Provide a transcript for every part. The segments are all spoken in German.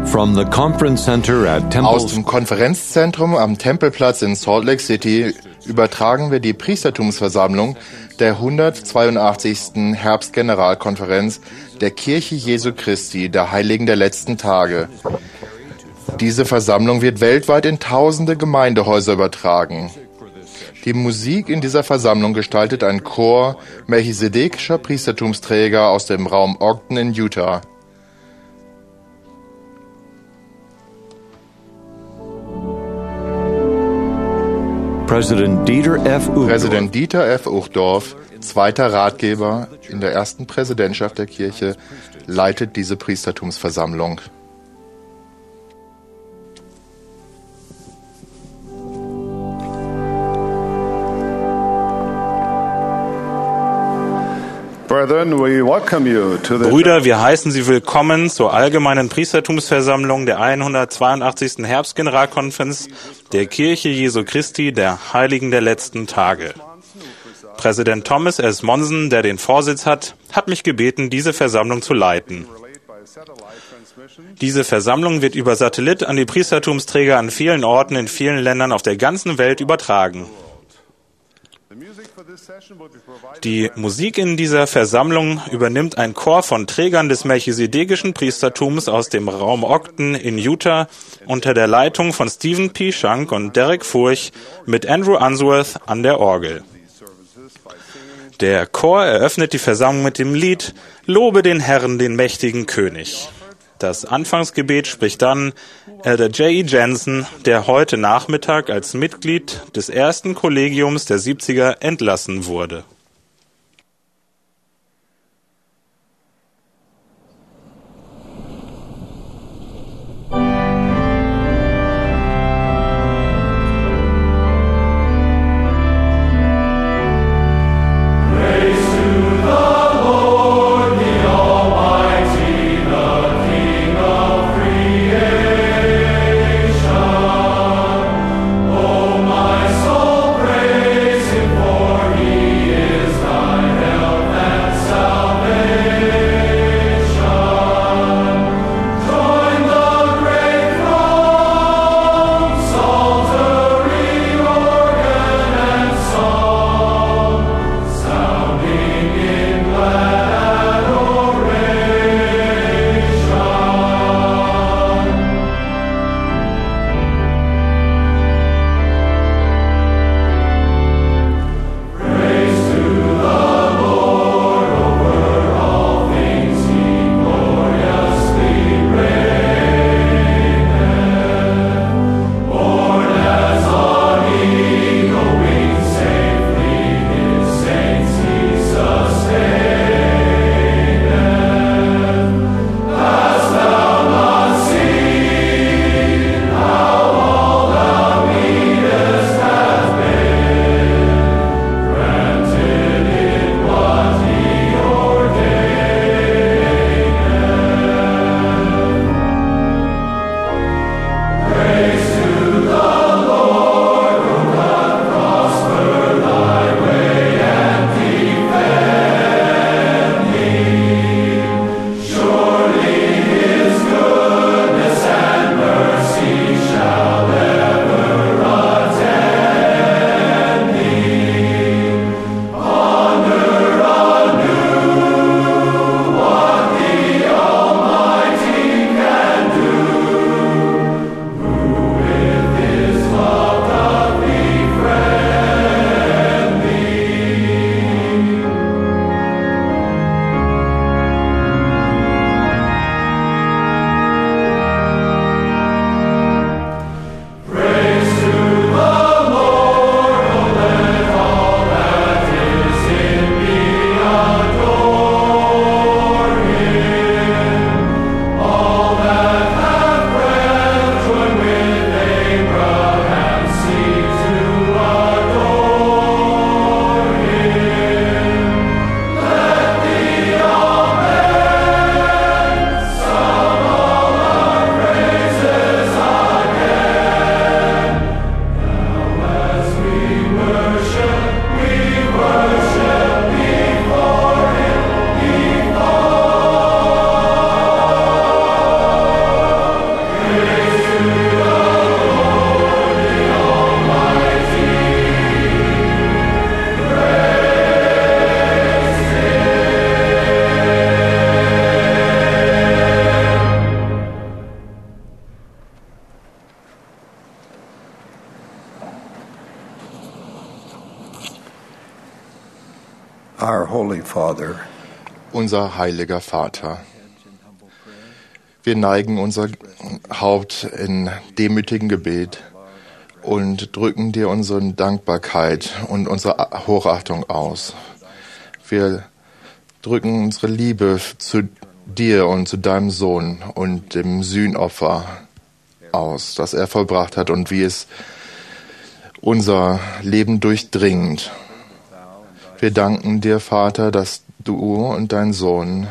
From the conference center at Aus dem Konferenzzentrum am Tempelplatz in Salt Lake City übertragen wir die Priestertumsversammlung der 182. Herbstgeneralkonferenz der Kirche Jesu Christi, der Heiligen der letzten Tage. Diese Versammlung wird weltweit in tausende Gemeindehäuser übertragen. Die Musik in dieser Versammlung gestaltet ein Chor melchisedekischer Priestertumsträger aus dem Raum Ogden in Utah. Präsident Dieter F. Uchtdorf, zweiter Ratgeber in der ersten Präsidentschaft der Kirche, leitet diese Priestertumsversammlung. Brüder, wir heißen Sie willkommen zur allgemeinen Priestertumsversammlung der 182. Herbstgeneralkonferenz der Kirche Jesu Christi, der Heiligen der letzten Tage. Präsident Thomas S. Monson, der den Vorsitz hat mich gebeten, diese Versammlung zu leiten. Diese Versammlung wird über Satellit an die Priestertumsträger an vielen Orten in vielen Ländern auf der ganzen Welt übertragen. Die Musik in dieser Versammlung übernimmt ein Chor von Trägern des melchisedekischen Priestertums aus dem Raum Ogden in Utah unter der Leitung von Stephen P. Shank und Derek Furch mit Andrew Unsworth an der Orgel. Der Chor eröffnet die Versammlung mit dem Lied »Lobe den Herrn, den mächtigen König«. Das Anfangsgebet spricht dann Elder J.E. Jensen, der heute Nachmittag als Mitglied des ersten Kollegiums der 70er entlassen wurde. Oh, my soul, praise Him, for He is Our Holy Father, unser heiliger Vater. Wir neigen unser Haupt in demütigem Gebet und drücken dir unsere Dankbarkeit und unsere Hochachtung aus. Wir drücken unsere Liebe zu dir und zu deinem Sohn und dem Sühnopfer aus, das er vollbracht hat und wie es unser Leben durchdringt. Wir danken dir, Vater, dass du und dein Sohn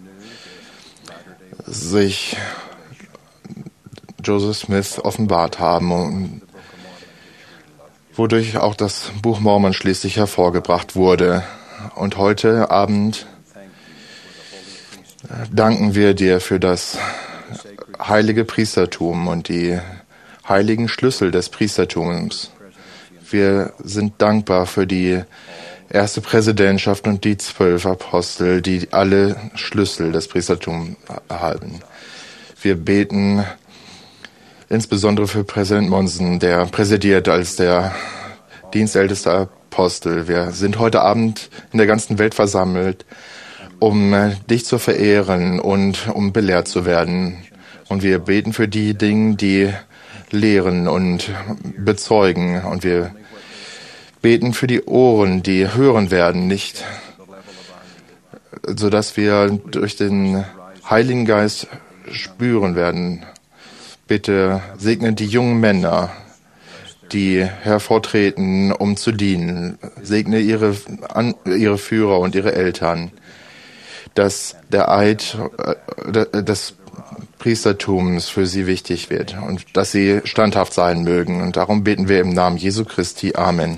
sich Joseph Smith offenbart haben, und wodurch auch das Buch Mormon schließlich hervorgebracht wurde. Und heute Abend danken wir dir für das heilige Priestertum und die heiligen Schlüssel des Priestertums. Wir sind dankbar für die erste Präsidentschaft und die 12 Apostel, die alle Schlüssel des Priestertums erhalten. Wir beten insbesondere für Präsident Monson, der präsidiert als der dienstälteste Apostel. Wir sind heute Abend in der ganzen Welt versammelt, um dich zu verehren und um belehrt zu werden. Und wir beten für die Dinge, die lehren und bezeugen. Und wir beten für die Ohren, die hören werden, nicht, sodass wir durch den Heiligen Geist spüren werden. Bitte segne die jungen Männer, die hervortreten, um zu dienen. Segne ihre Führer und ihre Eltern, dass der Eid des Priestertums für sie wichtig wird und dass sie standhaft sein mögen. Und darum beten wir im Namen Jesu Christi. Amen.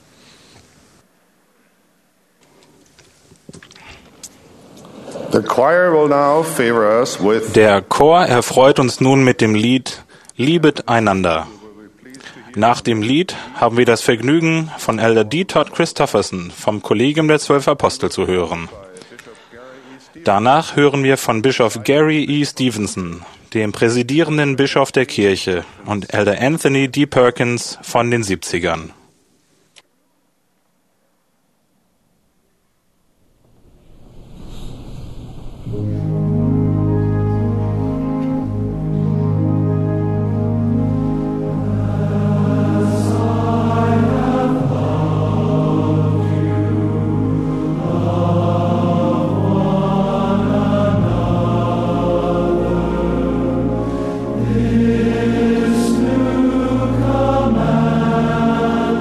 Der Chor erfreut uns nun mit dem Lied Liebet einander. Nach dem Lied haben wir das Vergnügen, von Elder D. Todd Christofferson vom Kollegium der 12 Apostel zu hören. Danach hören wir von Bischof Gary E. Stevenson, dem präsidierenden Bischof der Kirche, und Elder Anthony D. Perkins von den 70ern. This new commandment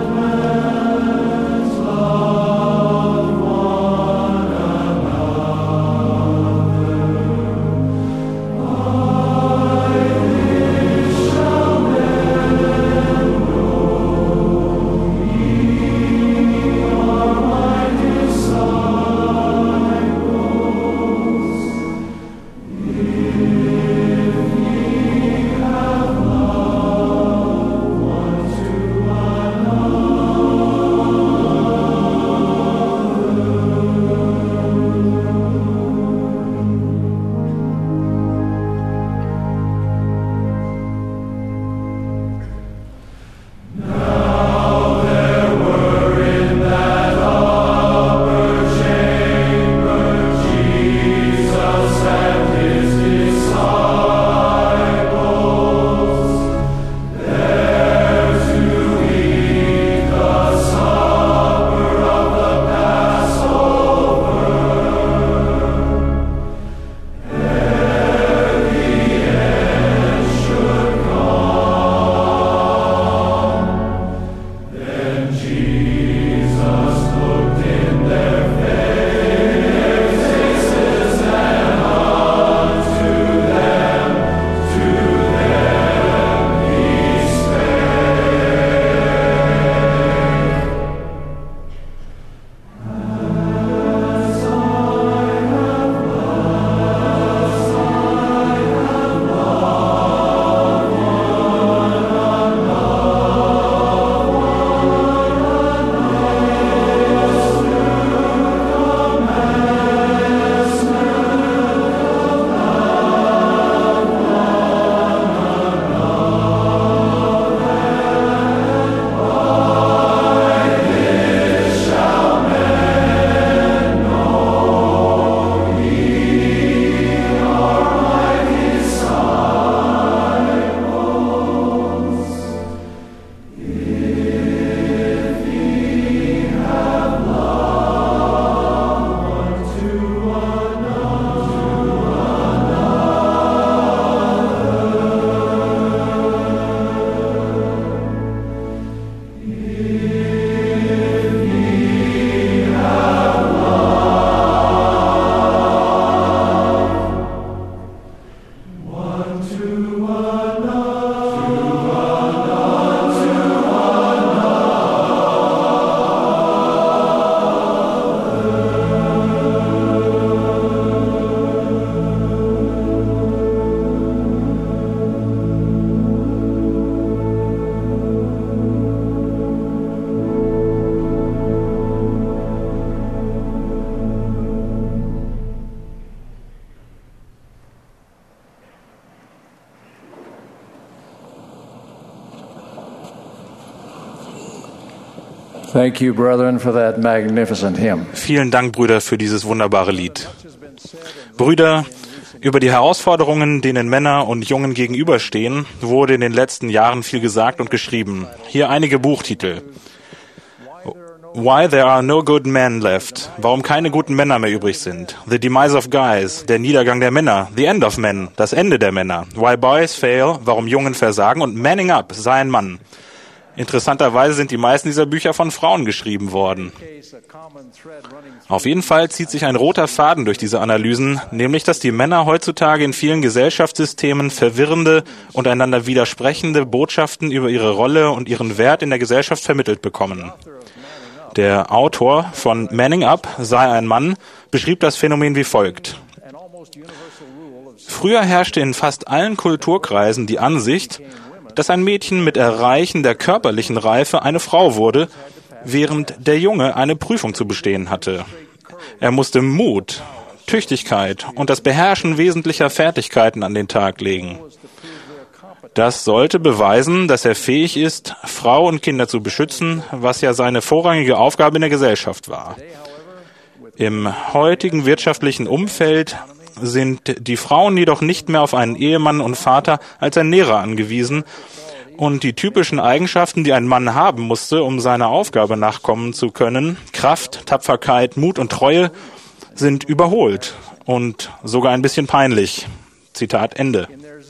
Thank you, brethren, for that magnificent hymn. Vielen Dank, Brüder, für dieses wunderbare Lied. Brüder, über die Herausforderungen, denen Männer und Jungen gegenüberstehen, wurde in den letzten Jahren viel gesagt und geschrieben. Hier einige Buchtitel. Why There Are No Good Men Left. Warum keine guten Männer mehr übrig sind. The Demise of Guys. Der Niedergang der Männer. The End of Men. Das Ende der Männer. Why Boys Fail. Warum Jungen versagen. Und Manning Up. Sei ein Mann. Interessanterweise sind die meisten dieser Bücher von Frauen geschrieben worden. Auf jeden Fall zieht sich ein roter Faden durch diese Analysen, nämlich dass die Männer heutzutage in vielen Gesellschaftssystemen verwirrende und einander widersprechende Botschaften über ihre Rolle und ihren Wert in der Gesellschaft vermittelt bekommen. Der Autor von Manning Up, sei ein Mann, beschrieb das Phänomen wie folgt. Früher herrschte in fast allen Kulturkreisen die Ansicht, dass ein Mädchen mit Erreichen der körperlichen Reife eine Frau wurde, während der Junge eine Prüfung zu bestehen hatte. Er musste Mut, Tüchtigkeit und das Beherrschen wesentlicher Fertigkeiten an den Tag legen. Das sollte beweisen, dass er fähig ist, Frau und Kinder zu beschützen, was ja seine vorrangige Aufgabe in der Gesellschaft war. Im heutigen wirtschaftlichen Umfeld sind die Frauen jedoch nicht mehr auf einen Ehemann und Vater als Ernährer angewiesen und die typischen Eigenschaften, die ein Mann haben musste, um seiner Aufgabe nachkommen zu können, Kraft, Tapferkeit, Mut und Treue, sind überholt und sogar ein bisschen peinlich. Zitat Ende.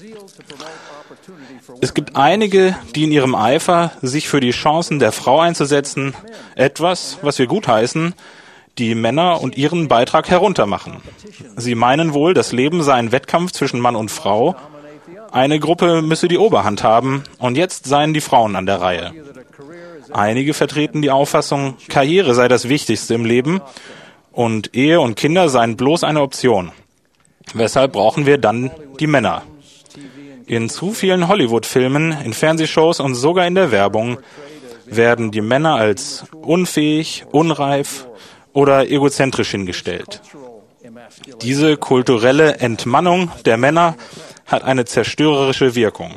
Es gibt einige, die in ihrem Eifer, sich für die Chancen der Frau einzusetzen, etwas, was wir gutheißen, die Männer und ihren Beitrag heruntermachen. Sie meinen wohl, das Leben sei ein Wettkampf zwischen Mann und Frau, eine Gruppe müsse die Oberhand haben und jetzt seien die Frauen an der Reihe. Einige vertreten die Auffassung, Karriere sei das Wichtigste im Leben und Ehe und Kinder seien bloß eine Option. Weshalb brauchen wir dann die Männer? In zu vielen Hollywood-Filmen, in Fernsehshows und sogar in der Werbung werden die Männer als unfähig, unreif oder egozentrisch hingestellt. Diese kulturelle Entmannung der Männer hat eine zerstörerische Wirkung.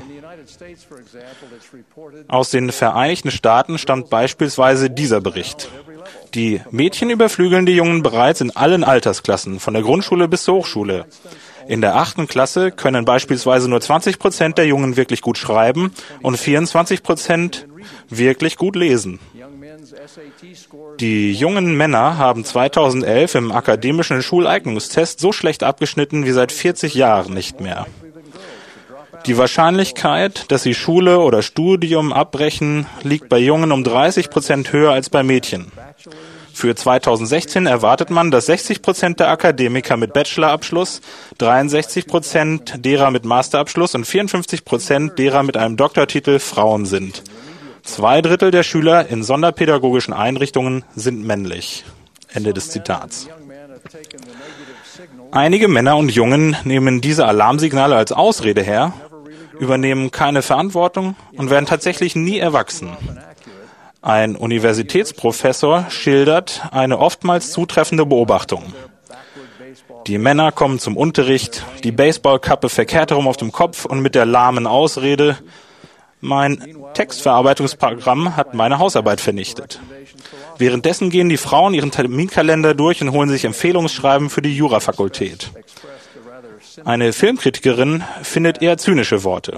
Aus den Vereinigten Staaten stammt beispielsweise dieser Bericht. Die Mädchen überflügeln die Jungen bereits in allen Altersklassen, von der Grundschule bis zur Hochschule. In der 8. Klasse können beispielsweise nur 20% der Jungen wirklich gut schreiben und 24% wirklich gut lesen. Die jungen Männer haben 2011 im akademischen Schuleignungstest so schlecht abgeschnitten wie seit 40 Jahren nicht mehr. Die Wahrscheinlichkeit, dass sie Schule oder Studium abbrechen, liegt bei Jungen um 30% höher als bei Mädchen. Für 2016 erwartet man, dass 60% der Akademiker mit Bachelorabschluss, 63% derer mit Masterabschluss und 54% derer mit einem Doktortitel Frauen sind. 2/3 der Schüler in sonderpädagogischen Einrichtungen sind männlich. Ende des Zitats. Einige Männer und Jungen nehmen diese Alarmsignale als Ausrede her, übernehmen keine Verantwortung und werden tatsächlich nie erwachsen. Ein Universitätsprofessor schildert eine oftmals zutreffende Beobachtung. Die Männer kommen zum Unterricht, die Baseballkappe verkehrt herum auf dem Kopf und mit der lahmen Ausrede, mein Textverarbeitungsprogramm hat meine Hausarbeit vernichtet. Währenddessen gehen die Frauen ihren Terminkalender durch und holen sich Empfehlungsschreiben für die Jurafakultät. Eine Filmkritikerin findet eher zynische Worte.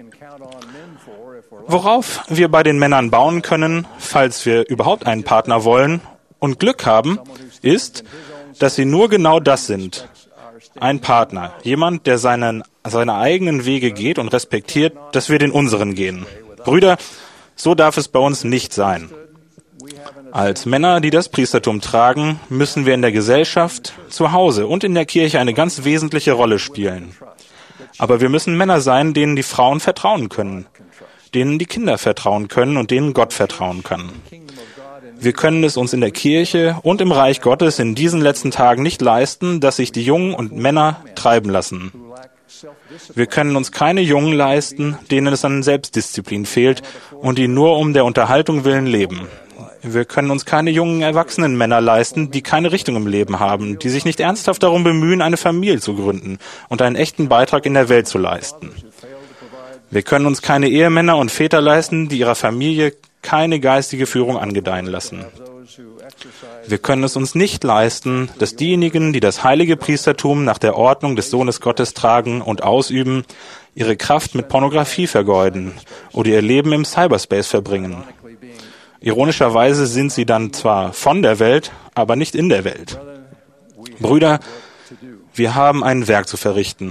Worauf wir bei den Männern bauen können, falls wir überhaupt einen Partner wollen und Glück haben, ist, dass sie nur genau das sind. Ein Partner, jemand, der seine eigenen Wege geht und respektiert, dass wir den unseren gehen. Brüder, so darf es bei uns nicht sein. Als Männer, die das Priestertum tragen, müssen wir in der Gesellschaft, zu Hause und in der Kirche eine ganz wesentliche Rolle spielen. Aber wir müssen Männer sein, denen die Frauen vertrauen können, denen die Kinder vertrauen können und denen Gott vertrauen kann. Wir können es uns in der Kirche und im Reich Gottes in diesen letzten Tagen nicht leisten, dass sich die Jungen und Männer treiben lassen. Wir können uns keine Jungen leisten, denen es an Selbstdisziplin fehlt und die nur um der Unterhaltung willen leben. Wir können uns keine jungen erwachsenen Männer leisten, die keine Richtung im Leben haben, die sich nicht ernsthaft darum bemühen, eine Familie zu gründen und einen echten Beitrag in der Welt zu leisten. Wir können uns keine Ehemänner und Väter leisten, die ihrer Familie keine geistige Führung angedeihen lassen. Wir können es uns nicht leisten, dass diejenigen, die das heilige Priestertum nach der Ordnung des Sohnes Gottes tragen und ausüben, ihre Kraft mit Pornografie vergeuden oder ihr Leben im Cyberspace verbringen. Ironischerweise sind sie dann zwar von der Welt, aber nicht in der Welt. Brüder, wir haben ein Werk zu verrichten.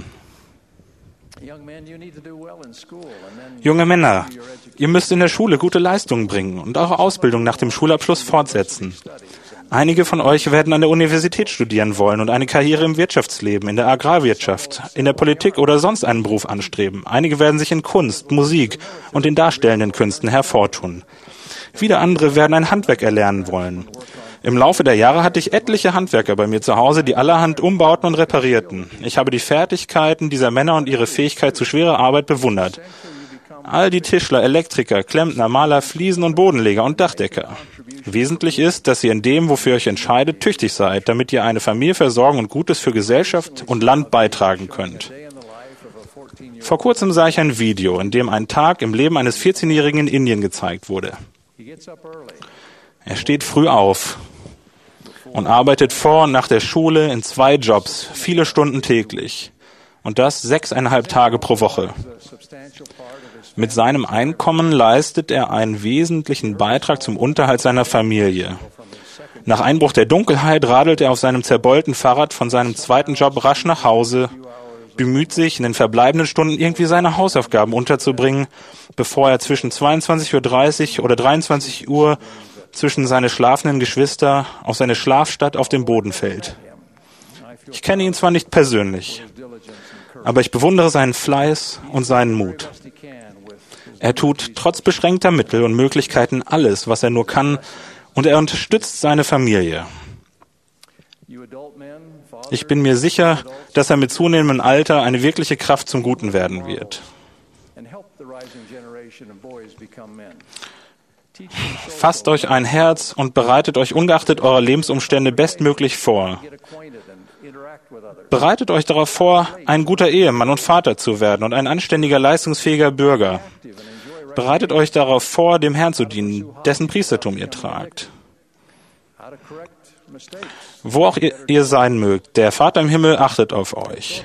Junge Männer, ihr müsst in der Schule gute Leistungen bringen und eure Ausbildung nach dem Schulabschluss fortsetzen. Einige von euch werden an der Universität studieren wollen und eine Karriere im Wirtschaftsleben, in der Agrarwirtschaft, in der Politik oder sonst einen Beruf anstreben. Einige werden sich in Kunst, Musik und den darstellenden Künsten hervortun. Wieder andere werden ein Handwerk erlernen wollen. Im Laufe der Jahre hatte ich etliche Handwerker bei mir zu Hause, die allerhand umbauten und reparierten. Ich habe die Fertigkeiten dieser Männer und ihre Fähigkeit zu schwerer Arbeit bewundert. All die Tischler, Elektriker, Klempner, Maler, Fliesen- und Bodenleger und Dachdecker. Wesentlich ist, dass ihr in dem, wofür ihr euch entscheidet, tüchtig seid, damit ihr eine Familie versorgen und Gutes für Gesellschaft und Land beitragen könnt. Vor kurzem sah ich ein Video, in dem ein Tag im Leben eines 14-Jährigen in Indien gezeigt wurde. Er steht früh auf und arbeitet vor und nach der Schule in 2 Jobs, viele Stunden täglich. Und das 6,5 Tage pro Woche. Mit seinem Einkommen leistet er einen wesentlichen Beitrag zum Unterhalt seiner Familie. Nach Einbruch der Dunkelheit radelt er auf seinem zerbeulten Fahrrad von seinem 2. Job rasch nach Hause, bemüht sich, in den verbleibenden Stunden irgendwie seine Hausaufgaben unterzubringen, bevor er zwischen 22:30 oder 23 Uhr zwischen seine schlafenden Geschwister auf seine Schlafstatt auf den Boden fällt. Ich kenne ihn zwar nicht persönlich, aber ich bewundere seinen Fleiß und seinen Mut. Er tut trotz beschränkter Mittel und Möglichkeiten alles, was er nur kann, und er unterstützt seine Familie. Ich bin mir sicher, dass er mit zunehmendem Alter eine wirkliche Kraft zum Guten werden wird. Fasst euch ein Herz und bereitet euch ungeachtet eurer Lebensumstände bestmöglich vor. Bereitet euch darauf vor, ein guter Ehemann und Vater zu werden und ein anständiger, leistungsfähiger Bürger. Bereitet euch darauf vor, dem Herrn zu dienen, dessen Priestertum ihr tragt. Wo auch ihr sein mögt, der Vater im Himmel achtet auf euch.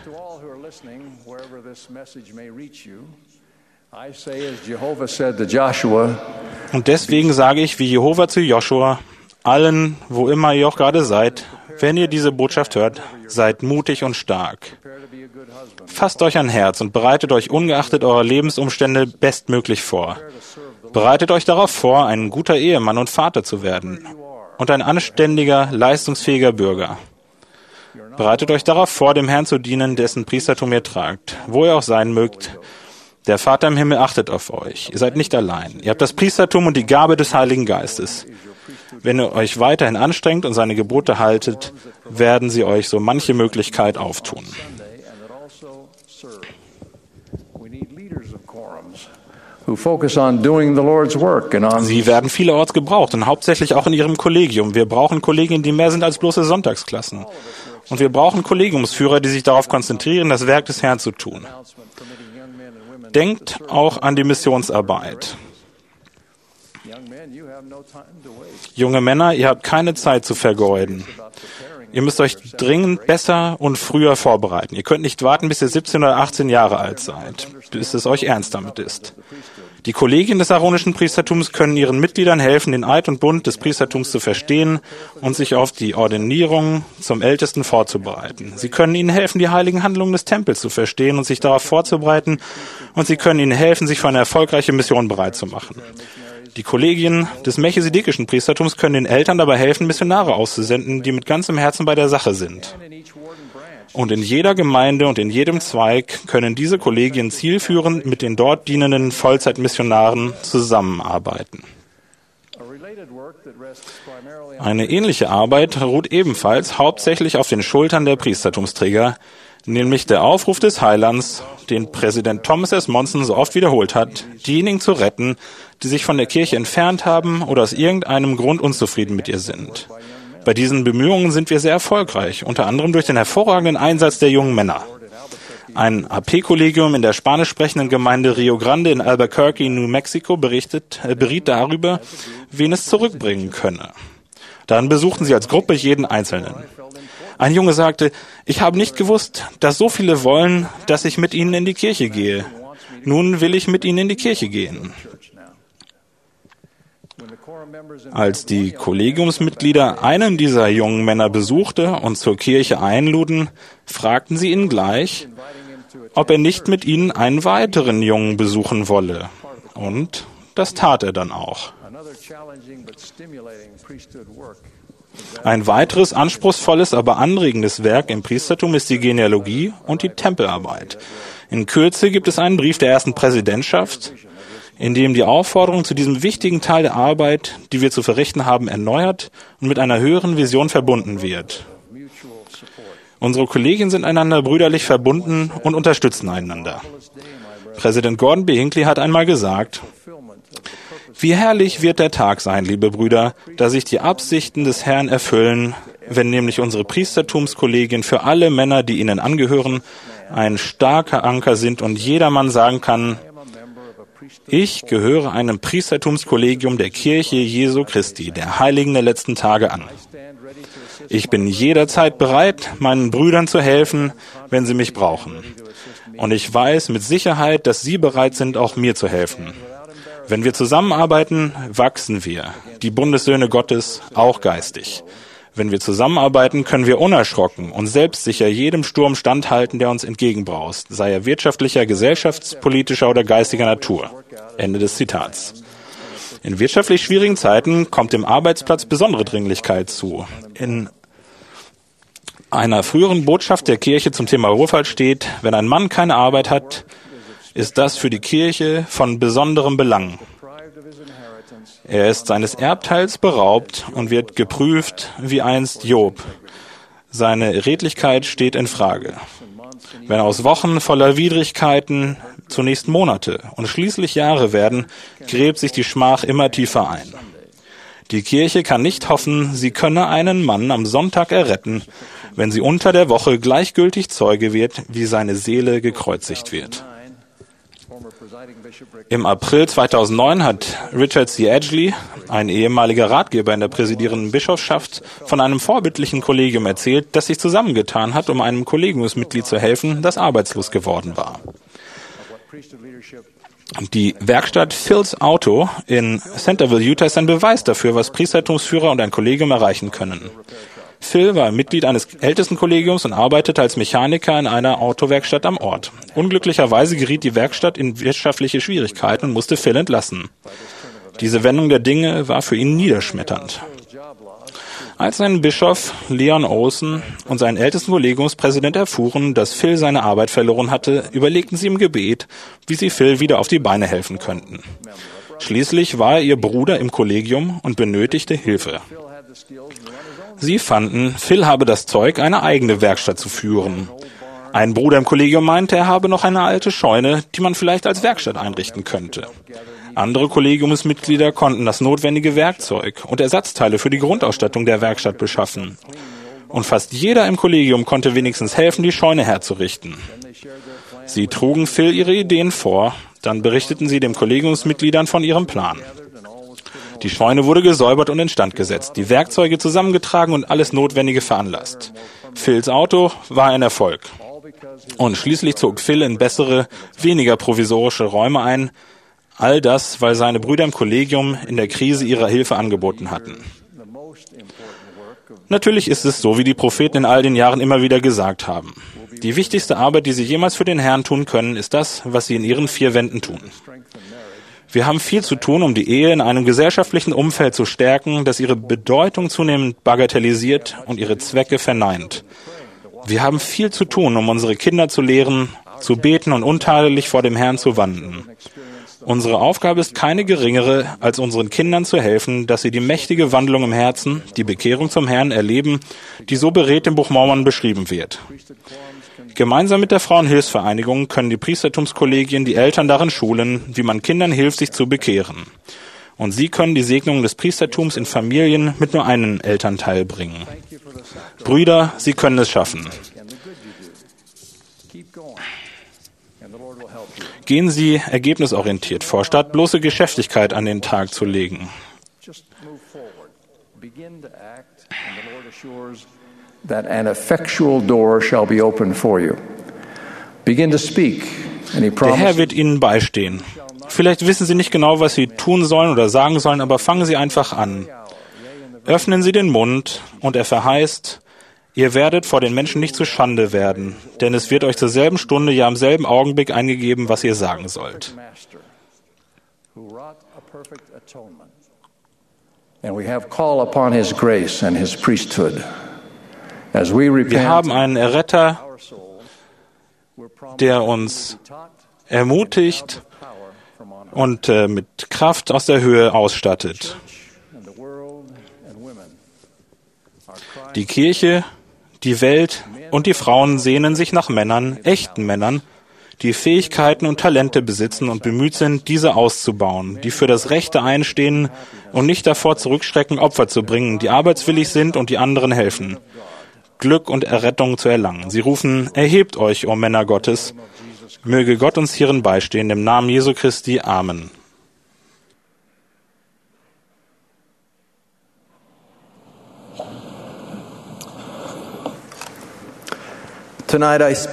Und deswegen sage ich, wie Jehova zu Joshua, allen, wo immer ihr auch gerade seid, wenn ihr diese Botschaft hört, seid mutig und stark. Fasst euch ein Herz und bereitet euch ungeachtet eurer Lebensumstände bestmöglich vor. Bereitet euch darauf vor, ein guter Ehemann und Vater zu werden und ein anständiger, leistungsfähiger Bürger. Bereitet euch darauf vor, dem Herrn zu dienen, dessen Priestertum ihr tragt, wo ihr auch sein mögt. Der Vater im Himmel achtet auf euch. Ihr seid nicht allein. Ihr habt das Priestertum und die Gabe des Heiligen Geistes. Wenn ihr euch weiterhin anstrengt und seine Gebote haltet, werden sie euch so manche Möglichkeit auftun. Sie werden vielerorts gebraucht und hauptsächlich auch in Ihrem Kollegium. Wir brauchen Kollegien, die mehr sind als bloße Sonntagsklassen. Und wir brauchen Kollegiumsführer, die sich darauf konzentrieren, das Werk des Herrn zu tun. Denkt auch an die Missionsarbeit. Junge Männer, ihr habt keine Zeit zu vergeuden. Ihr müsst euch dringend besser und früher vorbereiten. Ihr könnt nicht warten, bis ihr 17 oder 18 Jahre alt seid, bis es euch ernst damit ist. Die Kollegien des aaronischen Priestertums können ihren Mitgliedern helfen, den Eid und Bund des Priestertums zu verstehen und sich auf die Ordinierung zum Ältesten vorzubereiten. Sie können ihnen helfen, die heiligen Handlungen des Tempels zu verstehen und sich darauf vorzubereiten, und sie können ihnen helfen, sich für eine erfolgreiche Mission bereit zu machen. Die Kollegien des melchisedekischen Priestertums können den Eltern dabei helfen, Missionare auszusenden, die mit ganzem Herzen bei der Sache sind. Und in jeder Gemeinde und in jedem Zweig können diese Kollegien zielführend mit den dort dienenden Vollzeitmissionaren zusammenarbeiten. Eine ähnliche Arbeit ruht ebenfalls hauptsächlich auf den Schultern der Priestertumsträger, nämlich der Aufruf des Heilands, den Präsident Thomas S. Monson so oft wiederholt hat, diejenigen zu retten, die sich von der Kirche entfernt haben oder aus irgendeinem Grund unzufrieden mit ihr sind. Bei diesen Bemühungen sind wir sehr erfolgreich, unter anderem durch den hervorragenden Einsatz der jungen Männer. Ein AP-Kollegium in der spanisch sprechenden Gemeinde Rio Grande in Albuquerque, New Mexico, beriet darüber, wen es zurückbringen könne. Dann besuchten sie als Gruppe jeden Einzelnen. Ein Junge sagte, ich habe nicht gewusst, dass so viele wollen, dass ich mit ihnen in die Kirche gehe. Nun will ich mit ihnen in die Kirche gehen. Als die Kollegiumsmitglieder einen dieser jungen Männer besuchte und zur Kirche einluden, fragten sie ihn gleich, ob er nicht mit ihnen einen weiteren Jungen besuchen wolle. Und das tat er dann auch. Ein weiteres anspruchsvolles, aber anregendes Werk im Priestertum ist die Genealogie und die Tempelarbeit. In Kürze gibt es einen Brief der ersten Präsidentschaft, in dem die Aufforderung zu diesem wichtigen Teil der Arbeit, die wir zu verrichten haben, erneuert und mit einer höheren Vision verbunden wird. Unsere Kollegien sind einander brüderlich verbunden und unterstützen einander. Präsident Gordon B. Hinckley hat einmal gesagt, wie herrlich wird der Tag sein, liebe Brüder, da sich die Absichten des Herrn erfüllen, wenn nämlich unsere Priestertumskollegien für alle Männer, die ihnen angehören, ein starker Anker sind und jedermann sagen kann, ich gehöre einem Priestertumskollegium der Kirche Jesu Christi, der Heiligen der letzten Tage an. Ich bin jederzeit bereit, meinen Brüdern zu helfen, wenn sie mich brauchen. Und ich weiß mit Sicherheit, dass sie bereit sind, auch mir zu helfen. Wenn wir zusammenarbeiten, wachsen wir, die Bundessöhne Gottes, auch geistig. Wenn wir zusammenarbeiten, können wir unerschrocken und selbstsicher jedem Sturm standhalten, der uns entgegenbraust, sei er wirtschaftlicher, gesellschaftspolitischer oder geistiger Natur. Ende des Zitats. In wirtschaftlich schwierigen Zeiten kommt dem Arbeitsplatz besondere Dringlichkeit zu. In einer früheren Botschaft der Kirche zum Thema Wohlfahrt steht, wenn ein Mann keine Arbeit hat, ist das für die Kirche von besonderem Belang. Er ist seines Erbteils beraubt und wird geprüft wie einst Job. Seine Redlichkeit steht in Frage. Wenn aus Wochen voller Widrigkeiten zunächst Monate und schließlich Jahre werden, gräbt sich die Schmach immer tiefer ein. Die Kirche kann nicht hoffen, sie könne einen Mann am Sonntag erretten, wenn sie unter der Woche gleichgültig Zeuge wird, wie seine Seele gekreuzigt wird. Im April 2009 hat Richard C. Edgley, ein ehemaliger Ratgeber in der präsidierenden Bischofsschaft, von einem vorbildlichen Kollegium erzählt, das sich zusammengetan hat, um einem Kollegiumsmitglied zu helfen, das arbeitslos geworden war. Die Werkstatt Phil's Auto in Centerville, Utah, ist ein Beweis dafür, was Priestertumsführer und ein Kollegium erreichen können. Phil war Mitglied eines ältesten Kollegiums und arbeitete als Mechaniker in einer Autowerkstatt am Ort. Unglücklicherweise geriet die Werkstatt in wirtschaftliche Schwierigkeiten und musste Phil entlassen. Diese Wendung der Dinge war für ihn niederschmetternd. Als sein Bischof Leon Olson und sein ältesten Kollegiumspräsident erfuhren, dass Phil seine Arbeit verloren hatte, überlegten sie im Gebet, wie sie Phil wieder auf die Beine helfen könnten. Schließlich war er ihr Bruder im Kollegium und benötigte Hilfe. Sie fanden, Phil habe das Zeug, eine eigene Werkstatt zu führen. Ein Bruder im Kollegium meinte, er habe noch eine alte Scheune, die man vielleicht als Werkstatt einrichten könnte. Andere Kollegiumsmitglieder konnten das notwendige Werkzeug und Ersatzteile für die Grundausstattung der Werkstatt beschaffen. Und fast jeder im Kollegium konnte wenigstens helfen, die Scheune herzurichten. Sie trugen Phil ihre Ideen vor, dann berichteten sie den Kollegiumsmitgliedern von ihrem Plan. Die Scheune wurde gesäubert und instand gesetzt, die Werkzeuge zusammengetragen und alles Notwendige veranlasst. Phils Auto war ein Erfolg. Und schließlich zog Phil in bessere, weniger provisorische Räume ein. All das, weil seine Brüder im Kollegium in der Krise ihre Hilfe angeboten hatten. Natürlich ist es so, wie die Propheten in all den Jahren immer wieder gesagt haben. Die wichtigste Arbeit, die sie jemals für den Herrn tun können, ist das, was sie in ihren vier Wänden tun. Wir haben viel zu tun, um die Ehe in einem gesellschaftlichen Umfeld zu stärken, das ihre Bedeutung zunehmend bagatellisiert und ihre Zwecke verneint. Wir haben viel zu tun, um unsere Kinder zu lehren, zu beten und untadelig vor dem Herrn zu wandeln. Unsere Aufgabe ist keine geringere, als unseren Kindern zu helfen, dass sie die mächtige Wandlung im Herzen, die Bekehrung zum Herrn erleben, die so beredt im Buch Mormon beschrieben wird. Gemeinsam mit der Frauenhilfsvereinigung können die Priestertumskollegien die Eltern darin schulen, wie man Kindern hilft, sich zu bekehren. Und sie können die Segnung des Priestertums in Familien mit nur einem Elternteil bringen. Brüder, sie können es schaffen. Gehen Sie ergebnisorientiert vor, statt bloße Geschäftigkeit an den Tag zu legen. That an effectual door shall be opened for you. Begin to speak, and he Der Herr promises. wird Ihnen beistehen. Vielleicht wissen Sie nicht genau, was Sie tun sollen oder sagen sollen, aber fangen Sie einfach an. Öffnen Sie den Mund, und er verheißt, ihr werdet vor den Menschen nicht zu Schande werden, denn es wird euch zur selben Stunde, ja am selben Augenblick eingegeben, was ihr sagen sollt. Who wrought a perfect atonement. And we have call upon his grace and his priesthood. As we repent, Wir haben einen Erretter, our souls, we're promised der uns to be taught ermutigt power from on high. und mit Kraft aus der Höhe ausstattet. And the world and women are crying Die Kirche, die Welt und die Frauen sehnen sich nach Männern, echten Männern, die Fähigkeiten und Talente besitzen und bemüht sind, diese auszubauen, die für das Rechte einstehen und nicht davor zurückschrecken, Opfer zu bringen, die arbeitswillig sind und die anderen helfen, Glück und Errettung zu erlangen. Sie rufen, erhebt euch, o Männer Gottes, möge Gott uns hierin beistehen, im Namen Jesu Christi. Amen. Tonight I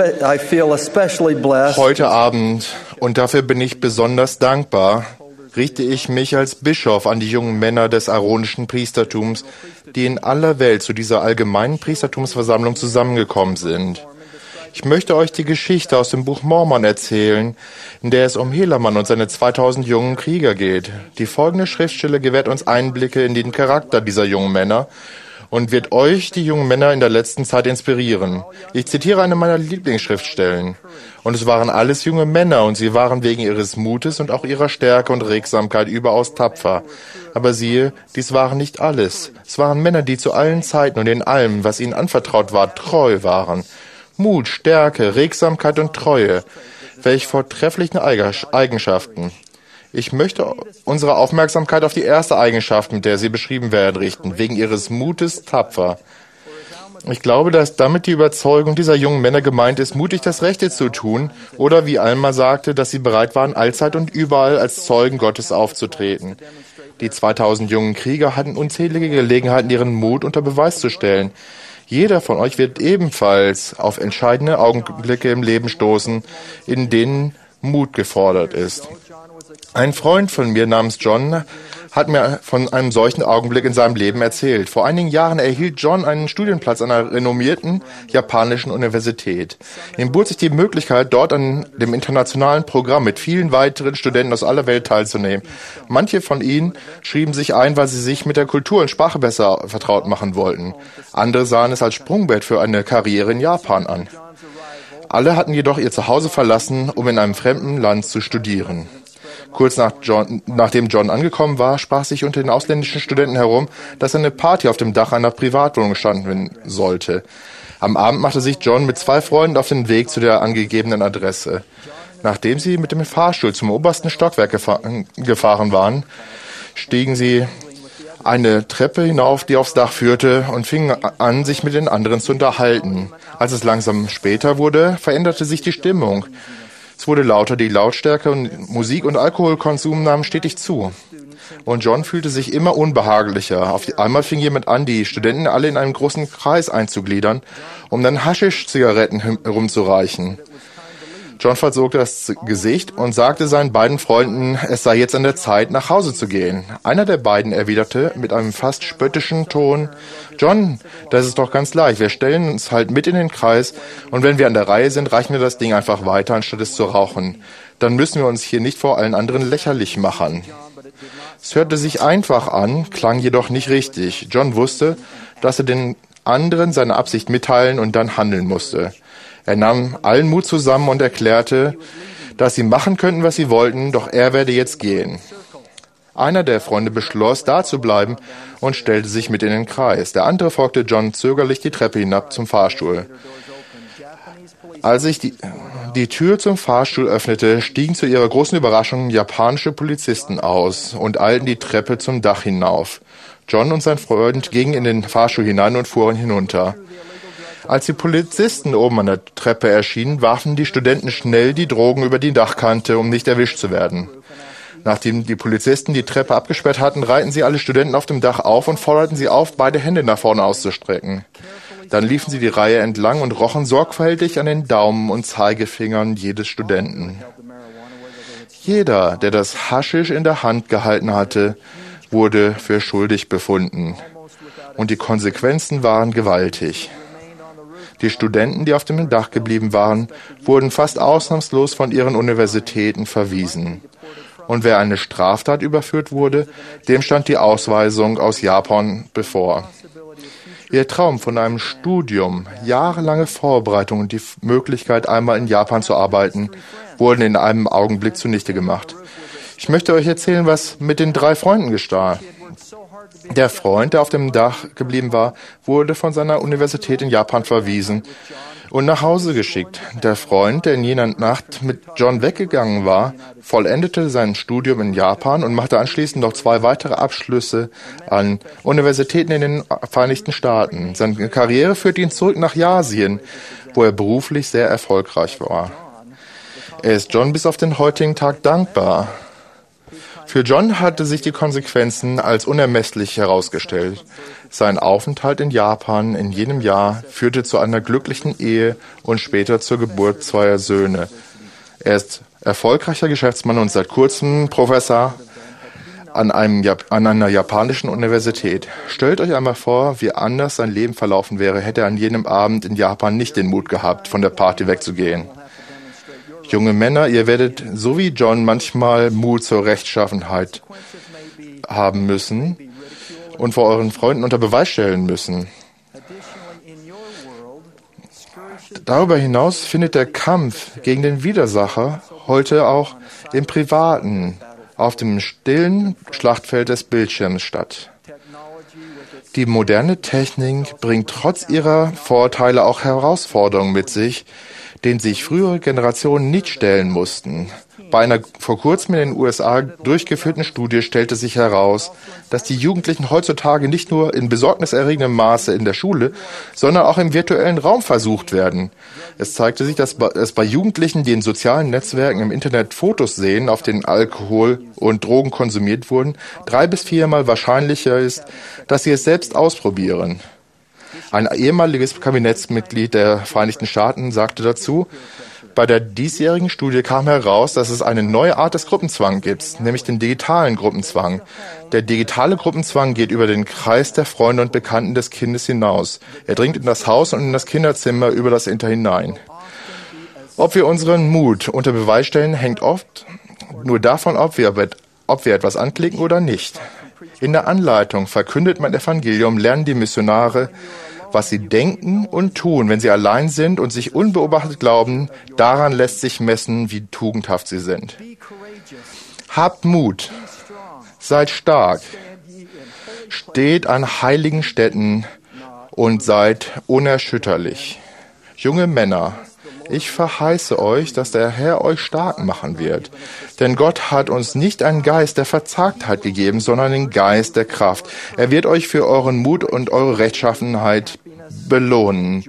feel especially blessed Heute Abend, und dafür bin ich besonders dankbar, richte ich mich als Bischof an die jungen Männer des aaronischen Priestertums, die in aller Welt zu dieser allgemeinen Priestertumsversammlung zusammengekommen sind. Ich möchte euch die Geschichte aus dem Buch Mormon erzählen, in der es um Helaman und seine 2000 jungen Krieger geht. Die folgende Schriftstelle gewährt uns Einblicke in den Charakter dieser jungen Männer und wird euch, die jungen Männer, in der letzten Zeit inspirieren. Ich zitiere eine meiner Lieblingsschriftstellen. Und es waren alles junge Männer, und sie waren wegen ihres Mutes und auch ihrer Stärke und Regsamkeit überaus tapfer. Aber siehe, dies waren nicht alles. Es waren Männer, die zu allen Zeiten und in allem, was ihnen anvertraut war, treu waren. Mut, Stärke, Regsamkeit und Treue. Welch vortreffliche Eigenschaften. Ich möchte unsere Aufmerksamkeit auf die erste Eigenschaft, mit der sie beschrieben werden, richten, wegen ihres Mutes tapfer. Ich glaube, dass damit die Überzeugung dieser jungen Männer gemeint ist, mutig das Rechte zu tun, oder wie Alma sagte, dass sie bereit waren, allzeit und überall als Zeugen Gottes aufzutreten. Die 2000 jungen Krieger hatten unzählige Gelegenheiten, ihren Mut unter Beweis zu stellen. Jeder von euch wird ebenfalls auf entscheidende Augenblicke im Leben stoßen, in denen Mut gefordert ist. Ein Freund von mir namens John hat mir von einem solchen Augenblick in seinem Leben erzählt. Vor einigen Jahren erhielt John einen Studienplatz an einer renommierten japanischen Universität. Ihm bot sich die Möglichkeit, dort an dem internationalen Programm mit vielen weiteren Studenten aus aller Welt teilzunehmen. Manche von ihnen schrieben sich ein, weil sie sich mit der Kultur und Sprache besser vertraut machen wollten. Andere sahen es als Sprungbrett für eine Karriere in Japan an. Alle hatten jedoch ihr Zuhause verlassen, um in einem fremden Land zu studieren. Kurz nachdem John angekommen war, sprach sich unter den ausländischen Studenten herum, dass eine Party auf dem Dach einer Privatwohnung stattfinden sollte. Am Abend machte sich John mit 2 Freunden auf den Weg zu der angegebenen Adresse. Nachdem sie mit dem Fahrstuhl zum obersten Stockwerk gefahren waren, stiegen sie eine Treppe hinauf, die aufs Dach führte, und fingen an, sich mit den anderen zu unterhalten. Als es langsam später wurde, veränderte sich die Stimmung. Es wurde lauter, die Lautstärke und Musik- und Alkoholkonsum nahmen stetig zu. Und John fühlte sich immer unbehaglicher. Auf einmal fing jemand an, die Studenten alle in einen großen Kreis einzugliedern, um dann Haschisch-Zigaretten herumzureichen. John verzog das Gesicht und sagte seinen beiden Freunden, es sei jetzt an der Zeit, nach Hause zu gehen. Einer der beiden erwiderte mit einem fast spöttischen Ton, John, das ist doch ganz leicht, wir stellen uns halt mit in den Kreis und wenn wir an der Reihe sind, reichen wir das Ding einfach weiter, anstatt es zu rauchen. Dann müssen wir uns hier nicht vor allen anderen lächerlich machen. Es hörte sich einfach an, klang jedoch nicht richtig. John wusste, dass er den anderen seine Absicht mitteilen und dann handeln musste. Er nahm allen Mut zusammen und erklärte, dass sie machen könnten, was sie wollten, doch er werde jetzt gehen. Einer der Freunde beschloss, da zu bleiben und stellte sich mit in den Kreis. Der andere folgte John zögerlich die Treppe hinab zum Fahrstuhl. Als sich die Tür zum Fahrstuhl öffnete, stiegen zu ihrer großen Überraschung japanische Polizisten aus und eilten die Treppe zum Dach hinauf. John und sein Freund gingen in den Fahrstuhl hinein und fuhren hinunter. Als die Polizisten oben an der Treppe erschienen, warfen die Studenten schnell die Drogen über die Dachkante, um nicht erwischt zu werden. Nachdem die Polizisten die Treppe abgesperrt hatten, reihten sie alle Studenten auf dem Dach auf und forderten sie auf, beide Hände nach vorne auszustrecken. Dann liefen sie die Reihe entlang und rochen sorgfältig an den Daumen und Zeigefingern jedes Studenten. Jeder, der das Haschisch in der Hand gehalten hatte, wurde für schuldig befunden. Und die Konsequenzen waren gewaltig. Die Studenten, die auf dem Dach geblieben waren, wurden fast ausnahmslos von ihren Universitäten verwiesen. Und wer eine Straftat überführt wurde, dem stand die Ausweisung aus Japan bevor. Ihr Traum von einem Studium, jahrelange Vorbereitung und die Möglichkeit, einmal in Japan zu arbeiten, wurden in einem Augenblick zunichte gemacht. Ich möchte euch erzählen, was mit den 3 Freunden geschah. Der Freund, der auf dem Dach geblieben war, wurde von seiner Universität in Japan verwiesen und nach Hause geschickt. Der Freund, der in jener Nacht mit John weggegangen war, vollendete sein Studium in Japan und machte anschließend noch 2 weitere Abschlüsse an Universitäten in den Vereinigten Staaten. Seine Karriere führte ihn zurück nach Asien, wo er beruflich sehr erfolgreich war. Er ist John bis auf den heutigen Tag dankbar. Für John hatte sich die Konsequenzen als unermesslich herausgestellt. Sein Aufenthalt in Japan in jenem Jahr führte zu einer glücklichen Ehe und später zur Geburt 2 Söhne. Er ist erfolgreicher Geschäftsmann und seit kurzem Professor an einer japanischen Universität. Stellt euch einmal vor, wie anders sein Leben verlaufen wäre, hätte er an jenem Abend in Japan nicht den Mut gehabt, von der Party wegzugehen. Junge Männer, ihr werdet so wie John manchmal Mut zur Rechtschaffenheit haben müssen und vor euren Freunden unter Beweis stellen müssen. Darüber hinaus findet der Kampf gegen den Widersacher heute auch im Privaten, auf dem stillen Schlachtfeld des Bildschirms statt. Die moderne Technik bringt trotz ihrer Vorteile auch Herausforderungen mit sich, denen sich frühere Generationen nicht stellen mussten. Bei einer vor kurzem in den USA durchgeführten Studie stellte sich heraus, dass die Jugendlichen heutzutage nicht nur in besorgniserregendem Maße in der Schule, sondern auch im virtuellen Raum versucht werden. Es zeigte sich, dass es bei Jugendlichen, die in sozialen Netzwerken im Internet Fotos sehen, auf denen Alkohol und Drogen konsumiert wurden, 3 bis 4-mal wahrscheinlicher ist, dass sie es selbst ausprobieren. Ein ehemaliges Kabinettsmitglied der Vereinigten Staaten sagte dazu, bei der diesjährigen Studie kam heraus, dass es eine neue Art des Gruppenzwangs gibt, nämlich den digitalen Gruppenzwang. Der digitale Gruppenzwang geht über den Kreis der Freunde und Bekannten des Kindes hinaus. Er dringt in das Haus und in das Kinderzimmer über das Internet hinein. Ob wir unseren Mut unter Beweis stellen, hängt oft nur davon ab, ob wir etwas anklicken oder nicht. In der Anleitung verkündet mein Evangelium, lernen die Missionare, was sie denken und tun, wenn sie allein sind und sich unbeobachtet glauben, daran lässt sich messen, wie tugendhaft sie sind. Habt Mut, seid stark, steht an heiligen Stätten und seid unerschütterlich. Junge Männer, ich verheiße euch, dass der Herr euch stark machen wird. Denn Gott hat uns nicht einen Geist der Verzagtheit gegeben, sondern den Geist der Kraft. Er wird euch für euren Mut und eure Rechtschaffenheit belohnen.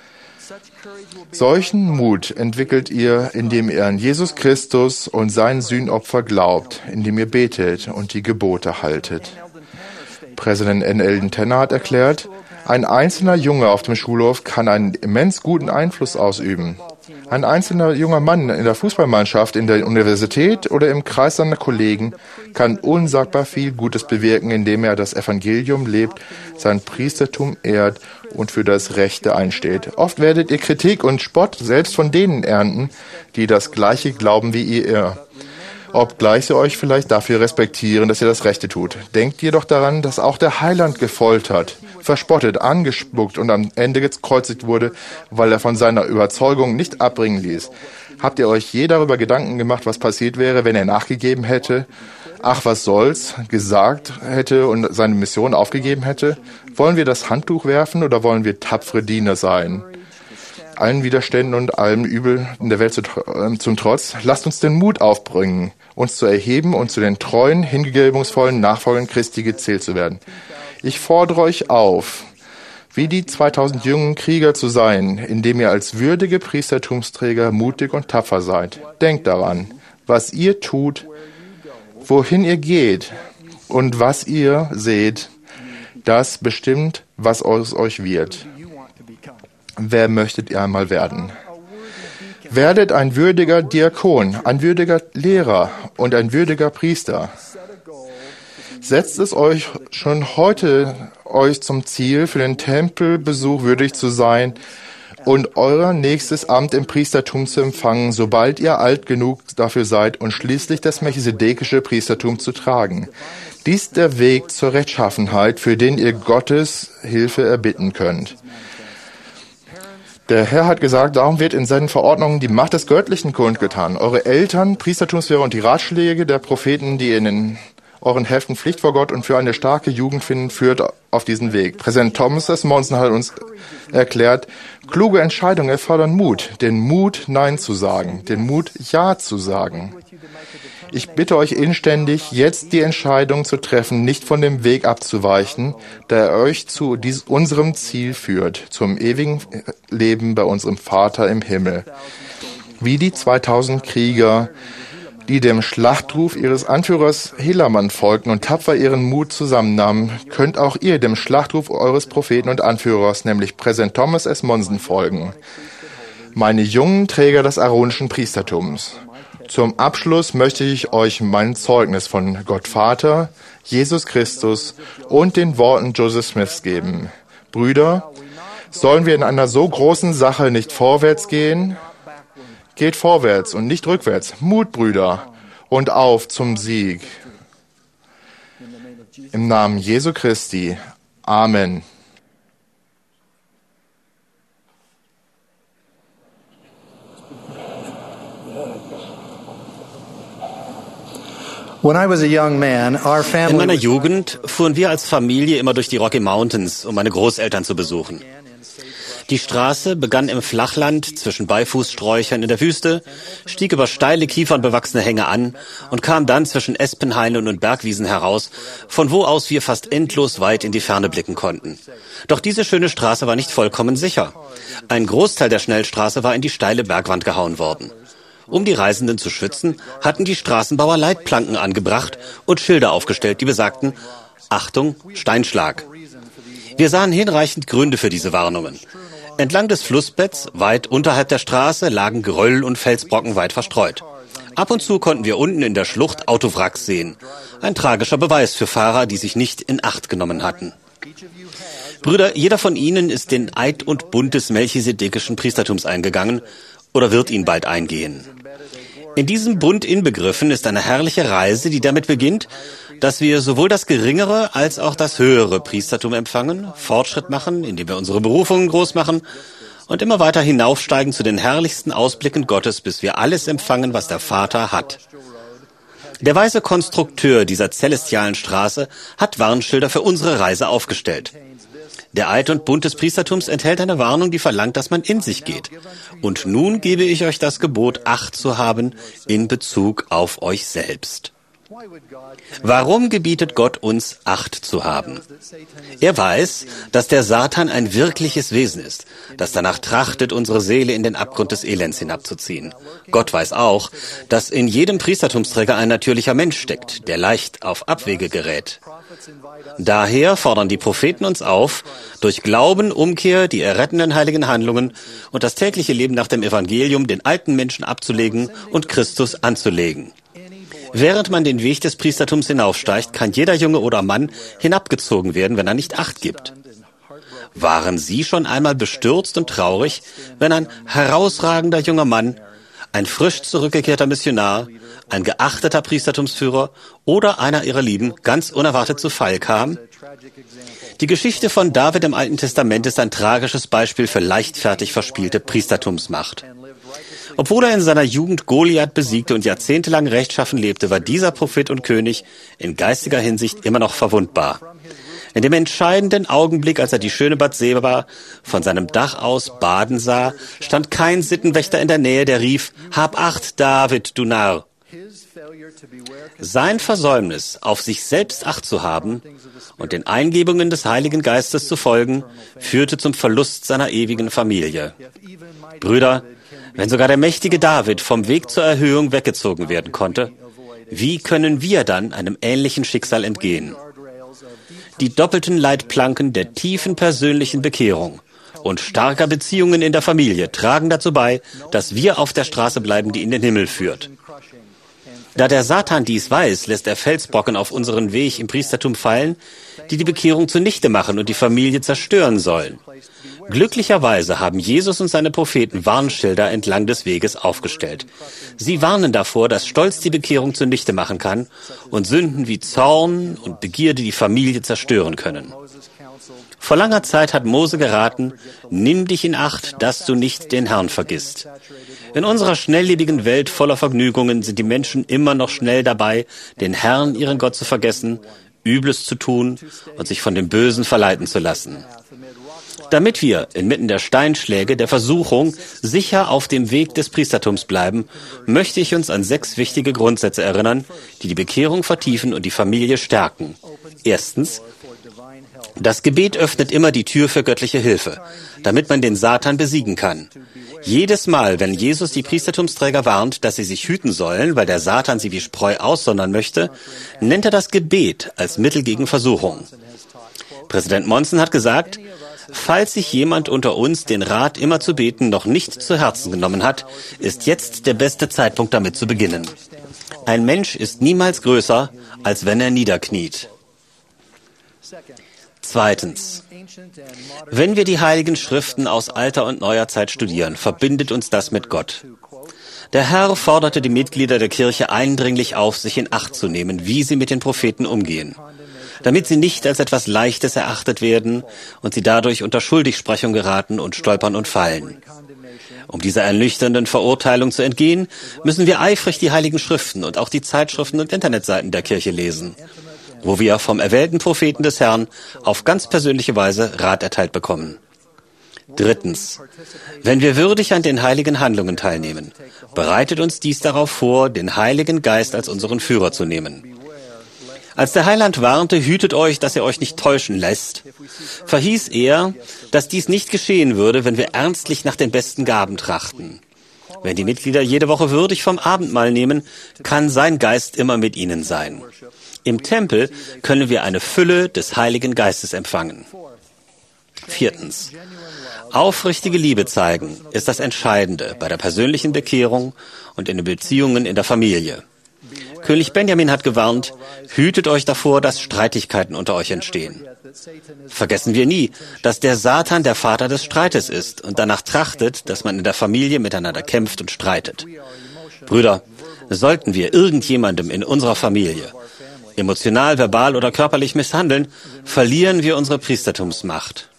Solchen Mut entwickelt ihr, indem ihr an Jesus Christus und sein Sühnopfer glaubt, indem ihr betet und die Gebote haltet. Präsident N. Eldon Tanner hat erklärt, ein einzelner Junge auf dem Schulhof kann einen immens guten Einfluss ausüben. Ein einzelner junger Mann in der Fußballmannschaft, in der Universität oder im Kreis seiner Kollegen kann unsagbar viel Gutes bewirken, indem er das Evangelium lebt, sein Priestertum ehrt und für das Rechte einsteht. Oft werdet ihr Kritik und Spott selbst von denen ernten, die das Gleiche glauben wie ihr. Obgleich sie euch vielleicht dafür respektieren, dass ihr das Rechte tut. Denkt jedoch daran, dass auch der Heiland gefoltert, verspottet, angespuckt und am Ende gekreuzigt wurde, weil er von seiner Überzeugung nicht abbringen ließ. Habt ihr euch je darüber Gedanken gemacht, was passiert wäre, wenn er nachgegeben hätte, ach was soll's, gesagt hätte und seine Mission aufgegeben hätte? Wollen wir das Handtuch werfen oder wollen wir tapfere Diener sein? Allen Widerständen und allem Übel in der Welt zum Trotz, lasst uns den Mut aufbringen, uns zu erheben und zu den treuen, hingebungsvollen Nachfolgern Christi gezählt zu werden. Ich fordere euch auf, wie die 2000 jungen Krieger zu sein, indem ihr als würdige Priestertumsträger mutig und tapfer seid. Denkt daran, was ihr tut, wohin ihr geht und was ihr seht, das bestimmt, was aus euch wird. Wer möchtet ihr einmal werden? Werdet ein würdiger Diakon, ein würdiger Lehrer und ein würdiger Priester. Setzt es euch schon heute zum Ziel, für den Tempelbesuch würdig zu sein und euer nächstes Amt im Priestertum zu empfangen, sobald ihr alt genug dafür seid und schließlich das melchisedekische Priestertum zu tragen. Dies ist der Weg zur Rechtschaffenheit, für den ihr Gottes Hilfe erbitten könnt. Der Herr hat gesagt, darum wird in seinen Verordnungen die Macht des Göttlichen kundgetan. Eure Eltern, Priestertumslehrer und die Ratschläge der Propheten, die in euren Heften Pflicht vor Gott und für eine starke Jugend finden, führt auf diesen Weg. Präsident Thomas S. Monson hat uns erklärt, kluge Entscheidungen erfordern Mut, den Mut, Nein zu sagen, den Mut, Ja zu sagen. Ich bitte euch inständig, jetzt die Entscheidung zu treffen, nicht von dem Weg abzuweichen, der euch zu unserem Ziel führt, zum ewigen Leben bei unserem Vater im Himmel. Wie die 2000 Krieger, die dem Schlachtruf ihres Anführers Helaman folgten und tapfer ihren Mut zusammennahmen, könnt auch ihr dem Schlachtruf eures Propheten und Anführers, nämlich Präsident Thomas S. Monson, folgen. Meine jungen Träger des aaronischen Priestertums. Zum Abschluss möchte ich euch mein Zeugnis von Gott Vater, Jesus Christus und den Worten Joseph Smiths geben. Brüder, sollen wir in einer so großen Sache nicht vorwärts gehen? Geht vorwärts und nicht rückwärts. Mut, Brüder, und auf zum Sieg. Im Namen Jesu Christi. Amen. When I was a young man, our In family meiner was Jugend fuhren wir als Familie immer durch die Rocky Mountains, um meine Großeltern zu besuchen. Die Straße begann im Flachland zwischen Beifußsträuchern in der Wüste, stieg über steile kiefernbewachsene Hänge an und kam dann zwischen Espenhainen und Bergwiesen heraus, von wo aus wir fast endlos weit in die Ferne blicken konnten. Doch diese schöne Straße war nicht vollkommen sicher. Ein Großteil der Schnellstraße war in die steile Bergwand gehauen worden. Um die Reisenden zu schützen, hatten die Straßenbauer Leitplanken angebracht und Schilder aufgestellt, die besagten: Achtung, Steinschlag. Wir sahen hinreichend Gründe für diese Warnungen. Entlang des Flussbetts, weit unterhalb der Straße, lagen Geröll und Felsbrocken weit verstreut. Ab und zu konnten wir unten in der Schlucht Autowracks sehen. Ein tragischer Beweis für Fahrer, die sich nicht in Acht genommen hatten. Brüder, jeder von Ihnen ist den Eid und Bund des melchisedekischen Priestertums eingegangen oder wird ihn bald eingehen. In diesem Bund inbegriffen ist eine herrliche Reise, die damit beginnt, dass wir sowohl das geringere als auch das höhere Priestertum empfangen, Fortschritt machen, indem wir unsere Berufungen groß machen und immer weiter hinaufsteigen zu den herrlichsten Ausblicken Gottes, bis wir alles empfangen, was der Vater hat. Der weise Konstrukteur dieser celestialen Straße hat Warnschilder für unsere Reise aufgestellt. Der Eid und Bund des Priestertums enthält eine Warnung, die verlangt, dass man in sich geht. Und nun gebe ich euch das Gebot, Acht zu haben in Bezug auf euch selbst. Warum gebietet Gott uns, Acht zu haben? Er weiß, dass der Satan ein wirkliches Wesen ist, das danach trachtet, unsere Seele in den Abgrund des Elends hinabzuziehen. Gott weiß auch, dass in jedem Priestertumsträger ein natürlicher Mensch steckt, der leicht auf Abwege gerät. Daher fordern die Propheten uns auf, durch Glauben, Umkehr, die errettenden heiligen Handlungen und das tägliche Leben nach dem Evangelium den alten Menschen abzulegen und Christus anzulegen. Während man den Weg des Priestertums hinaufsteigt, kann jeder Junge oder Mann hinabgezogen werden, wenn er nicht Acht gibt. Waren Sie schon einmal bestürzt und traurig, wenn ein herausragender junger Mann, ein frisch zurückgekehrter Missionar, ein geachteter Priestertumsführer oder einer Ihrer Lieben ganz unerwartet zu Fall kam? Die Geschichte von David im Alten Testament ist ein tragisches Beispiel für leichtfertig verspielte Priestertumsmacht. Obwohl er in seiner Jugend Goliath besiegte und jahrzehntelang rechtschaffen lebte, war dieser Prophet und König in geistiger Hinsicht immer noch verwundbar. In dem entscheidenden Augenblick, als er die schöne Bathseba von seinem Dach aus baden sah, stand kein Sittenwächter in der Nähe, der rief: Hab Acht, David, du Narr! Sein Versäumnis, auf sich selbst Acht zu haben und den Eingebungen des Heiligen Geistes zu folgen, führte zum Verlust seiner ewigen Familie. Brüder, wenn sogar der mächtige David vom Weg zur Erhöhung weggezogen werden konnte, wie können wir dann einem ähnlichen Schicksal entgehen? Die doppelten Leitplanken der tiefen persönlichen Bekehrung und starker Beziehungen in der Familie tragen dazu bei, dass wir auf der Straße bleiben, die in den Himmel führt. Da der Satan dies weiß, lässt er Felsbrocken auf unseren Weg im Priestertum fallen, die die Bekehrung zunichte machen und die Familie zerstören sollen. Glücklicherweise haben Jesus und seine Propheten Warnschilder entlang des Weges aufgestellt. Sie warnen davor, dass Stolz die Bekehrung zunichte machen kann und Sünden wie Zorn und Begierde die Familie zerstören können. Vor langer Zeit hat Mose geraten, nimm dich in Acht, dass du nicht den Herrn vergisst. In unserer schnelllebigen Welt voller Vergnügungen sind die Menschen immer noch schnell dabei, den Herrn, ihren Gott, zu vergessen, Übles zu tun und sich von dem Bösen verleiten zu lassen. Damit wir inmitten der Steinschläge der Versuchung sicher auf dem Weg des Priestertums bleiben, möchte ich uns an 6 wichtige Grundsätze erinnern, die die Bekehrung vertiefen und die Familie stärken. Erstens: Das Gebet öffnet immer die Tür für göttliche Hilfe, damit man den Satan besiegen kann. Jedes Mal, wenn Jesus die Priestertumsträger warnt, dass sie sich hüten sollen, weil der Satan sie wie Spreu aussondern möchte, nennt er das Gebet als Mittel gegen Versuchung. Präsident Monson hat gesagt, falls sich jemand unter uns den Rat, immer zu beten, noch nicht zu Herzen genommen hat, ist jetzt der beste Zeitpunkt, damit zu beginnen. Ein Mensch ist niemals größer, als wenn er niederkniet. Zweitens: Wenn wir die Heiligen Schriften aus alter und neuer Zeit studieren, verbindet uns das mit Gott. Der Herr forderte die Mitglieder der Kirche eindringlich auf, sich in Acht zu nehmen, wie sie mit den Propheten umgehen, damit sie nicht als etwas Leichtes erachtet werden und sie dadurch unter Schuldigsprechung geraten und stolpern und fallen. Um dieser ernüchternden Verurteilung zu entgehen, müssen wir eifrig die Heiligen Schriften und auch die Zeitschriften und Internetseiten der Kirche lesen, wo wir vom erwählten Propheten des Herrn auf ganz persönliche Weise Rat erteilt bekommen. Drittens: Wenn wir würdig an den heiligen Handlungen teilnehmen, bereitet uns dies darauf vor, den Heiligen Geist als unseren Führer zu nehmen. Als der Heiland warnte, hütet euch, dass ihr euch nicht täuschen lässt, verhieß er, dass dies nicht geschehen würde, wenn wir ernstlich nach den besten Gaben trachten. Wenn die Mitglieder jede Woche würdig vom Abendmahl nehmen, kann sein Geist immer mit ihnen sein. Im Tempel können wir eine Fülle des Heiligen Geistes empfangen. Viertens: Aufrichtige Liebe zeigen ist das Entscheidende bei der persönlichen Bekehrung und in den Beziehungen in der Familie. König Benjamin hat gewarnt, hütet euch davor, dass Streitigkeiten unter euch entstehen. Vergessen wir nie, dass der Satan der Vater des Streites ist und danach trachtet, dass man in der Familie miteinander kämpft und streitet. Brüder, sollten wir irgendjemandem in unserer Familie emotional, verbal oder körperlich misshandeln, verlieren wir unsere Priestertumsmacht.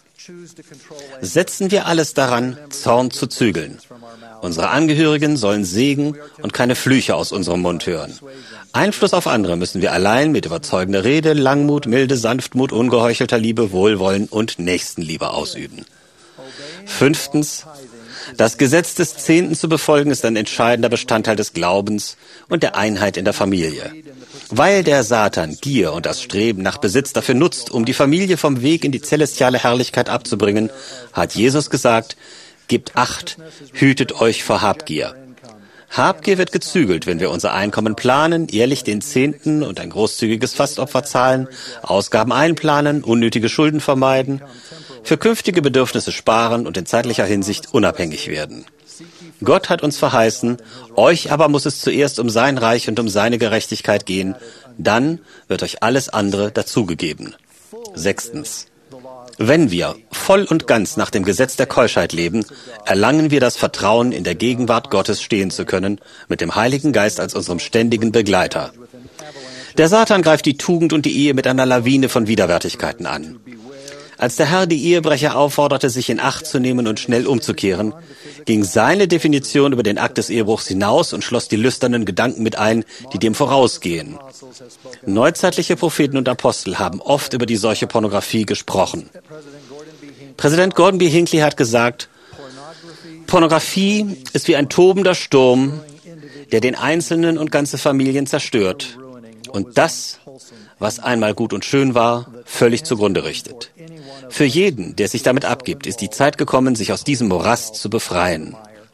Setzen wir alles daran, Zorn zu zügeln. Unsere Angehörigen sollen Segen und keine Flüche aus unserem Mund hören. Einfluss auf andere müssen wir allein mit überzeugender Rede, Langmut, Milde, Sanftmut, ungeheuchelter Liebe, Wohlwollen und Nächstenliebe ausüben. Fünftens: Das Gesetz des Zehnten zu befolgen ist ein entscheidender Bestandteil des Glaubens und der Einheit in der Familie. Weil der Satan Gier und das Streben nach Besitz dafür nutzt, um die Familie vom Weg in die celestiale Herrlichkeit abzubringen, hat Jesus gesagt: Gebt Acht, hütet euch vor Habgier. Habgier wird gezügelt, wenn wir unser Einkommen planen, jährlich den Zehnten und ein großzügiges Fastopfer zahlen, Ausgaben einplanen, unnötige Schulden vermeiden, für künftige Bedürfnisse sparen und in zeitlicher Hinsicht unabhängig werden. Gott hat uns verheißen, euch aber muss es zuerst um sein Reich und um seine Gerechtigkeit gehen, dann wird euch alles andere dazugegeben. Sechstens: Wenn wir voll und ganz nach dem Gesetz der Keuschheit leben, erlangen wir das Vertrauen, in der Gegenwart Gottes stehen zu können, mit dem Heiligen Geist als unserem ständigen Begleiter. Der Satan greift die Tugend und die Ehe mit einer Lawine von Widerwärtigkeiten an. Als der Herr die Ehebrecher aufforderte, sich in Acht zu nehmen und schnell umzukehren, ging seine Definition über den Akt des Ehebruchs hinaus und schloss die lüsternen Gedanken mit ein, die dem vorausgehen. Neuzeitliche Propheten und Apostel haben oft über die solche Pornografie gesprochen. Präsident Gordon B. Hinckley hat gesagt, Pornografie ist wie ein tobender Sturm, der den Einzelnen und ganze Familien zerstört und das, was einmal gut und schön war, völlig zugrunde richtet. Für jeden, der sich damit abgibt, ist die Zeit gekommen, sich aus diesem Morast zu befreien.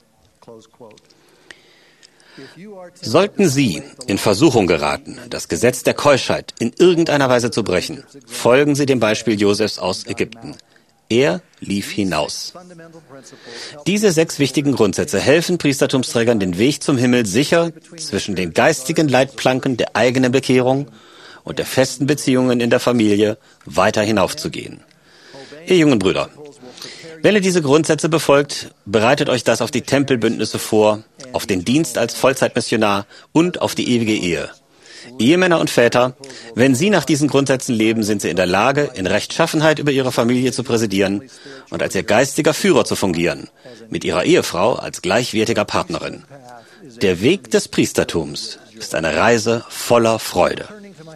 Sollten Sie in Versuchung geraten, das Gesetz der Keuschheit in irgendeiner Weise zu brechen, folgen Sie dem Beispiel Josefs aus Ägypten. Er lief hinaus. Diese 6 wichtigen Grundsätze helfen Priestertumsträgern, den Weg zum Himmel sicher zwischen den geistigen Leitplanken der eigenen Bekehrung und der festen Beziehungen in der Familie weiter hinaufzugehen. Ihr jungen Brüder, wenn ihr diese Grundsätze befolgt, bereitet euch das auf die Tempelbündnisse vor, auf den Dienst als Vollzeitmissionar und auf die ewige Ehe. Ehemänner und Väter, wenn sie nach diesen Grundsätzen leben, sind sie in der Lage, in Rechtschaffenheit über ihre Familie zu präsidieren und als ihr geistiger Führer zu fungieren, mit ihrer Ehefrau als gleichwertiger Partnerin. Der Weg des Priestertums ist eine Reise voller Freude.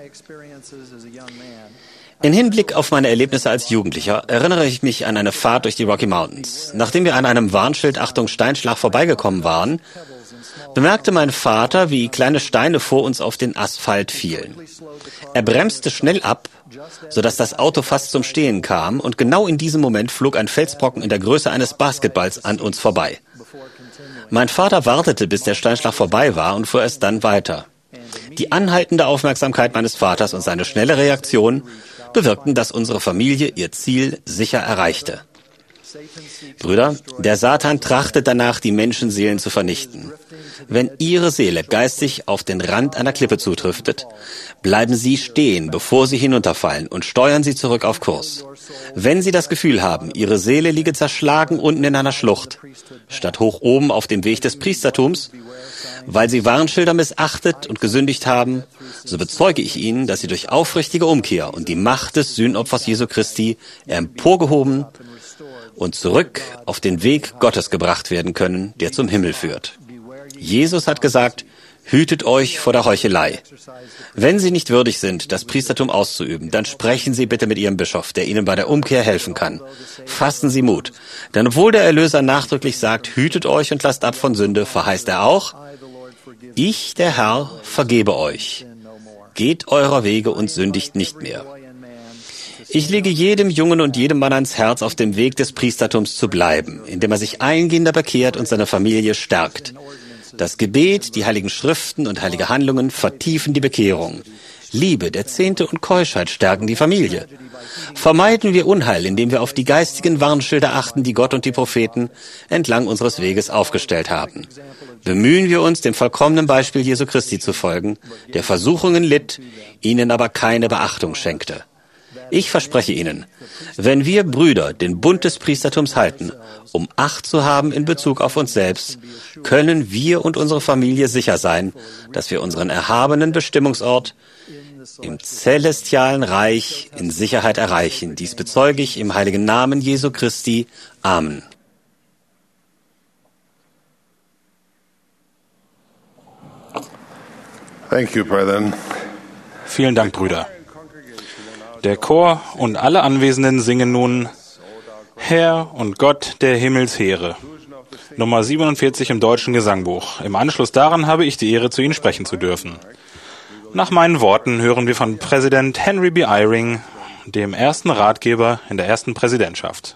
In Hinblick auf meine Erlebnisse als Jugendlicher erinnere ich mich an eine Fahrt durch die Rocky Mountains. Nachdem wir an einem Warnschild Achtung Steinschlag vorbeigekommen waren, bemerkte mein Vater, wie kleine Steine vor uns auf den Asphalt fielen. Er bremste schnell ab, sodass das Auto fast zum Stehen kam, und genau in diesem Moment flog ein Felsbrocken in der Größe eines Basketballs an uns vorbei. Mein Vater wartete, bis der Steinschlag vorbei war, und fuhr erst dann weiter. Die anhaltende Aufmerksamkeit meines Vaters und seine schnelle Reaktion bewirkten, dass unsere Familie ihr Ziel sicher erreichte. Brüder, der Satan trachtet danach, die Menschenseelen zu vernichten. Wenn Ihre Seele geistig auf den Rand einer Klippe zutriftet, bleiben Sie stehen, bevor Sie hinunterfallen, und steuern Sie zurück auf Kurs. Wenn Sie das Gefühl haben, Ihre Seele liege zerschlagen unten in einer Schlucht, statt hoch oben auf dem Weg des Priestertums, weil Sie Warnschilder missachtet und gesündigt haben, so bezeuge ich Ihnen, dass Sie durch aufrichtige Umkehr und die Macht des Sühnopfers Jesu Christi emporgehoben und zurück auf den Weg Gottes gebracht werden können, der zum Himmel führt. Jesus hat gesagt, hütet euch vor der Heuchelei. Wenn Sie nicht würdig sind, das Priestertum auszuüben, dann sprechen Sie bitte mit Ihrem Bischof, der Ihnen bei der Umkehr helfen kann. Fassen Sie Mut. Denn obwohl der Erlöser nachdrücklich sagt, hütet euch und lasst ab von Sünde, verheißt er auch, ich, der Herr, vergebe euch. Geht eurer Wege und sündigt nicht mehr. Ich lege jedem Jungen und jedem Mann ans Herz, auf dem Weg des Priestertums zu bleiben, indem er sich eingehender bekehrt und seine Familie stärkt. Das Gebet, die Heiligen Schriften und heilige Handlungen vertiefen die Bekehrung. Liebe, der Zehnte und Keuschheit stärken die Familie. Vermeiden wir Unheil, indem wir auf die geistigen Warnschilder achten, die Gott und die Propheten entlang unseres Weges aufgestellt haben. Bemühen wir uns, dem vollkommenen Beispiel Jesu Christi zu folgen, der Versuchungen litt, ihnen aber keine Beachtung schenkte. Ich verspreche Ihnen, wenn wir Brüder den Bund des Priestertums halten, um Acht zu haben in Bezug auf uns selbst, können wir und unsere Familie sicher sein, dass wir unseren erhabenen Bestimmungsort im celestialen Reich in Sicherheit erreichen. Dies bezeuge ich im heiligen Namen Jesu Christi. Amen. Thank you, brethren. Vielen Dank, Brüder. Der Chor und alle Anwesenden singen nun Herr und Gott der Himmelsheere, Nummer 47 im Deutschen Gesangbuch. Im Anschluss daran habe ich die Ehre, zu Ihnen sprechen zu dürfen. Nach meinen Worten hören wir von Präsident Henry B. Eyring, dem ersten Ratgeber in der ersten Präsidentschaft.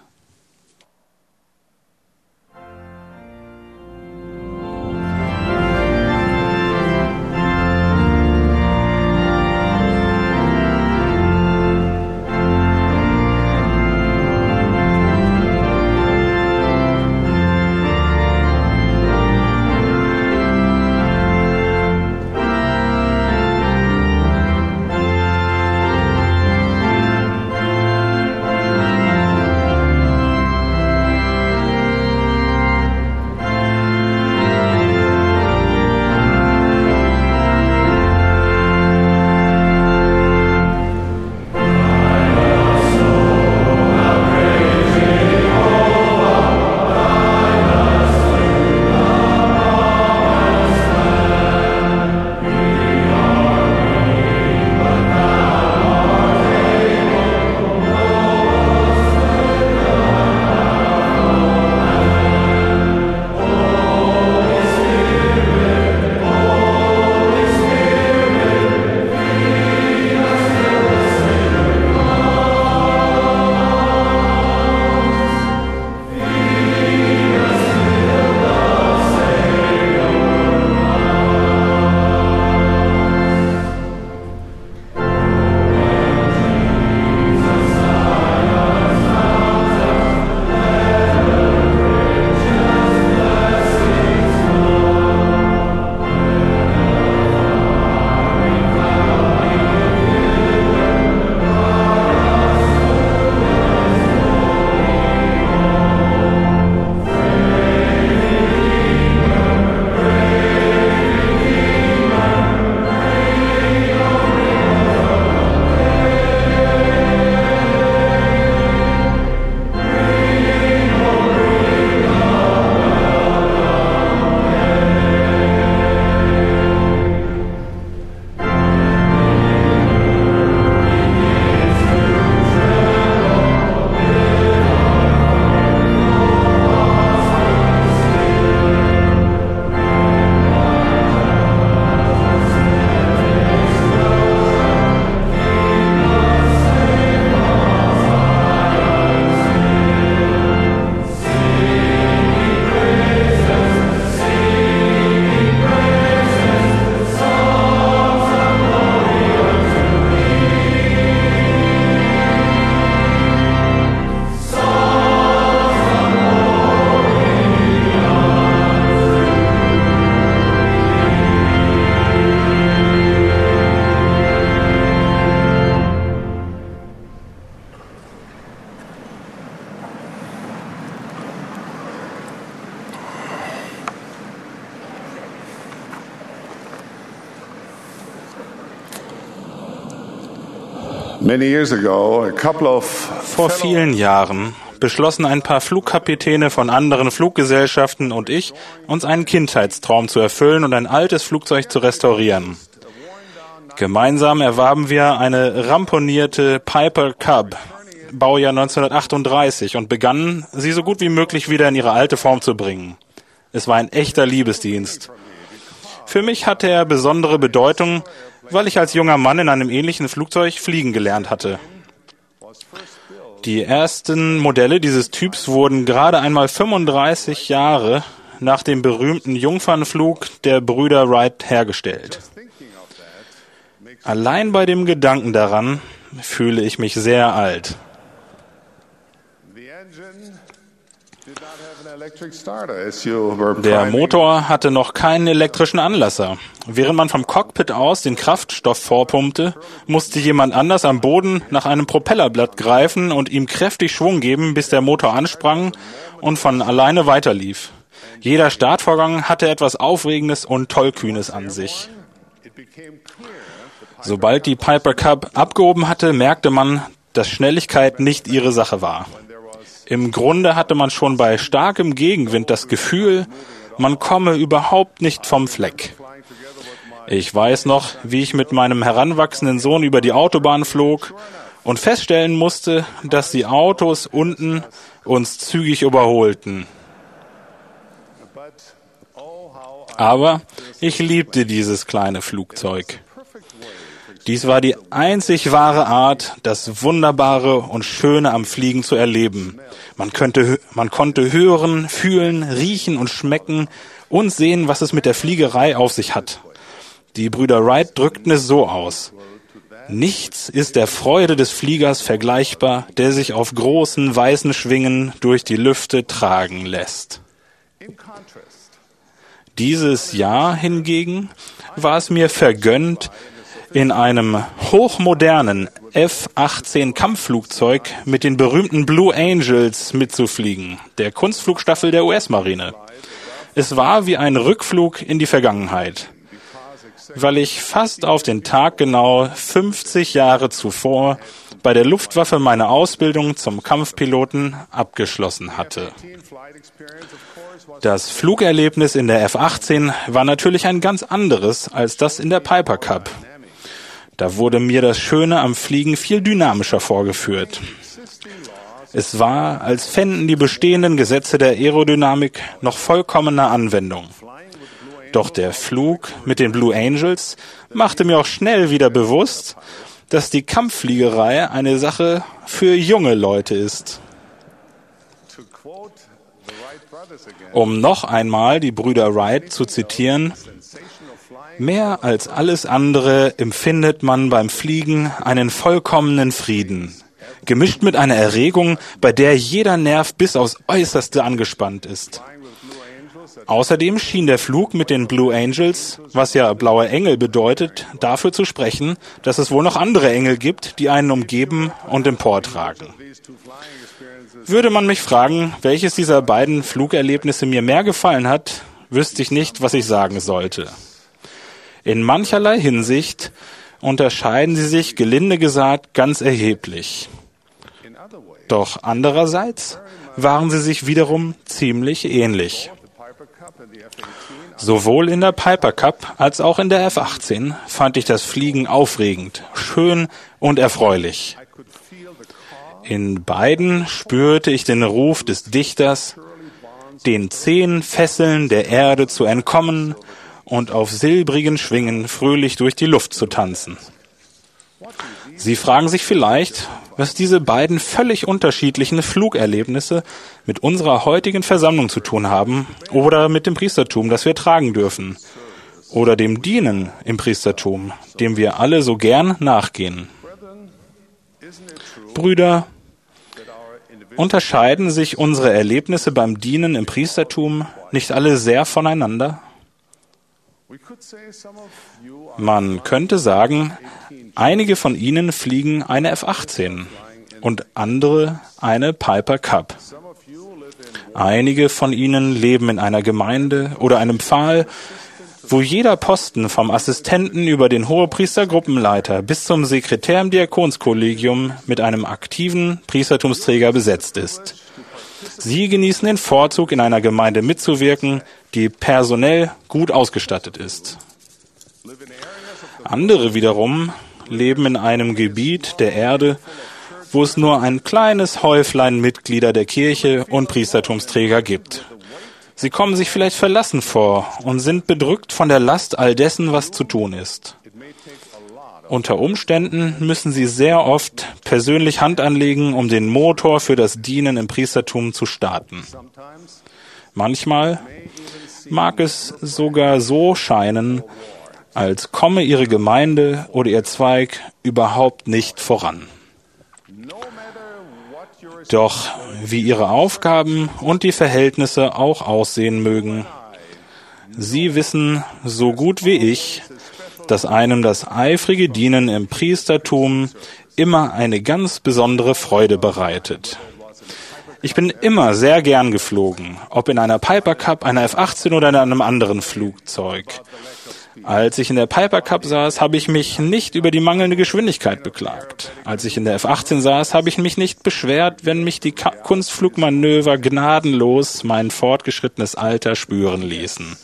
Vor vielen Jahren beschlossen ein paar Flugkapitäne von anderen Fluggesellschaften und ich, uns einen Kindheitstraum zu erfüllen und ein altes Flugzeug zu restaurieren. Gemeinsam erwarben wir eine ramponierte Piper Cub, Baujahr 1938, und begannen, sie so gut wie möglich wieder in ihre alte Form zu bringen. Es war ein echter Liebesdienst. Für mich hatte er besondere Bedeutung, weil ich als junger Mann in einem ähnlichen Flugzeug fliegen gelernt hatte. Die ersten Modelle dieses Typs wurden gerade einmal 35 Jahre nach dem berühmten Jungfernflug der Brüder Wright hergestellt. Allein bei dem Gedanken daran fühle ich mich sehr alt. Der Motor hatte noch keinen elektrischen Anlasser. Während man vom Cockpit aus den Kraftstoff vorpumpte, musste jemand anders am Boden nach einem Propellerblatt greifen und ihm kräftig Schwung geben, bis der Motor ansprang und von alleine weiterlief. Jeder Startvorgang hatte etwas Aufregendes und Tollkühnes an sich. Sobald die Piper Cub abgehoben hatte, merkte man, dass Schnelligkeit nicht ihre Sache war. Im Grunde hatte man schon bei starkem Gegenwind das Gefühl, man komme überhaupt nicht vom Fleck. Ich weiß noch, wie ich mit meinem heranwachsenden Sohn über die Autobahn flog und feststellen musste, dass die Autos unten uns zügig überholten. Aber ich liebte dieses kleine Flugzeug. Dies war die einzig wahre Art, das Wunderbare und Schöne am Fliegen zu erleben. Man konnte hören, fühlen, riechen und schmecken und sehen, was es mit der Fliegerei auf sich hat. Die Brüder Wright drückten es so aus: Nichts ist der Freude des Fliegers vergleichbar, der sich auf großen weißen Schwingen durch die Lüfte tragen lässt. Dieses Jahr hingegen war es mir vergönnt, in einem hochmodernen F-18 Kampfflugzeug mit den berühmten Blue Angels mitzufliegen, der Kunstflugstaffel der US-Marine. Es war wie ein Rückflug in die Vergangenheit, weil ich fast auf den Tag genau 50 Jahre zuvor bei der Luftwaffe meine Ausbildung zum Kampfpiloten abgeschlossen hatte. Das Flugerlebnis in der F-18 war natürlich ein ganz anderes als das in der Piper Cub. Da wurde mir das Schöne am Fliegen viel dynamischer vorgeführt. Es war, als fänden die bestehenden Gesetze der Aerodynamik noch vollkommener Anwendung. Doch der Flug mit den Blue Angels machte mir auch schnell wieder bewusst, dass die Kampffliegerei eine Sache für junge Leute ist. Um noch einmal die Brüder Wright zu zitieren: Mehr als alles andere empfindet man beim Fliegen einen vollkommenen Frieden, gemischt mit einer Erregung, bei der jeder Nerv bis aufs Äußerste angespannt ist. Außerdem schien der Flug mit den Blue Angels, was ja blaue Engel bedeutet, dafür zu sprechen, dass es wohl noch andere Engel gibt, die einen umgeben und emportragen. Würde man mich fragen, welches dieser beiden Flugerlebnisse mir mehr gefallen hat, wüsste ich nicht, was ich sagen sollte. In mancherlei Hinsicht unterscheiden sie sich, gelinde gesagt, ganz erheblich. Doch andererseits waren sie sich wiederum ziemlich ähnlich. Sowohl in der Piper Cub als auch in der F-18 fand ich das Fliegen aufregend, schön und erfreulich. In beiden spürte ich den Ruf des Dichters, den 10 Fesseln der Erde zu entkommen und auf silbrigen Schwingen fröhlich durch die Luft zu tanzen. Sie fragen sich vielleicht, was diese beiden völlig unterschiedlichen Flugerlebnisse mit unserer heutigen Versammlung zu tun haben oder mit dem Priestertum, das wir tragen dürfen, oder dem Dienen im Priestertum, dem wir alle so gern nachgehen. Brüder, unterscheiden sich unsere Erlebnisse beim Dienen im Priestertum nicht alle sehr voneinander? Man könnte sagen, einige von ihnen fliegen eine F-18 und andere eine Piper Cub. Einige von ihnen leben in einer Gemeinde oder einem Pfahl wo jeder Posten vom Assistenten über den Hohepriestergruppenleiter bis zum Sekretär im Diakonskollegium mit einem aktiven Priestertumsträger besetzt ist. Sie genießen den Vorzug, in einer Gemeinde mitzuwirken, die personell gut ausgestattet ist. Andere wiederum leben in einem Gebiet der Erde, wo es nur ein kleines Häuflein Mitglieder der Kirche und Priestertumsträger gibt. Sie kommen sich vielleicht verlassen vor und sind bedrückt von der Last all dessen, was zu tun ist. Unter Umständen müssen sie sehr oft persönlich Hand anlegen, um den Motor für das Dienen im Priestertum zu starten. Manchmal mag es sogar so scheinen, als komme ihre Gemeinde oder ihr Zweig überhaupt nicht voran. Doch wie ihre Aufgaben und die Verhältnisse auch aussehen mögen, sie wissen so gut wie ich, dass einem das eifrige Dienen im Priestertum immer eine ganz besondere Freude bereitet. Ich bin immer sehr gern geflogen, ob in einer Piper Cup, einer F-18 oder in einem anderen Flugzeug. Als ich in der Piper Cup saß, habe ich mich nicht über die mangelnde Geschwindigkeit beklagt. Als ich in der F-18 saß, habe ich mich nicht beschwert, wenn mich die Kunstflugmanöver gnadenlos mein fortgeschrittenes Alter spüren ließen.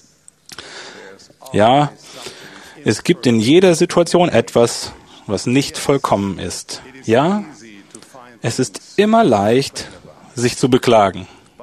Ja, es gibt in jeder Situation etwas, was nicht vollkommen ist. Ja, es ist immer leicht, sich zu beklagen.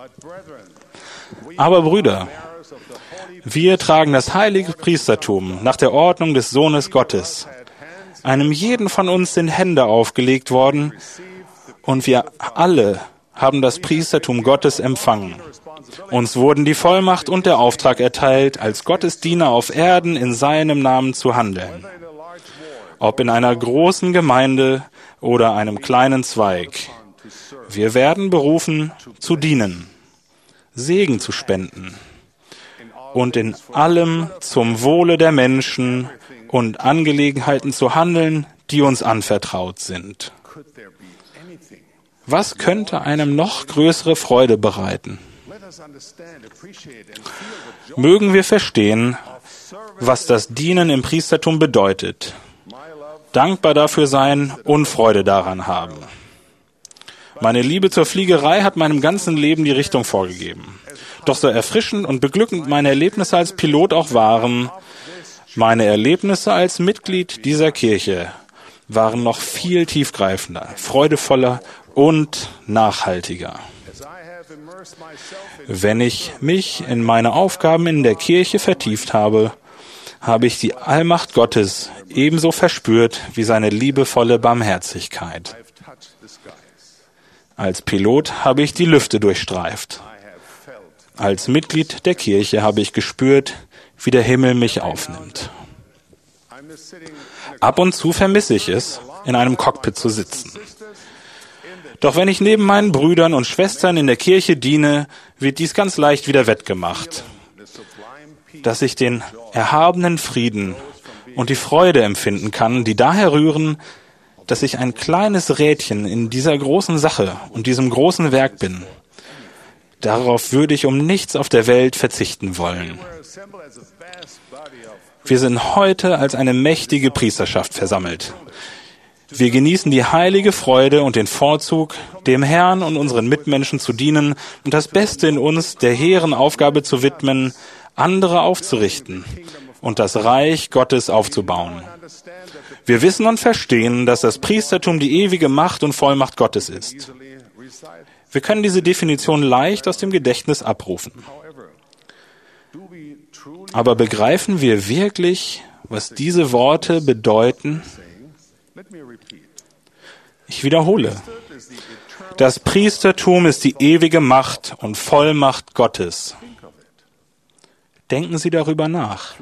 Aber Brüder, wir tragen das heilige Priestertum nach der Ordnung des Sohnes Gottes. Einem jeden von uns sind Hände aufgelegt worden und wir alle haben das Priestertum Gottes empfangen. Uns wurden die Vollmacht und der Auftrag erteilt, als Gottes Diener auf Erden in seinem Namen zu handeln. Ob in einer großen Gemeinde oder einem kleinen Zweig. Wir werden berufen, zu dienen, Segen zu spenden und in allem zum Wohle der Menschen und Angelegenheiten zu handeln, die uns anvertraut sind. Was könnte einem noch größere Freude bereiten? Mögen wir verstehen, was das Dienen im Priestertum bedeutet, dankbar dafür sein und Freude daran haben. Meine Liebe zur Fliegerei hat meinem ganzen Leben die Richtung vorgegeben. Doch so erfrischend und beglückend meine Erlebnisse als Pilot auch waren, meine Erlebnisse als Mitglied dieser Kirche waren noch viel tiefgreifender, freudevoller und nachhaltiger. Wenn ich mich in meine Aufgaben in der Kirche vertieft habe, habe ich die Allmacht Gottes ebenso verspürt wie seine liebevolle Barmherzigkeit. Als Pilot habe ich die Lüfte durchstreift. Als Mitglied der Kirche habe ich gespürt, wie der Himmel mich aufnimmt. Ab und zu vermisse ich es, in einem Cockpit zu sitzen. Doch wenn ich neben meinen Brüdern und Schwestern in der Kirche diene, wird dies ganz leicht wieder wettgemacht. Dass ich den erhabenen Frieden und die Freude empfinden kann, die daher rühren, dass ich ein kleines Rädchen in dieser großen Sache und diesem großen Werk bin. Darauf würde ich um nichts auf der Welt verzichten wollen. Wir sind heute als eine mächtige Priesterschaft versammelt. Wir genießen die heilige Freude und den Vorzug, dem Herrn und unseren Mitmenschen zu dienen und das Beste in uns der hehren Aufgabe zu widmen, andere aufzurichten und das Reich Gottes aufzubauen. Wir wissen und verstehen, dass das Priestertum die ewige Macht und Vollmacht Gottes ist. Wir können diese Definition leicht aus dem Gedächtnis abrufen. Aber begreifen wir wirklich, was diese Worte bedeuten? Ich wiederhole. Das Priestertum ist die ewige Macht und Vollmacht Gottes. Denken Sie darüber nach.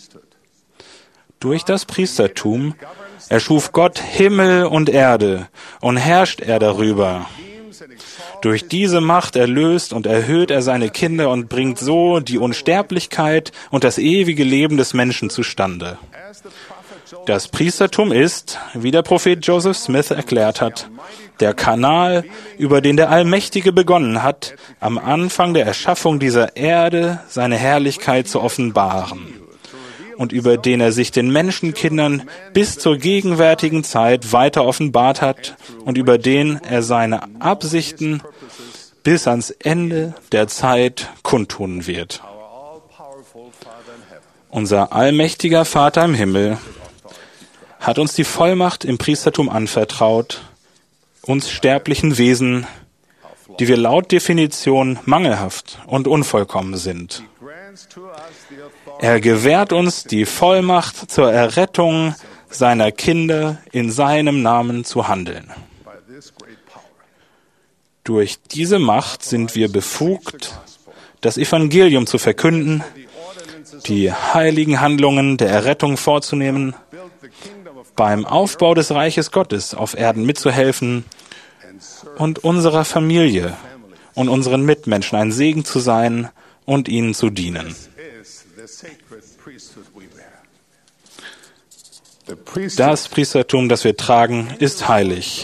Durch das Priestertum erschuf Gott Himmel und Erde und herrscht er darüber. Durch diese Macht erlöst und erhöht er seine Kinder und bringt so die Unsterblichkeit und das ewige Leben des Menschen zustande. Das Priestertum ist, wie der Prophet Joseph Smith erklärt hat, der Kanal, über den der Allmächtige begonnen hat, am Anfang der Erschaffung dieser Erde seine Herrlichkeit zu offenbaren. und über den er sich den Menschenkindern bis zur gegenwärtigen Zeit weiter offenbart hat und über den er seine Absichten bis ans Ende der Zeit kundtun wird. Unser allmächtiger Vater im Himmel hat uns die Vollmacht im Priestertum anvertraut, uns sterblichen Wesen, die wir laut Definition mangelhaft und unvollkommen sind. Er gewährt uns die Vollmacht zur Errettung seiner Kinder in seinem Namen zu handeln. Durch diese Macht sind wir befugt, das Evangelium zu verkünden, die heiligen Handlungen der Errettung vorzunehmen, beim Aufbau des Reiches Gottes auf Erden mitzuhelfen und unserer Familie und unseren Mitmenschen ein Segen zu sein und ihnen zu dienen. Das Priestertum, das wir tragen, ist heilig.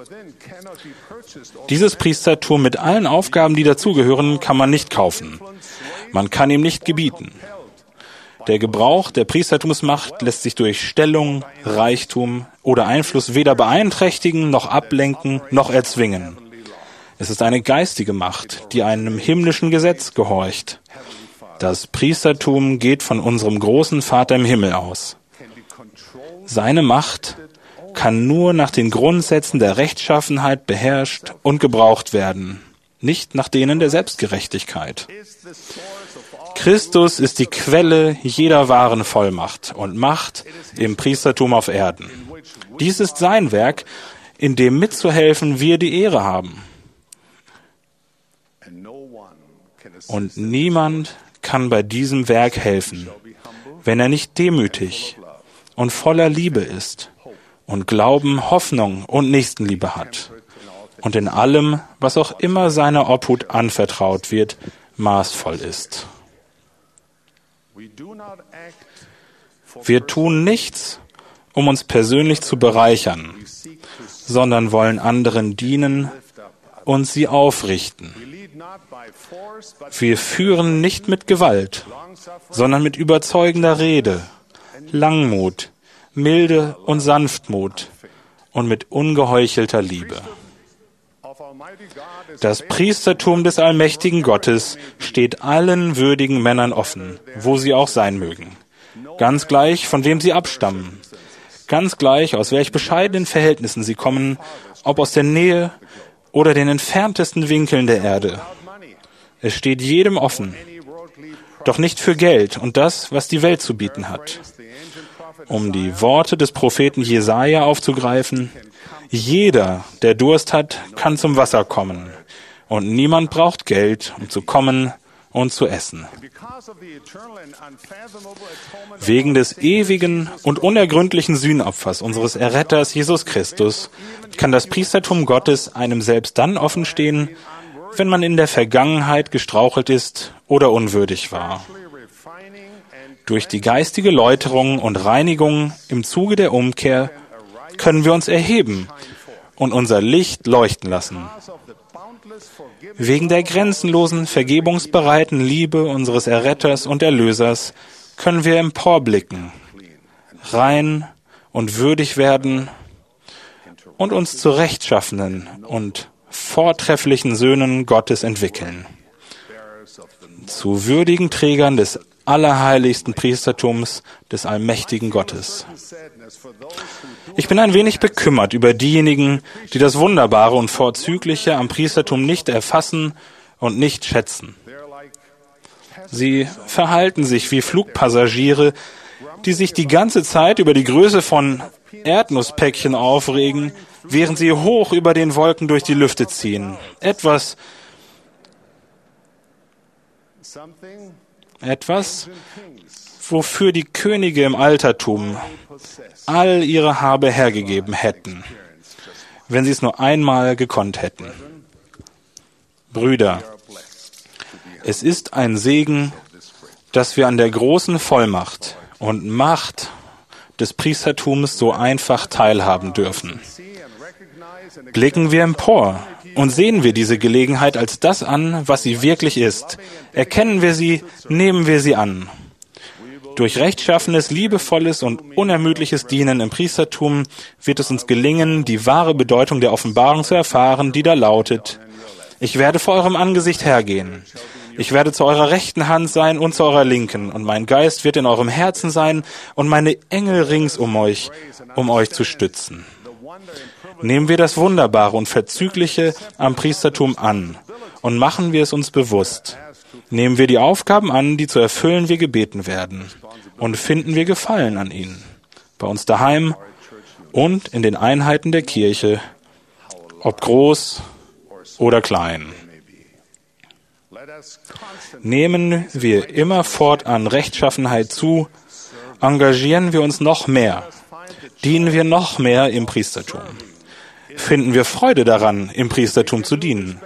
Dieses Priestertum mit allen Aufgaben, die dazugehören, kann man nicht kaufen. Man kann ihm nicht gebieten. Der Gebrauch der Priestertumsmacht lässt sich durch Stellung, Reichtum oder Einfluss weder beeinträchtigen, noch ablenken, noch erzwingen. Es ist eine geistige Macht, die einem himmlischen Gesetz gehorcht. Das Priestertum geht von unserem großen Vater im Himmel aus. Seine Macht kann nur nach den Grundsätzen der Rechtschaffenheit beherrscht und gebraucht werden, nicht nach denen der Selbstgerechtigkeit. Christus ist die Quelle jeder wahren Vollmacht und Macht im Priestertum auf Erden. Dies ist sein Werk, in dem mitzuhelfen wir die Ehre haben. Und niemand kann bei diesem Werk helfen, wenn er nicht demütig und voller Liebe ist und Glauben, Hoffnung und Nächstenliebe hat und in allem, was auch immer seiner Obhut anvertraut wird, maßvoll ist. Wir tun nichts, um uns persönlich zu bereichern, sondern wollen anderen dienen und sie aufrichten. Wir führen nicht mit Gewalt, sondern mit überzeugender Rede, Langmut, Milde und Sanftmut und mit ungeheuchelter Liebe. Das Priestertum des allmächtigen Gottes steht allen würdigen Männern offen, wo sie auch sein mögen. Ganz gleich, von wem sie abstammen. Ganz gleich, aus welch bescheidenen Verhältnissen sie kommen, ob aus der Nähe oder den entferntesten Winkeln der Erde. Es steht jedem offen, doch nicht für Geld und das, was die Welt zu bieten hat. Um die Worte des Propheten Jesaja aufzugreifen: Jeder, der Durst hat, kann zum Wasser kommen, und niemand braucht Geld, um zu kommen und zu essen. Wegen des ewigen und unergründlichen Sühnopfers unseres Erretters Jesus Christus kann das Priestertum Gottes einem selbst dann offenstehen, wenn man in der Vergangenheit gestrauchelt ist oder unwürdig war. Durch die geistige Läuterung und Reinigung im Zuge der Umkehr können wir uns erheben und unser Licht leuchten lassen. Wegen der grenzenlosen, vergebungsbereiten Liebe unseres Erretters und Erlösers können wir emporblicken, rein und würdig werden und uns zu rechtschaffenen und vortrefflichen Söhnen Gottes entwickeln, zu würdigen Trägern des allerheiligsten Priestertums des allmächtigen Gottes. Ich bin ein wenig bekümmert über diejenigen, die das Wunderbare und Vorzügliche am Priestertum nicht erfassen und nicht schätzen. Sie verhalten sich wie Flugpassagiere, die sich die ganze Zeit über die Größe von Erdnusspäckchen aufregen, während sie hoch über den Wolken durch die Lüfte ziehen. Etwas, wofür die Könige im Altertum all ihre Habe hergegeben hätten, wenn sie es nur einmal gekonnt hätten. Brüder, es ist ein Segen, dass wir an der großen Vollmacht und Macht des Priestertums so einfach teilhaben dürfen. Blicken wir empor und sehen wir diese Gelegenheit als das an, was sie wirklich ist. Erkennen wir sie, nehmen wir sie an. Durch rechtschaffenes, liebevolles und unermüdliches Dienen im Priestertum wird es uns gelingen, die wahre Bedeutung der Offenbarung zu erfahren, die da lautet: Ich werde vor eurem Angesicht hergehen. Ich werde zu eurer rechten Hand sein und zu eurer linken, und mein Geist wird in eurem Herzen sein und meine Engel rings um euch zu stützen. Nehmen wir das Wunderbare und Verzügliche am Priestertum an und machen wir es uns bewusst. Nehmen wir die Aufgaben an, die zu erfüllen wir gebeten werden, und finden wir Gefallen an ihnen, bei uns daheim und in den Einheiten der Kirche, ob groß oder klein. Nehmen wir immerfort an Rechtschaffenheit zu, engagieren wir uns noch mehr, dienen wir noch mehr im Priestertum. Finden wir Freude daran, im Priestertum zu dienen.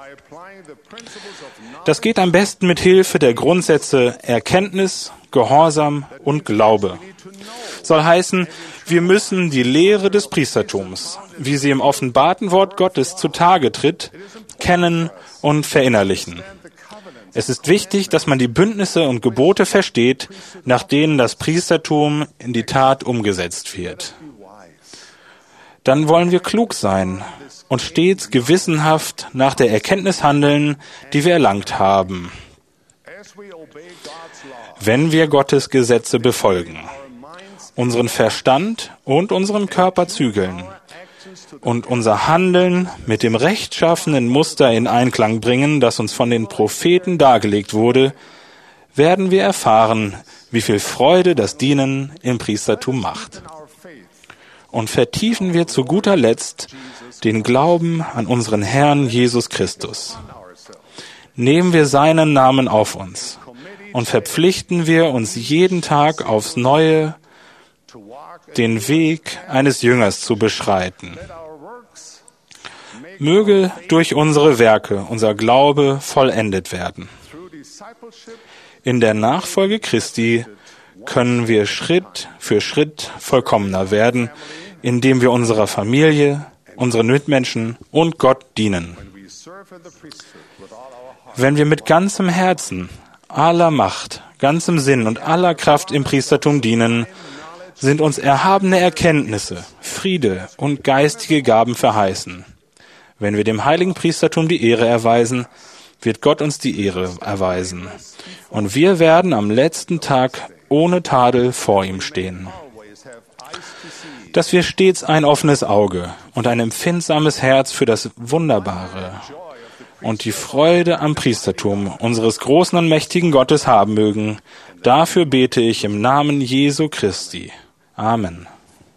Das geht am besten mit Hilfe der Grundsätze Erkenntnis, Gehorsam und Glaube. Soll heißen, wir müssen die Lehre des Priestertums, wie sie im offenbarten Wort Gottes zutage tritt, kennen und verinnerlichen. Es ist wichtig, dass man die Bündnisse und Gebote versteht, nach denen das Priestertum in die Tat umgesetzt wird. Dann wollen wir klug sein und stets gewissenhaft nach der Erkenntnis handeln, die wir erlangt haben. Wenn wir Gottes Gesetze befolgen, unseren Verstand und unseren Körper zügeln und unser Handeln mit dem rechtschaffenen Muster in Einklang bringen, das uns von den Propheten dargelegt wurde, werden wir erfahren, wie viel Freude das Dienen im Priestertum macht. Und vertiefen wir zu guter Letzt den Glauben an unseren Herrn Jesus Christus. Nehmen wir seinen Namen auf uns und verpflichten wir uns jeden Tag aufs Neue, den Weg eines Jüngers zu beschreiten. Möge durch unsere Werke unser Glaube vollendet werden. In der Nachfolge Christi können wir Schritt für Schritt vollkommener werden, indem wir unserer Familie, unseren Mitmenschen und Gott dienen. Wenn wir mit ganzem Herzen, aller Macht, ganzem Sinn und aller Kraft im Priestertum dienen, sind uns erhabene Erkenntnisse, Friede und geistige Gaben verheißen. Wenn wir dem heiligen Priestertum die Ehre erweisen, wird Gott uns die Ehre erweisen. Und wir werden am letzten Tag ohne Tadel vor ihm stehen. Dass wir stets ein offenes Auge und ein empfindsames Herz für das Wunderbare und die Freude am Priestertum unseres großen und mächtigen Gottes haben mögen, dafür bete ich im Namen Jesu Christi. Amen.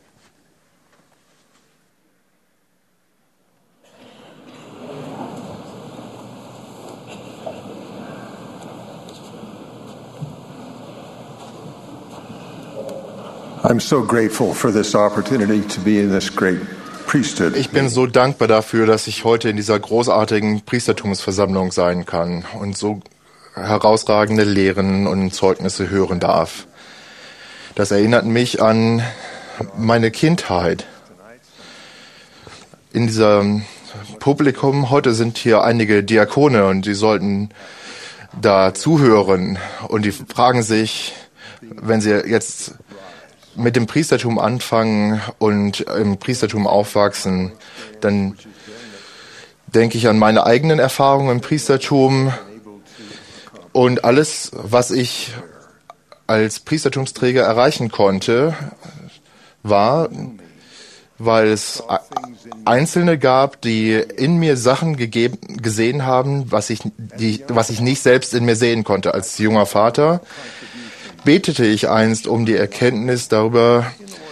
I'm so grateful for this opportunity to be in this great priesthood. Ich bin so dankbar dafür, dass ich heute in dieser großartigen Priestertumsversammlung sein kann und so herausragende Lehren und Zeugnisse hören darf. Das erinnert mich an meine Kindheit. In diesem Publikum heute sind hier einige Diakone und die sollten da zuhören und die fragen sich, wenn sie jetzt mit dem Priestertum anfangen und im Priestertum aufwachsen, dann denke ich an meine eigenen Erfahrungen im Priestertum und alles, was ich als Priestertumsträger erreichen konnte, war, weil es Einzelne gab, die in mir Sachen gesehen haben, was ich nicht selbst in mir sehen konnte. Als junger Vater betete ich einst um die Erkenntnis darüber,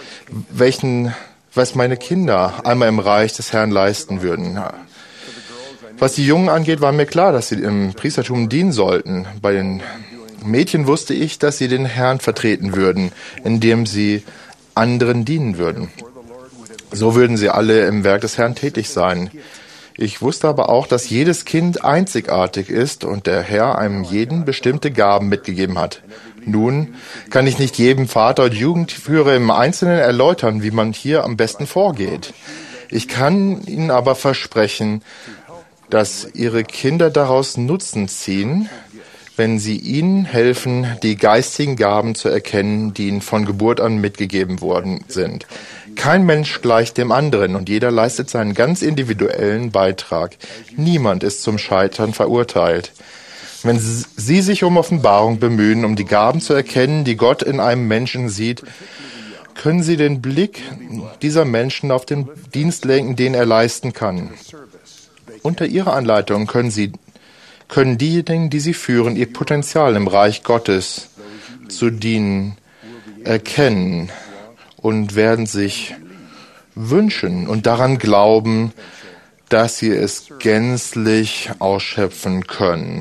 was meine Kinder einmal im Reich des Herrn leisten würden. Was die Jungen angeht, war mir klar, dass sie im Priestertum dienen sollten. Bei den Mädchen wusste ich, dass sie den Herrn vertreten würden, indem sie anderen dienen würden. So würden sie alle im Werk des Herrn tätig sein. Ich wusste aber auch, dass jedes Kind einzigartig ist und der Herr einem jeden bestimmte Gaben mitgegeben hat. Nun kann ich nicht jedem Vater und Jugendführer im Einzelnen erläutern, wie man hier am besten vorgeht. Ich kann Ihnen aber versprechen, dass Ihre Kinder daraus Nutzen ziehen, wenn sie ihnen helfen, die geistigen Gaben zu erkennen, die ihnen von Geburt an mitgegeben worden sind. Kein Mensch gleicht dem anderen und jeder leistet seinen ganz individuellen Beitrag. Niemand ist zum Scheitern verurteilt. Wenn Sie sich um Offenbarung bemühen, um die Gaben zu erkennen, die Gott in einem Menschen sieht, können Sie den Blick dieser Menschen auf den Dienst lenken, den er leisten kann. Unter Ihrer Anleitung können diejenigen, die Sie führen, ihr Potenzial im Reich Gottes zu dienen, erkennen und werden sich wünschen und daran glauben, dass sie es gänzlich ausschöpfen können.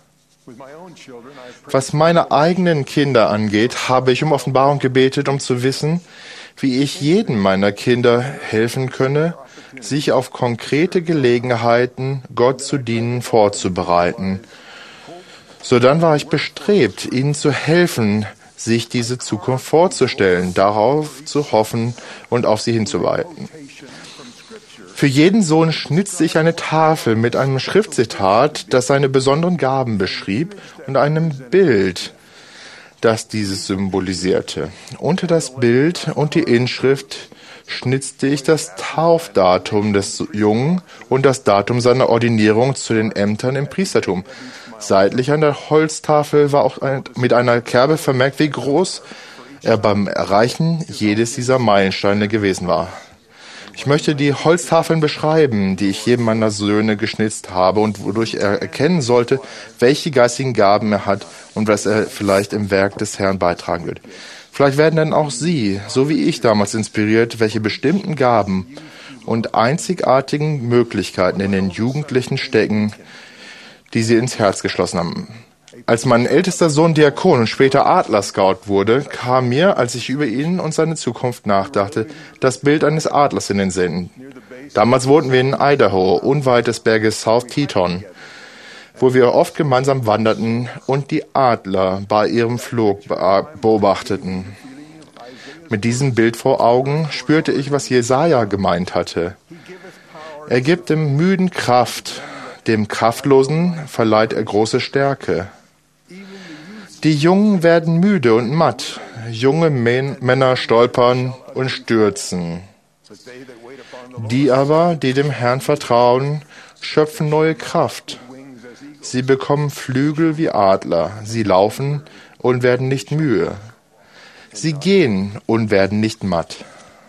Was meine eigenen Kinder angeht, habe ich um Offenbarung gebetet, um zu wissen, wie ich jedem meiner Kinder helfen könne, sich auf konkrete Gelegenheiten, Gott zu dienen, vorzubereiten. Sodann war ich bestrebt, ihnen zu helfen, sich diese Zukunft vorzustellen, darauf zu hoffen und auf sie hinzuweisen. Für jeden Sohn schnitzte ich eine Tafel mit einem Schriftzitat, das seine besonderen Gaben beschrieb, und einem Bild, das dieses symbolisierte. Unter das Bild und die Inschrift schnitzte ich das Taufdatum des Jungen und das Datum seiner Ordinierung zu den Ämtern im Priestertum. Seitlich an der Holztafel war auch mit einer Kerbe vermerkt, wie groß er beim Erreichen jedes dieser Meilensteine gewesen war. Ich möchte die Holztafeln beschreiben, die ich jedem meiner Söhne geschnitzt habe und wodurch er erkennen sollte, welche geistigen Gaben er hat und was er vielleicht im Werk des Herrn beitragen wird. Vielleicht werden dann auch Sie, so wie ich damals, inspiriert, welche bestimmten Gaben und einzigartigen Möglichkeiten in den Jugendlichen stecken, die sie ins Herz geschlossen haben. Als mein ältester Sohn Diakon und später Adler-Scout wurde, kam mir, als ich über ihn und seine Zukunft nachdachte, das Bild eines Adlers in den Sinn. Damals wohnten wir in Idaho, unweit des Berges South Teton, wo wir oft gemeinsam wanderten und die Adler bei ihrem Flug beobachteten. Mit diesem Bild vor Augen spürte ich, was Jesaja gemeint hatte. Er gibt dem Müden Kraft, dem Kraftlosen verleiht er große Stärke. Die Jungen werden müde und matt, junge Männer stolpern und stürzen. Die aber, die dem Herrn vertrauen, schöpfen neue Kraft. Sie bekommen Flügel wie Adler, sie laufen und werden nicht müde. Sie gehen und werden nicht matt.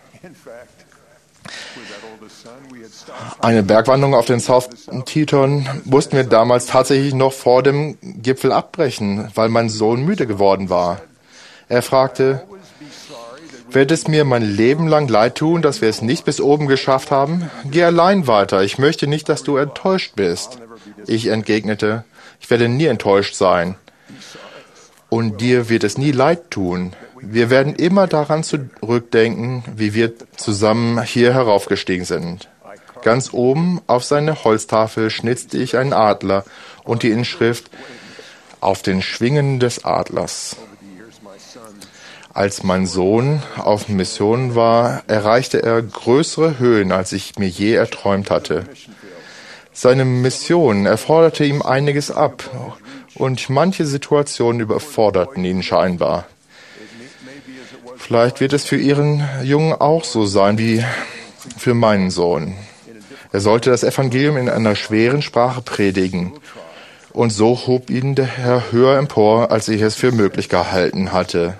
Eine Bergwanderung auf den South Teton mussten wir damals tatsächlich noch vor dem Gipfel abbrechen, weil mein Sohn müde geworden war. Er fragte, wird es mir mein Leben lang leid tun, dass wir es nicht bis oben geschafft haben? Geh allein weiter, ich möchte nicht, dass du enttäuscht bist. Ich entgegnete, ich werde nie enttäuscht sein. Und dir wird es nie leid tun. Wir werden immer daran zurückdenken, wie wir zusammen hier heraufgestiegen sind. Ganz oben auf seine Holztafel schnitzte ich einen Adler und die Inschrift auf den Schwingen des Adlers. Als mein Sohn auf Mission war, erreichte er größere Höhen, als ich mir je erträumt hatte. Seine Mission erforderte ihm einiges ab und manche Situationen überforderten ihn scheinbar. Vielleicht wird es für Ihren Jungen auch so sein wie für meinen Sohn. Er sollte das Evangelium in einer schweren Sprache predigen. Und so hob ihn der Herr höher empor, als ich es für möglich gehalten hatte.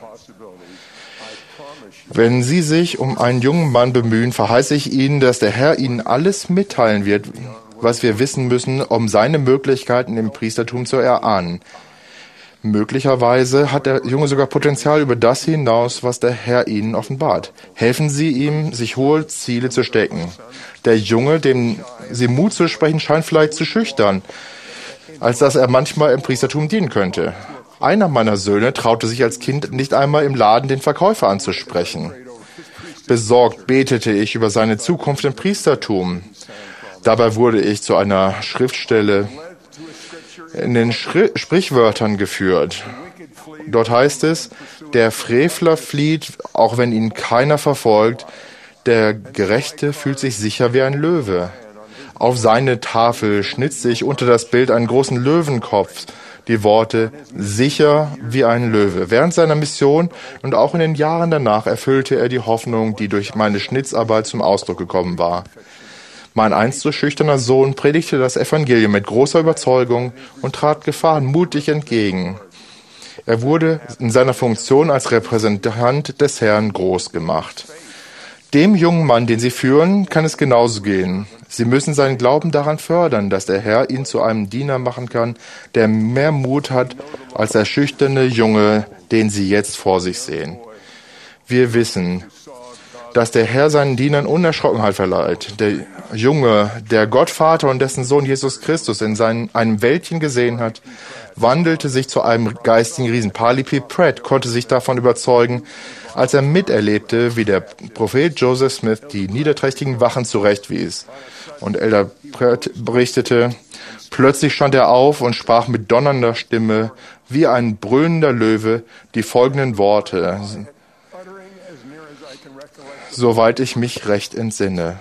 Wenn Sie sich um einen jungen Mann bemühen, verheiße ich Ihnen, dass der Herr Ihnen alles mitteilen wird, was wir wissen müssen, um seine Möglichkeiten im Priestertum zu erahnen. Möglicherweise hat der Junge sogar Potenzial über das hinaus, was der Herr ihnen offenbart. Helfen Sie ihm, sich hohe Ziele zu stecken. Der Junge, dem Sie Mut zu sprechen, scheint vielleicht zu schüchtern, als dass er manchmal im Priestertum dienen könnte. Einer meiner Söhne traute sich als Kind nicht einmal im Laden den Verkäufer anzusprechen. Besorgt betete ich über seine Zukunft im Priestertum. Dabei wurde ich zu einer Schriftstelle in den Sprichwörtern geführt. Dort heißt es, der Frevler flieht, auch wenn ihn keiner verfolgt, der Gerechte fühlt sich sicher wie ein Löwe. Auf seine Tafel schnitzte ich unter das Bild einen großen Löwenkopf, die Worte sicher wie ein Löwe. Während seiner Mission und auch in den Jahren danach erfüllte er die Hoffnung, die durch meine Schnitzarbeit zum Ausdruck gekommen war. Mein einst so schüchterner Sohn predigte das Evangelium mit großer Überzeugung und trat Gefahren mutig entgegen. Er wurde in seiner Funktion als Repräsentant des Herrn groß gemacht. Dem jungen Mann, den Sie führen, kann es genauso gehen. Sie müssen seinen Glauben daran fördern, dass der Herr ihn zu einem Diener machen kann, der mehr Mut hat als der schüchterne Junge, den Sie jetzt vor sich sehen. Wir wissen, dass der Herr seinen Dienern Unerschrockenheit verleiht. Der Junge, der Gott Vater und dessen Sohn Jesus Christus in einem Wäldchen gesehen hat, wandelte sich zu einem geistigen Riesen. Parley P. Pratt konnte sich davon überzeugen, als er miterlebte, wie der Prophet Joseph Smith die niederträchtigen Wachen zurechtwies. Und Elder Pratt berichtete, plötzlich stand er auf und sprach mit donnernder Stimme, wie ein brüllender Löwe, die folgenden Worte, soweit ich mich recht entsinne.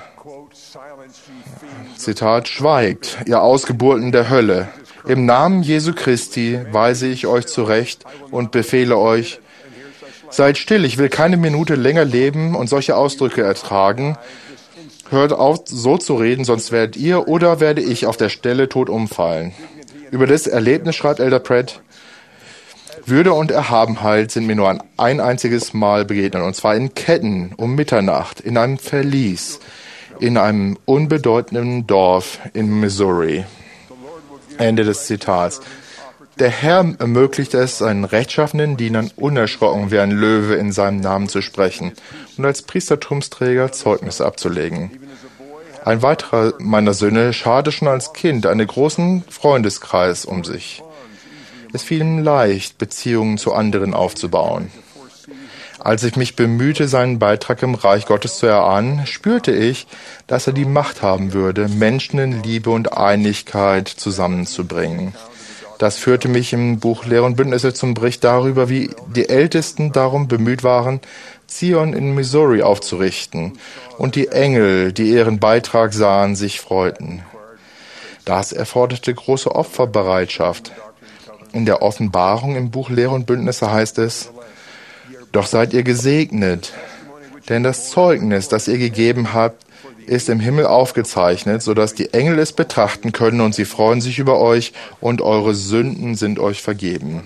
Zitat, schweigt, ihr Ausgeburten der Hölle. Im Namen Jesu Christi weise ich euch zurecht und befehle euch, seid still, ich will keine Minute länger leben und solche Ausdrücke ertragen. Hört auf, so zu reden, sonst werdet ihr oder werde ich auf der Stelle tot umfallen. Über das Erlebnis schreibt Elder Pratt, Würde und Erhabenheit sind mir nur ein einziges Mal begegnet, und zwar in Ketten um Mitternacht, in einem Verlies, in einem unbedeutenden Dorf in Missouri. Ende des Zitats. Der Herr ermöglicht es, seinen rechtschaffenen Dienern unerschrocken wie ein Löwe in seinem Namen zu sprechen und als Priestertumsträger Zeugnisse abzulegen. Ein weiterer meiner Söhne scharte schon als Kind einen großen Freundeskreis um sich. Es fiel ihm leicht, Beziehungen zu anderen aufzubauen. Als ich mich bemühte, seinen Beitrag im Reich Gottes zu erahnen, spürte ich, dass er die Macht haben würde, Menschen in Liebe und Einigkeit zusammenzubringen. Das führte mich im Buch Lehre und Bündnisse zum Bericht darüber, wie die Ältesten darum bemüht waren, Zion in Missouri aufzurichten und die Engel, die ihren Beitrag sahen, sich freuten. Das erforderte große Opferbereitschaft. In der Offenbarung im Buch Lehre und Bündnisse heißt es, doch seid ihr gesegnet, denn das Zeugnis, das ihr gegeben habt, ist im Himmel aufgezeichnet, sodass die Engel es betrachten können und sie freuen sich über euch und eure Sünden sind euch vergeben.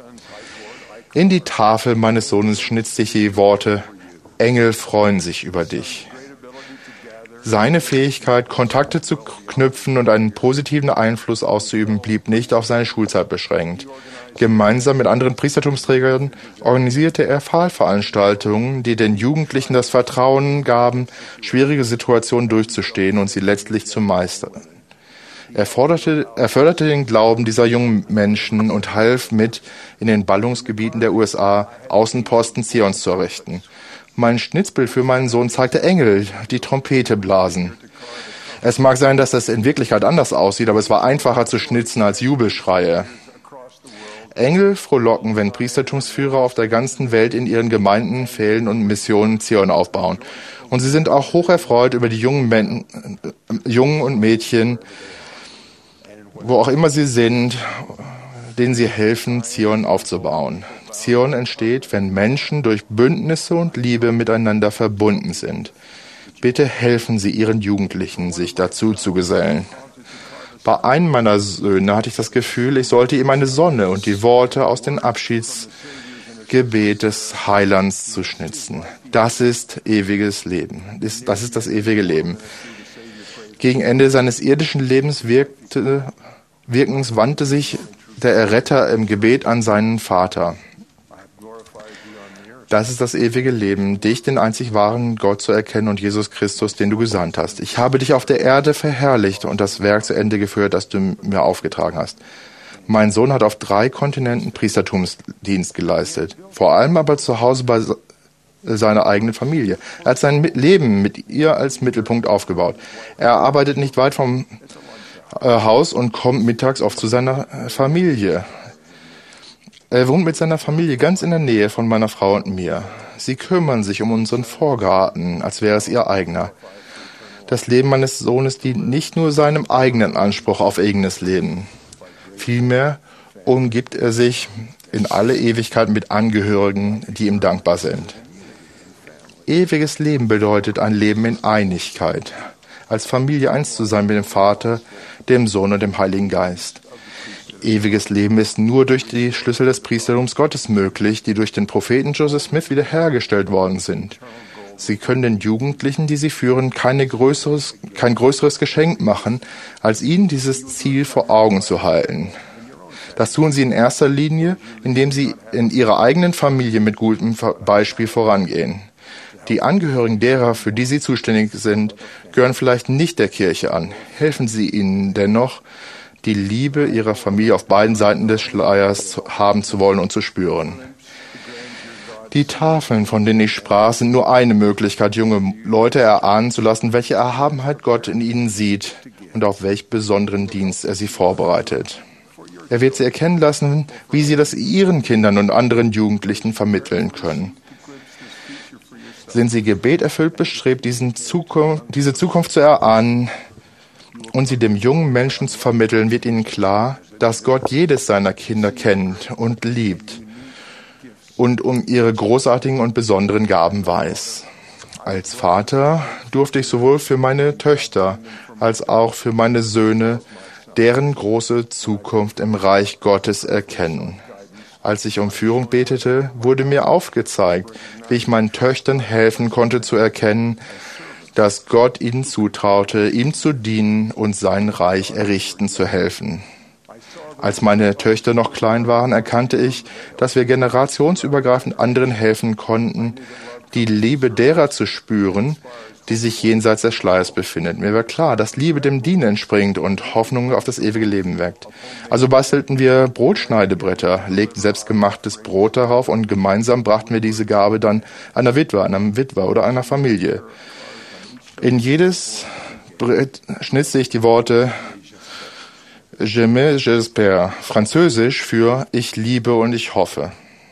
In die Tafel meines Sohnes schnitzte ich die Worte, Engel freuen sich über dich. Seine Fähigkeit, Kontakte zu knüpfen und einen positiven Einfluss auszuüben, blieb nicht auf seine Schulzeit beschränkt. Gemeinsam mit anderen Priestertumsträgern organisierte er Pfahlveranstaltungen, die den Jugendlichen das Vertrauen gaben, schwierige Situationen durchzustehen und sie letztlich zu meistern. Er förderte den Glauben dieser jungen Menschen und half mit, in den Ballungsgebieten der USA Außenposten Zions zu errichten. Mein Schnitzbild für meinen Sohn zeigte Engel, die Trompete blasen. Es mag sein, dass das in Wirklichkeit anders aussieht, aber es war einfacher zu schnitzen als Jubelschreie. Engel frohlocken, wenn Priestertumsführer auf der ganzen Welt in ihren Gemeinden, Pfählen und Missionen Zion aufbauen. Und sie sind auch hocherfreut über die Jungen und Mädchen, wo auch immer sie sind, denen sie helfen, Zion aufzubauen. Zion entsteht, wenn Menschen durch Bündnisse und Liebe miteinander verbunden sind. Bitte helfen Sie Ihren Jugendlichen, sich dazu zu gesellen. Bei einem meiner Söhne hatte ich das Gefühl, ich sollte ihm eine Sonne und die Worte aus dem Abschiedsgebet des Heilands zu schnitzen. Das ist ewiges Leben. Das ist das ewige Leben. Gegen Ende seines irdischen Lebens Wirkens wandte sich der Erretter im Gebet an seinen Vater. Das ist das ewige Leben, dich, den einzig wahren Gott, zu erkennen und Jesus Christus, den du gesandt hast. Ich habe dich auf der Erde verherrlicht und das Werk zu Ende geführt, das du mir aufgetragen hast. Mein Sohn hat auf 3 Kontinenten Priestertumsdienst geleistet, vor allem aber zu Hause bei seiner eigenen Familie. Er hat sein Leben mit ihr als Mittelpunkt aufgebaut. Er arbeitet nicht weit vom Haus und kommt mittags oft zu seiner Familie. Er wohnt mit seiner Familie ganz in der Nähe von meiner Frau und mir. Sie kümmern sich um unseren Vorgarten, als wäre es ihr eigener. Das Leben meines Sohnes dient nicht nur seinem eigenen Anspruch auf eigenes Leben, vielmehr umgibt er sich in alle Ewigkeit mit Angehörigen, die ihm dankbar sind. Ewiges Leben bedeutet ein Leben in Einigkeit, als Familie eins zu sein mit dem Vater, dem Sohn und dem Heiligen Geist. Ewiges Leben ist nur durch die Schlüssel des Priestertums Gottes möglich, die durch den Propheten Joseph Smith wiederhergestellt worden sind. Sie können den Jugendlichen, die sie führen, kein größeres Geschenk machen, als ihnen dieses Ziel vor Augen zu halten. Das tun sie in erster Linie, indem sie in ihrer eigenen Familie mit gutem Beispiel vorangehen. Die Angehörigen derer, für die sie zuständig sind, gehören vielleicht nicht der Kirche an. Helfen Sie ihnen dennoch, die Liebe ihrer Familie auf beiden Seiten des Schleiers haben zu wollen und zu spüren. Die Tafeln, von denen ich sprach, sind nur eine Möglichkeit, junge Leute erahnen zu lassen, welche Erhabenheit Gott in ihnen sieht und auf welch besonderen Dienst er sie vorbereitet. Er wird sie erkennen lassen, wie sie das ihren Kindern und anderen Jugendlichen vermitteln können. Sind sie gebeterfüllt bestrebt, diese Zukunft zu erahnen und sie dem jungen Menschen zu vermitteln, wird ihnen klar, dass Gott jedes seiner Kinder kennt und liebt und um ihre großartigen und besonderen Gaben weiß. Als Vater durfte ich sowohl für meine Töchter als auch für meine Söhne deren große Zukunft im Reich Gottes erkennen. Als ich um Führung betete, wurde mir aufgezeigt, wie ich meinen Töchtern helfen konnte zu erkennen, dass Gott ihnen zutraute, ihm zu dienen und sein Reich errichten zu helfen. Als meine Töchter noch klein waren, erkannte ich, dass wir generationsübergreifend anderen helfen konnten, die Liebe derer zu spüren, die sich jenseits des Schleiers befindet. Mir war klar, dass Liebe dem Dienen entspringt und Hoffnung auf das ewige Leben weckt. Also bastelten wir Brotschneidebretter, legten selbstgemachtes Brot darauf und gemeinsam brachten wir diese Gabe dann einer Witwe, einem Witwer oder einer Familie. In jedes Brett schnitzte ich die Worte J'aime, j'espère, französisch für Ich liebe und ich hoffe.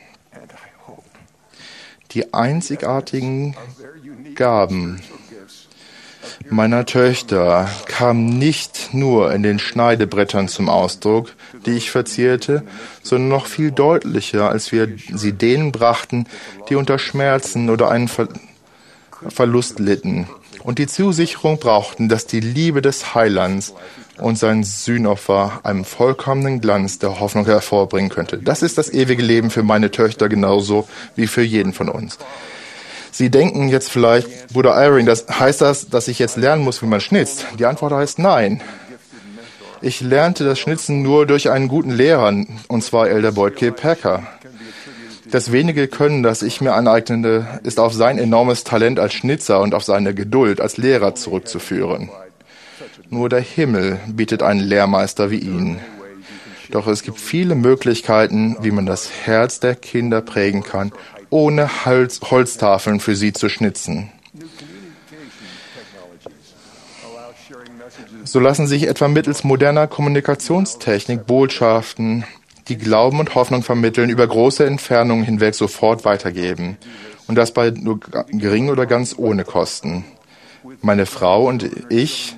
Die einzigartigen Gaben meiner Töchter kamen nicht nur in den Schneidebrettern zum Ausdruck, die ich verzierte, sondern noch viel deutlicher, als wir sie denen brachten, die unter Schmerzen oder einen Verlust litten und die Zusicherung brauchten, dass die Liebe des Heilands und sein Sühnopfer einen vollkommenen Glanz der Hoffnung hervorbringen könnte. Das ist das ewige Leben für meine Töchter genauso wie für jeden von uns. Sie denken jetzt vielleicht, Bruder Eyring, heißt das, dass ich jetzt lernen muss, wie man schnitzt? Die Antwort heißt nein. Ich lernte das Schnitzen nur durch einen guten Lehrer, und zwar Elder Boyd K. Packer. Das wenige Können, das ich mir aneignete, ist auf sein enormes Talent als Schnitzer und auf seine Geduld als Lehrer zurückzuführen. Nur der Himmel bietet einen Lehrmeister wie ihn. Doch es gibt viele Möglichkeiten, wie man das Herz der Kinder prägen kann, ohne Holztafeln für sie zu schnitzen. So lassen sich etwa mittels moderner Kommunikationstechnik Botschaften, die Glauben und Hoffnung vermitteln, über große Entfernungen hinweg sofort weitergeben. Und das bei nur gering oder ganz ohne Kosten. Meine Frau und ich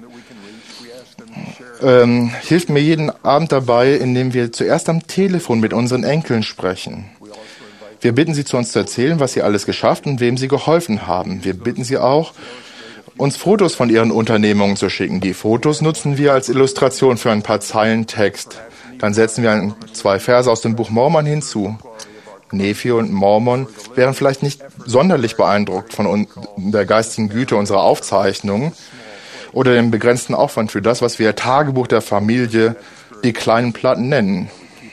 hilft mir jeden Abend dabei, indem wir zuerst am Telefon mit unseren Enkeln sprechen. Wir bitten sie, zu uns zu erzählen, was sie alles geschafft und wem sie geholfen haben. Wir bitten sie auch, uns Fotos von ihren Unternehmungen zu schicken. Die Fotos nutzen wir als Illustration für ein paar Zeilen Text. Dann setzen wir 2 Verse aus dem Buch Mormon hinzu. Nephi und Mormon wären vielleicht nicht sonderlich beeindruckt von der geistigen Güte unserer Aufzeichnungen oder dem begrenzten Aufwand für das, was wir Tagebuch der Familie, die kleinen Platten nennen.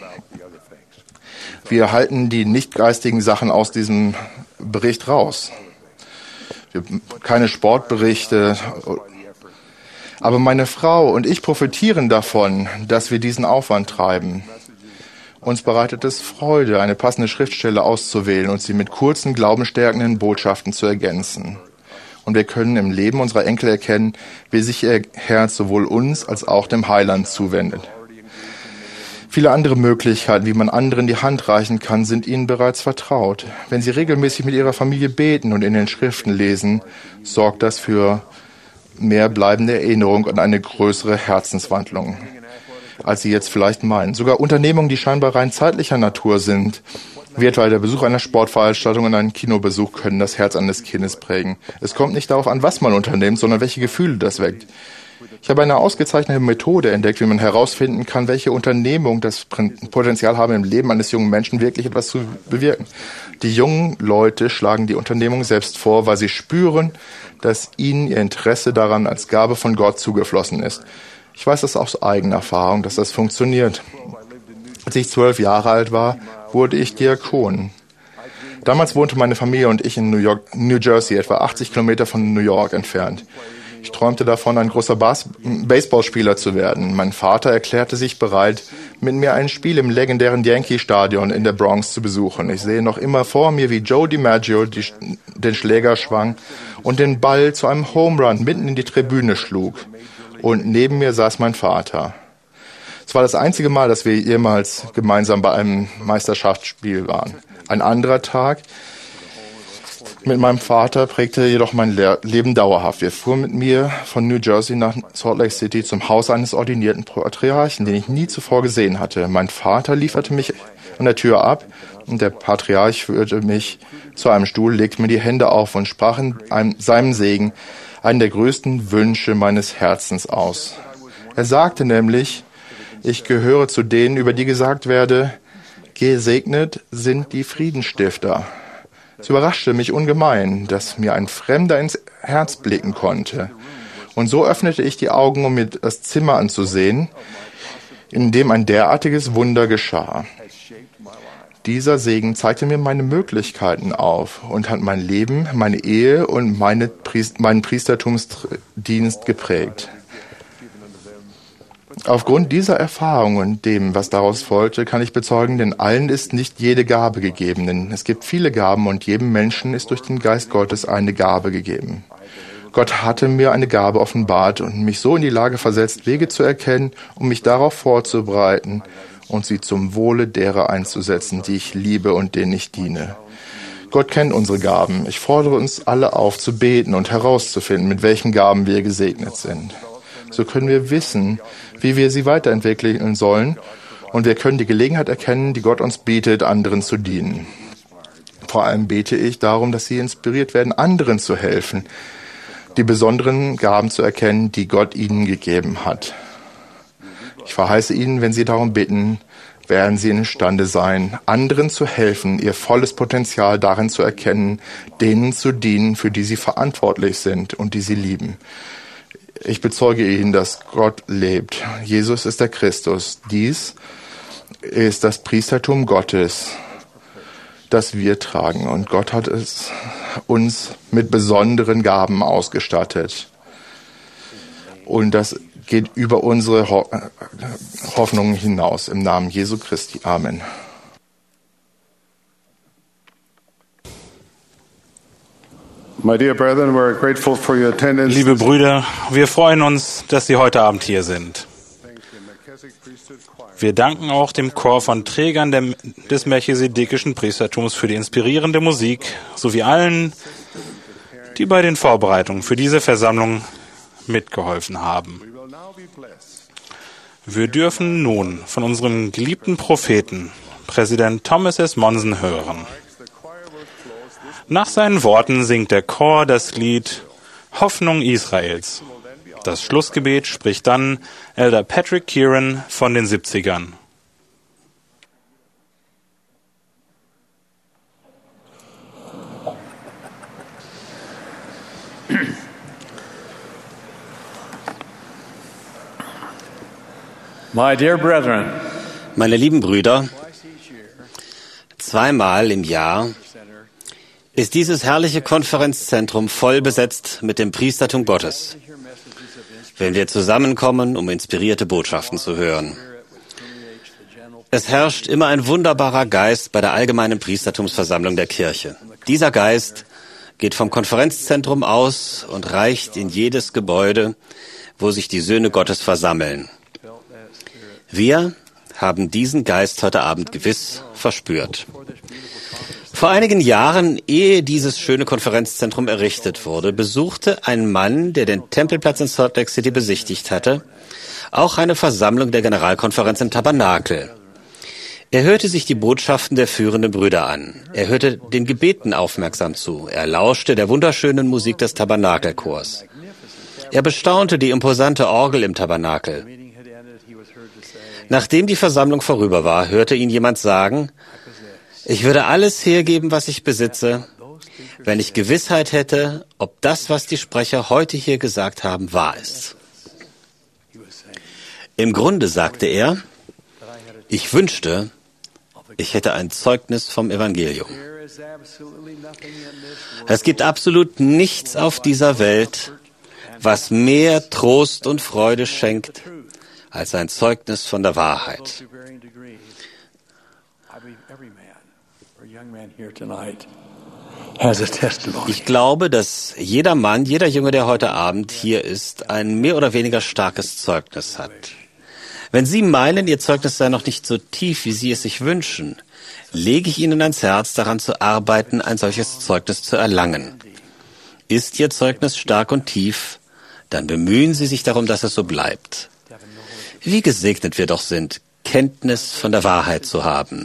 Wir halten die nicht geistigen Sachen aus diesem Bericht raus. Keine Sportberichte. Aber meine Frau und ich profitieren davon, dass wir diesen Aufwand treiben. Uns bereitet es Freude, eine passende Schriftstelle auszuwählen und sie mit kurzen, glaubenstärkenden Botschaften zu ergänzen. Und wir können im Leben unserer Enkel erkennen, wie sich ihr Herz sowohl uns als auch dem Heiland zuwendet. Viele andere Möglichkeiten, wie man anderen die Hand reichen kann, sind ihnen bereits vertraut. Wenn sie regelmäßig mit ihrer Familie beten und in den Schriften lesen, sorgt das für mehr bleibende Erinnerung und eine größere Herzenswandlung. als Sie jetzt vielleicht meinen. Sogar Unternehmungen, die scheinbar rein zeitlicher Natur sind, wie etwa der Besuch einer Sportveranstaltung und ein Kinobesuch, können das Herz eines Kindes prägen. Es kommt nicht darauf an, was man unternimmt, sondern welche Gefühle das weckt. Ich habe eine ausgezeichnete Methode entdeckt, wie man herausfinden kann, welche Unternehmungen das Potenzial haben, im Leben eines jungen Menschen wirklich etwas zu bewirken. Die jungen Leute schlagen die Unternehmung selbst vor, weil sie spüren, dass ihnen ihr Interesse daran als Gabe von Gott zugeflossen ist. Ich weiß das aus eigener Erfahrung, dass das funktioniert. Als ich 12 Jahre alt war, wurde ich Diakon. Damals wohnte meine Familie und ich in New Jersey, etwa 80 Kilometer von New York entfernt. Ich träumte davon, ein großer Baseballspieler zu werden. Mein Vater erklärte sich bereit, mit mir ein Spiel im legendären Yankee-Stadion in der Bronx zu besuchen. Ich sehe noch immer vor mir, wie Joe DiMaggio den Schläger schwang und den Ball zu einem Home Run mitten in die Tribüne schlug. Und neben mir saß mein Vater. Es war das einzige Mal, dass wir jemals gemeinsam bei einem Meisterschaftsspiel waren. Ein anderer Tag mit meinem Vater prägte jedoch mein Leben dauerhaft. Wir fuhren mit mir von New Jersey nach Salt Lake City zum Haus eines ordinierten Patriarchen, den ich nie zuvor gesehen hatte. Mein Vater lieferte mich an der Tür ab und der Patriarch führte mich zu einem Stuhl, legte mir die Hände auf und sprach in seinem Segen einen der größten Wünsche meines Herzens aus. Er sagte nämlich: Ich gehöre zu denen, über die gesagt werde, gesegnet sind die Friedensstifter. Es überraschte mich ungemein, dass mir ein Fremder ins Herz blicken konnte. Und so öffnete ich die Augen, um mir das Zimmer anzusehen, in dem ein derartiges Wunder geschah. Dieser Segen zeigte mir meine Möglichkeiten auf und hat mein Leben, meine Ehe und meinen Priestertumsdienst geprägt. Aufgrund dieser Erfahrung und dem, was daraus folgte, kann ich bezeugen, denn allen ist nicht jede Gabe gegeben. Denn es gibt viele Gaben und jedem Menschen ist durch den Geist Gottes eine Gabe gegeben. Gott hatte mir eine Gabe offenbart und mich so in die Lage versetzt, Wege zu erkennen, um mich darauf vorzubereiten und sie zum Wohle derer einzusetzen, die ich liebe und denen ich diene. Gott kennt unsere Gaben. Ich fordere uns alle auf, zu beten und herauszufinden, mit welchen Gaben wir gesegnet sind. So können wir wissen, wie wir sie weiterentwickeln sollen, und wir können die Gelegenheit erkennen, die Gott uns bietet, anderen zu dienen. Vor allem bete ich darum, dass sie inspiriert werden, anderen zu helfen, die besonderen Gaben zu erkennen, die Gott ihnen gegeben hat. Ich verheiße Ihnen, wenn Sie darum bitten, werden Sie imstande sein, anderen zu helfen, ihr volles Potenzial darin zu erkennen, denen zu dienen, für die Sie verantwortlich sind und die Sie lieben. Ich bezeuge Ihnen, dass Gott lebt. Jesus ist der Christus. Dies ist das Priestertum Gottes, das wir tragen. Und Gott hat es uns mit besonderen Gaben ausgestattet. Und das geht über unsere Hoffnungen hinaus. Im Namen Jesu Christi. Amen. Liebe Brüder, wir freuen uns, dass Sie heute Abend hier sind. Wir danken auch dem Chor von Trägern des melchisedekischen Priestertums für die inspirierende Musik sowie allen, die bei den Vorbereitungen für diese Versammlung mitgeholfen haben. Wir dürfen nun von unserem geliebten Propheten, Präsident Thomas S. Monson, hören. Nach seinen Worten singt der Chor das Lied Hoffnung Israels. Das Schlussgebet spricht dann Elder Patrick Kieran von den 70ern. My dear brethren, Meine lieben Brüder, zweimal im Jahr ist dieses herrliche Konferenzzentrum voll besetzt mit dem Priestertum Gottes, wenn wir zusammenkommen, um inspirierte Botschaften zu hören. Es herrscht immer ein wunderbarer Geist bei der allgemeinen Priestertumsversammlung der Kirche. Dieser Geist geht vom Konferenzzentrum aus und reicht in jedes Gebäude, wo sich die Söhne Gottes versammeln. Wir haben diesen Geist heute Abend gewiss verspürt. Vor einigen Jahren, ehe dieses schöne Konferenzzentrum errichtet wurde, besuchte ein Mann, der den Tempelplatz in Salt Lake City besichtigt hatte, auch eine Versammlung der Generalkonferenz im Tabernakel. Er hörte sich die Botschaften der führenden Brüder an. Er hörte den Gebeten aufmerksam zu. Er lauschte der wunderschönen Musik des Tabernakelchors. Er bestaunte die imposante Orgel im Tabernakel. Nachdem die Versammlung vorüber war, hörte ihn jemand sagen: Ich würde alles hergeben, was ich besitze, wenn ich Gewissheit hätte, ob das, was die Sprecher heute hier gesagt haben, wahr ist. Im Grunde sagte er, ich wünschte, ich hätte ein Zeugnis vom Evangelium. Es gibt absolut nichts auf dieser Welt, was mehr Trost und Freude schenkt, als ein Zeugnis von der Wahrheit. Ich glaube, dass jeder Mann, jeder Junge, der heute Abend hier ist, ein mehr oder weniger starkes Zeugnis hat. Wenn Sie meinen, Ihr Zeugnis sei noch nicht so tief, wie Sie es sich wünschen, lege ich Ihnen ans Herz, daran zu arbeiten, ein solches Zeugnis zu erlangen. Ist Ihr Zeugnis stark und tief, dann bemühen Sie sich darum, dass es so bleibt. Wie gesegnet wir doch sind, Kenntnis von der Wahrheit zu haben.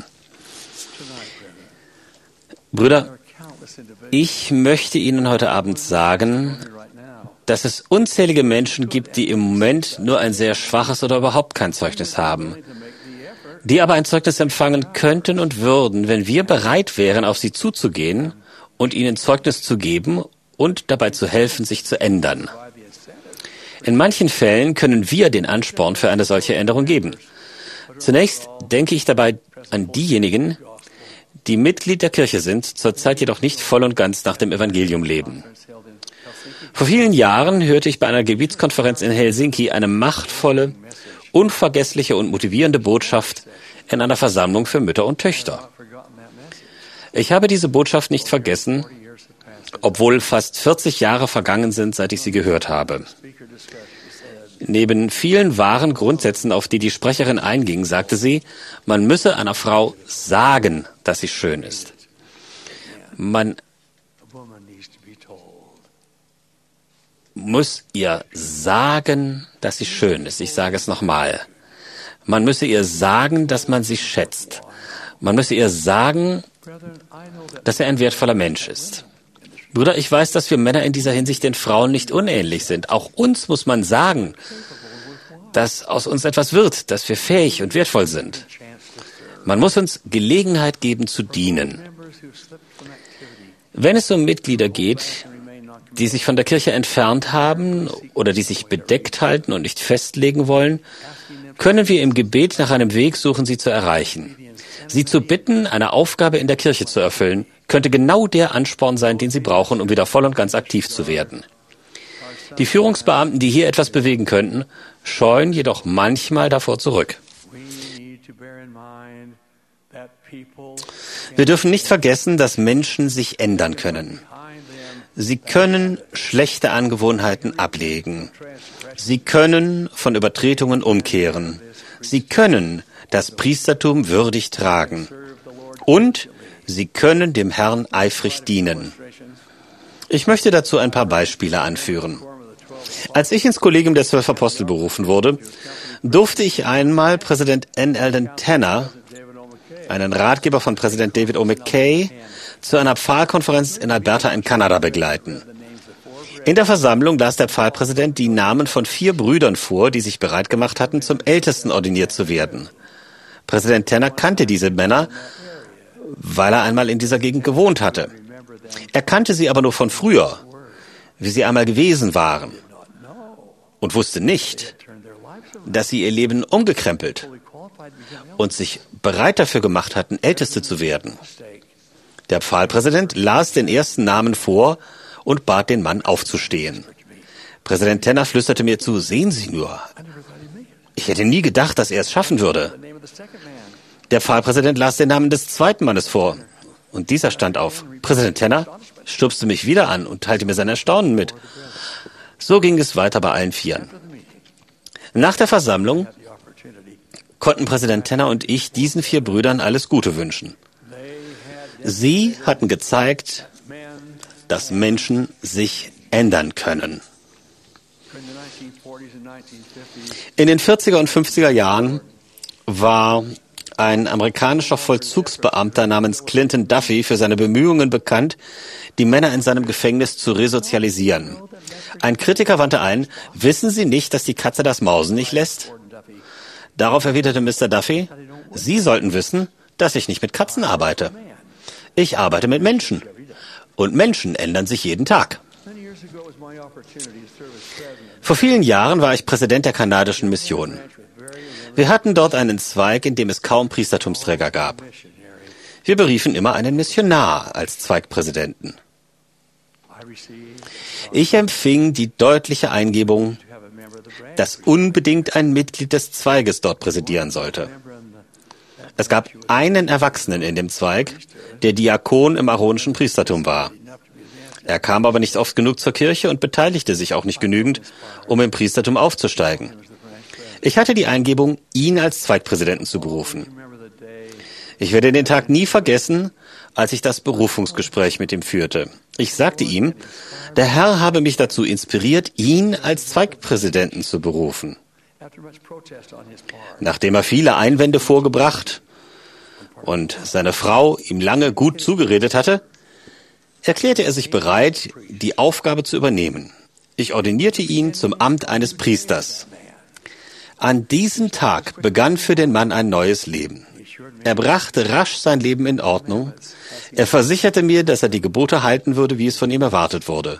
Brüder, ich möchte Ihnen heute Abend sagen, dass es unzählige Menschen gibt, die im Moment nur ein sehr schwaches oder überhaupt kein Zeugnis haben, die aber ein Zeugnis empfangen könnten und würden, wenn wir bereit wären, auf sie zuzugehen und ihnen Zeugnis zu geben und dabei zu helfen, sich zu ändern. In manchen Fällen können wir den Ansporn für eine solche Änderung geben. Zunächst denke ich dabei an diejenigen, die Mitglied der Kirche sind, zurzeit jedoch nicht voll und ganz nach dem Evangelium leben. Vor vielen Jahren hörte ich bei einer Gebietskonferenz in Helsinki eine machtvolle, unvergessliche und motivierende Botschaft in einer Versammlung für Mütter und Töchter. Ich habe diese Botschaft nicht vergessen, obwohl fast 40 Jahre vergangen sind, seit ich sie gehört habe. Neben vielen wahren Grundsätzen, auf die die Sprecherin einging, sagte sie, man müsse einer Frau sagen, dass sie schön ist. Man muss ihr sagen, dass sie schön ist. Ich sage es nochmal. Man müsse ihr sagen, dass man sie schätzt. Man müsse ihr sagen, dass sie ein wertvoller Mensch ist. Brüder, ich weiß, dass wir Männer in dieser Hinsicht den Frauen nicht unähnlich sind. Auch uns muss man sagen, dass aus uns etwas wird, dass wir fähig und wertvoll sind. Man muss uns Gelegenheit geben zu dienen. Wenn es um Mitglieder geht, die sich von der Kirche entfernt haben oder die sich bedeckt halten und nicht festlegen wollen, können wir im Gebet nach einem Weg suchen, sie zu erreichen. Sie zu bitten, eine Aufgabe in der Kirche zu erfüllen, könnte genau der Ansporn sein, den sie brauchen, um wieder voll und ganz aktiv zu werden. Die Führungsbeamten, die hier etwas bewegen könnten, scheuen jedoch manchmal davor zurück. Wir dürfen nicht vergessen, dass Menschen sich ändern können. Sie können schlechte Angewohnheiten ablegen. Sie können von Übertretungen umkehren. Sie können das Priestertum würdig tragen. Und sie können dem Herrn eifrig dienen. Ich möchte dazu ein paar Beispiele anführen. Als ich ins Kollegium der 12 Apostel berufen wurde, durfte ich einmal Präsident N. Eldon Tanner, einen Ratgeber von Präsident David O. McKay, zu einer Pfahlkonferenz in Alberta in Kanada begleiten. In der Versammlung las der Pfahlpräsident die Namen von 4 Brüdern vor, die sich bereit gemacht hatten, zum Ältesten ordiniert zu werden. Präsident Tanner kannte diese Männer, weil er einmal in dieser Gegend gewohnt hatte. Er kannte sie aber nur von früher, wie sie einmal gewesen waren, und wusste nicht, dass sie ihr Leben umgekrempelt und sich bereit dafür gemacht hatten, Älteste zu werden. Der Pfahlpräsident las den ersten Namen vor und bat den Mann aufzustehen. Präsident Tanner flüsterte mir zu, sehen Sie nur, ich hätte nie gedacht, dass er es schaffen würde. Der Pfahlpräsident las den Namen des zweiten Mannes vor und dieser stand auf. Präsident Tanner stupste mich wieder an und teilte mir sein Erstaunen mit. So ging es weiter bei allen 4. Nach der Versammlung konnten Präsident Tanner und ich diesen 4 Brüdern alles Gute wünschen. Sie hatten gezeigt, dass Menschen sich ändern können. In den 40er und 50er Jahren war ein amerikanischer Vollzugsbeamter namens Clinton Duffy für seine Bemühungen bekannt, die Männer in seinem Gefängnis zu resozialisieren. Ein Kritiker wandte ein, wissen Sie nicht, dass die Katze das Mausen nicht lässt? Darauf erwiderte Mr. Duffy, Sie sollten wissen, dass ich nicht mit Katzen arbeite. Ich arbeite mit Menschen. Und Menschen ändern sich jeden Tag. Vor vielen Jahren war ich Präsident der kanadischen Mission. Wir hatten dort einen Zweig, in dem es kaum Priestertumsträger gab. Wir beriefen immer einen Missionar als Zweigpräsidenten. Ich empfing die deutliche Eingebung, dass unbedingt ein Mitglied des Zweiges dort präsidieren sollte. Es gab einen Erwachsenen in dem Zweig, der Diakon im aaronischen Priestertum war. Er kam aber nicht oft genug zur Kirche und beteiligte sich auch nicht genügend, um im Priestertum aufzusteigen. Ich hatte die Eingebung, ihn als Zweigpräsidenten zu berufen. Ich werde den Tag nie vergessen, als ich das Berufungsgespräch mit ihm führte. Ich sagte ihm, der Herr habe mich dazu inspiriert, ihn als Zweigpräsidenten zu berufen. Nachdem er viele Einwände vorgebracht und seine Frau ihm lange gut zugeredet hatte, erklärte er sich bereit, die Aufgabe zu übernehmen. Ich ordinierte ihn zum Amt eines Priesters. An diesem Tag begann für den Mann ein neues Leben. Er brachte rasch sein Leben in Ordnung. Er versicherte mir, dass er die Gebote halten würde, wie es von ihm erwartet wurde.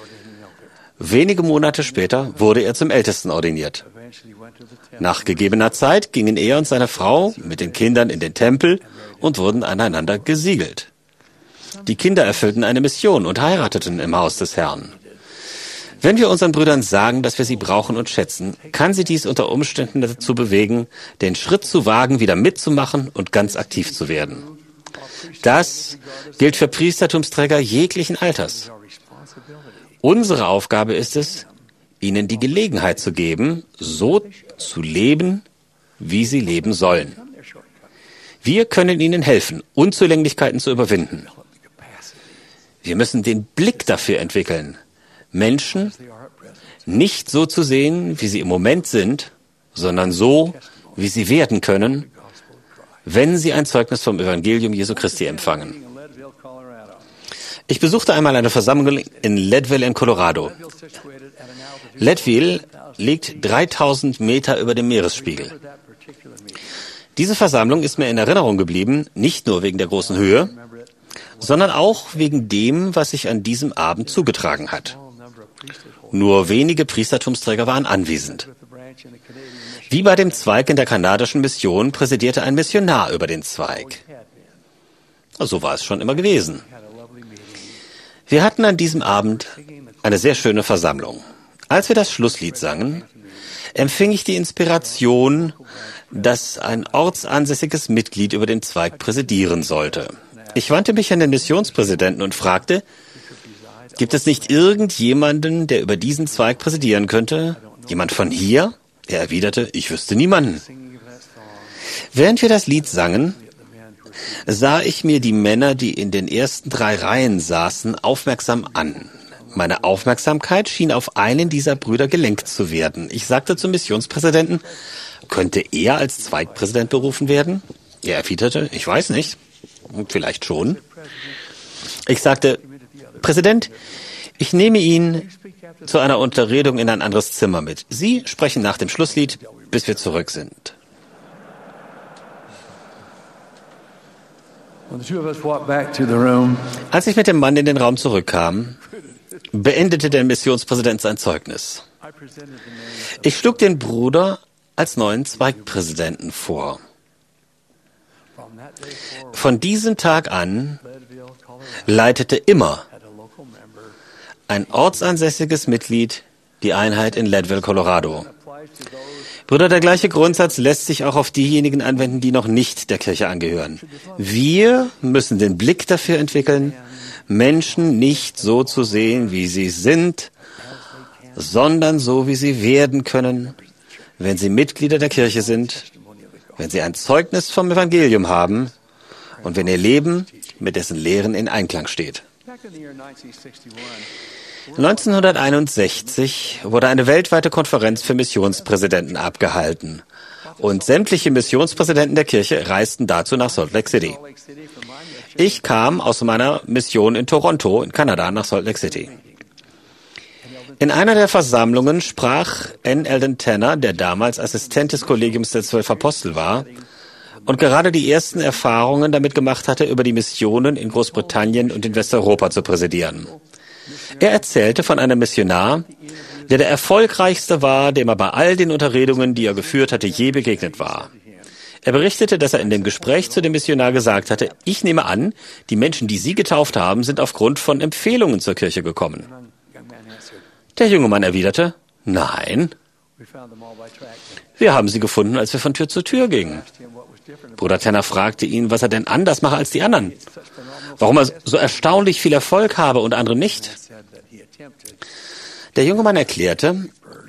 Wenige Monate später wurde er zum Ältesten ordiniert. Nach gegebener Zeit gingen er und seine Frau mit den Kindern in den Tempel und wurden aneinander gesiegelt. Die Kinder erfüllten eine Mission und heirateten im Haus des Herrn. Wenn wir unseren Brüdern sagen, dass wir sie brauchen und schätzen, kann sie dies unter Umständen dazu bewegen, den Schritt zu wagen, wieder mitzumachen und ganz aktiv zu werden. Das gilt für Priestertumsträger jeglichen Alters. Unsere Aufgabe ist es, ihnen die Gelegenheit zu geben, so zu leben, wie sie leben sollen. Wir können ihnen helfen, Unzulänglichkeiten zu überwinden. Wir müssen den Blick dafür entwickeln, Menschen nicht so zu sehen, wie sie im Moment sind, sondern so, wie sie werden können, wenn sie ein Zeugnis vom Evangelium Jesu Christi empfangen. Ich besuchte einmal eine Versammlung in Leadville in Colorado. Leadville liegt 3000 Meter über dem Meeresspiegel. Diese Versammlung ist mir in Erinnerung geblieben, nicht nur wegen der großen Höhe, sondern auch wegen dem, was sich an diesem Abend zugetragen hat. Nur wenige Priestertumsträger waren anwesend. Wie bei dem Zweig in der kanadischen Mission präsidierte ein Missionar über den Zweig. So war es schon immer gewesen. Wir hatten an diesem Abend eine sehr schöne Versammlung. Als wir das Schlusslied sangen, empfing ich die Inspiration, dass ein ortsansässiges Mitglied über den Zweig präsidieren sollte. Ich wandte mich an den Missionspräsidenten und fragte, gibt es nicht irgendjemanden, der über diesen Zweig präsidieren könnte? Jemand von hier? Er erwiderte, ich wüsste niemanden. Während wir das Lied sangen, sah ich mir die Männer, die in den ersten 3 Reihen saßen, aufmerksam an. Meine Aufmerksamkeit schien auf einen dieser Brüder gelenkt zu werden. Ich sagte zum Missionspräsidenten, könnte er als Zweigpräsident berufen werden? Er erwiderte, ich weiß nicht. Vielleicht schon. Ich sagte, Präsident, ich nehme ihn zu einer Unterredung in ein anderes Zimmer mit. Sie sprechen nach dem Schlusslied, bis wir zurück sind. Als ich mit dem Mann in den Raum zurückkam, beendete der Missionspräsident sein Zeugnis. Ich schlug den Bruder als neuen Zweigpräsidenten vor. Von diesem Tag an leitete immer ein ortsansässiges Mitglied die Einheit in Leadville, Colorado. Brüder, der gleiche Grundsatz lässt sich auch auf diejenigen anwenden, die noch nicht der Kirche angehören. Wir müssen den Blick dafür entwickeln, Menschen nicht so zu sehen, wie sie sind, sondern so, wie sie werden können, wenn sie Mitglieder der Kirche sind, wenn sie ein Zeugnis vom Evangelium haben und wenn ihr Leben mit dessen Lehren in Einklang steht. 1961 wurde eine weltweite Konferenz für Missionspräsidenten abgehalten und sämtliche Missionspräsidenten der Kirche reisten dazu nach Salt Lake City. Ich kam aus meiner Mission in Toronto in Kanada nach Salt Lake City. In einer der Versammlungen sprach N. Eldon Tanner, der damals Assistent des Kollegiums der 12 Apostel war und gerade die ersten Erfahrungen damit gemacht hatte, über die Missionen in Großbritannien und in Westeuropa zu präsidieren. Er erzählte von einem Missionar, der erfolgreichste war, dem er bei all den Unterredungen, die er geführt hatte, je begegnet war. Er berichtete, dass er in dem Gespräch zu dem Missionar gesagt hatte, ich nehme an, die Menschen, die Sie getauft haben, sind aufgrund von Empfehlungen zur Kirche gekommen. Der junge Mann erwiderte, nein, wir haben sie gefunden, als wir von Tür zu Tür gingen. Bruder Tanner fragte ihn, was er denn anders mache als die anderen, warum er so erstaunlich viel Erfolg habe und andere nicht. Der junge Mann erklärte,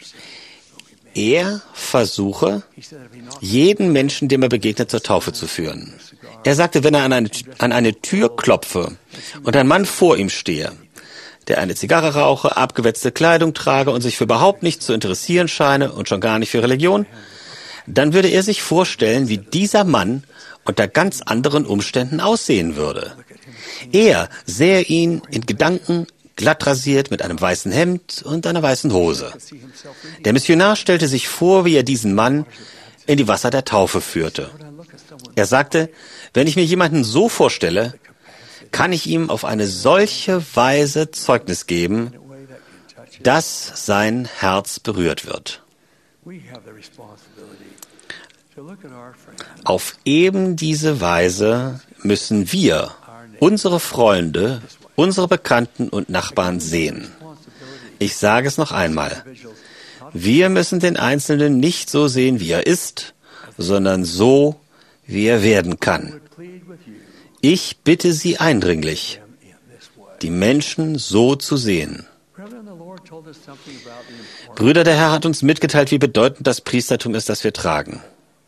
er versuche, jeden Menschen, dem er begegnet, zur Taufe zu führen. Er sagte, wenn er an eine Tür klopfe und ein Mann vor ihm stehe, der eine Zigarre rauche, abgewetzte Kleidung trage und sich für überhaupt nichts zu interessieren scheine und schon gar nicht für Religion, dann würde er sich vorstellen, wie dieser Mann unter ganz anderen Umständen aussehen würde. Er sähe ihn in Gedanken glatt rasiert mit einem weißen Hemd und einer weißen Hose. Der Missionar stellte sich vor, wie er diesen Mann in die Wasser der Taufe führte. Er sagte, wenn ich mir jemanden so vorstelle, kann ich ihm auf eine solche Weise Zeugnis geben, dass sein Herz berührt wird. Auf eben diese Weise müssen wir unsere Freunde, unsere Bekannten und Nachbarn sehen. Ich sage es noch einmal. Wir müssen den Einzelnen nicht so sehen, wie er ist, sondern so, wie er werden kann. Ich bitte Sie eindringlich, die Menschen so zu sehen. Brüder, der Herr hat uns mitgeteilt, wie bedeutend das Priestertum ist, das wir tragen.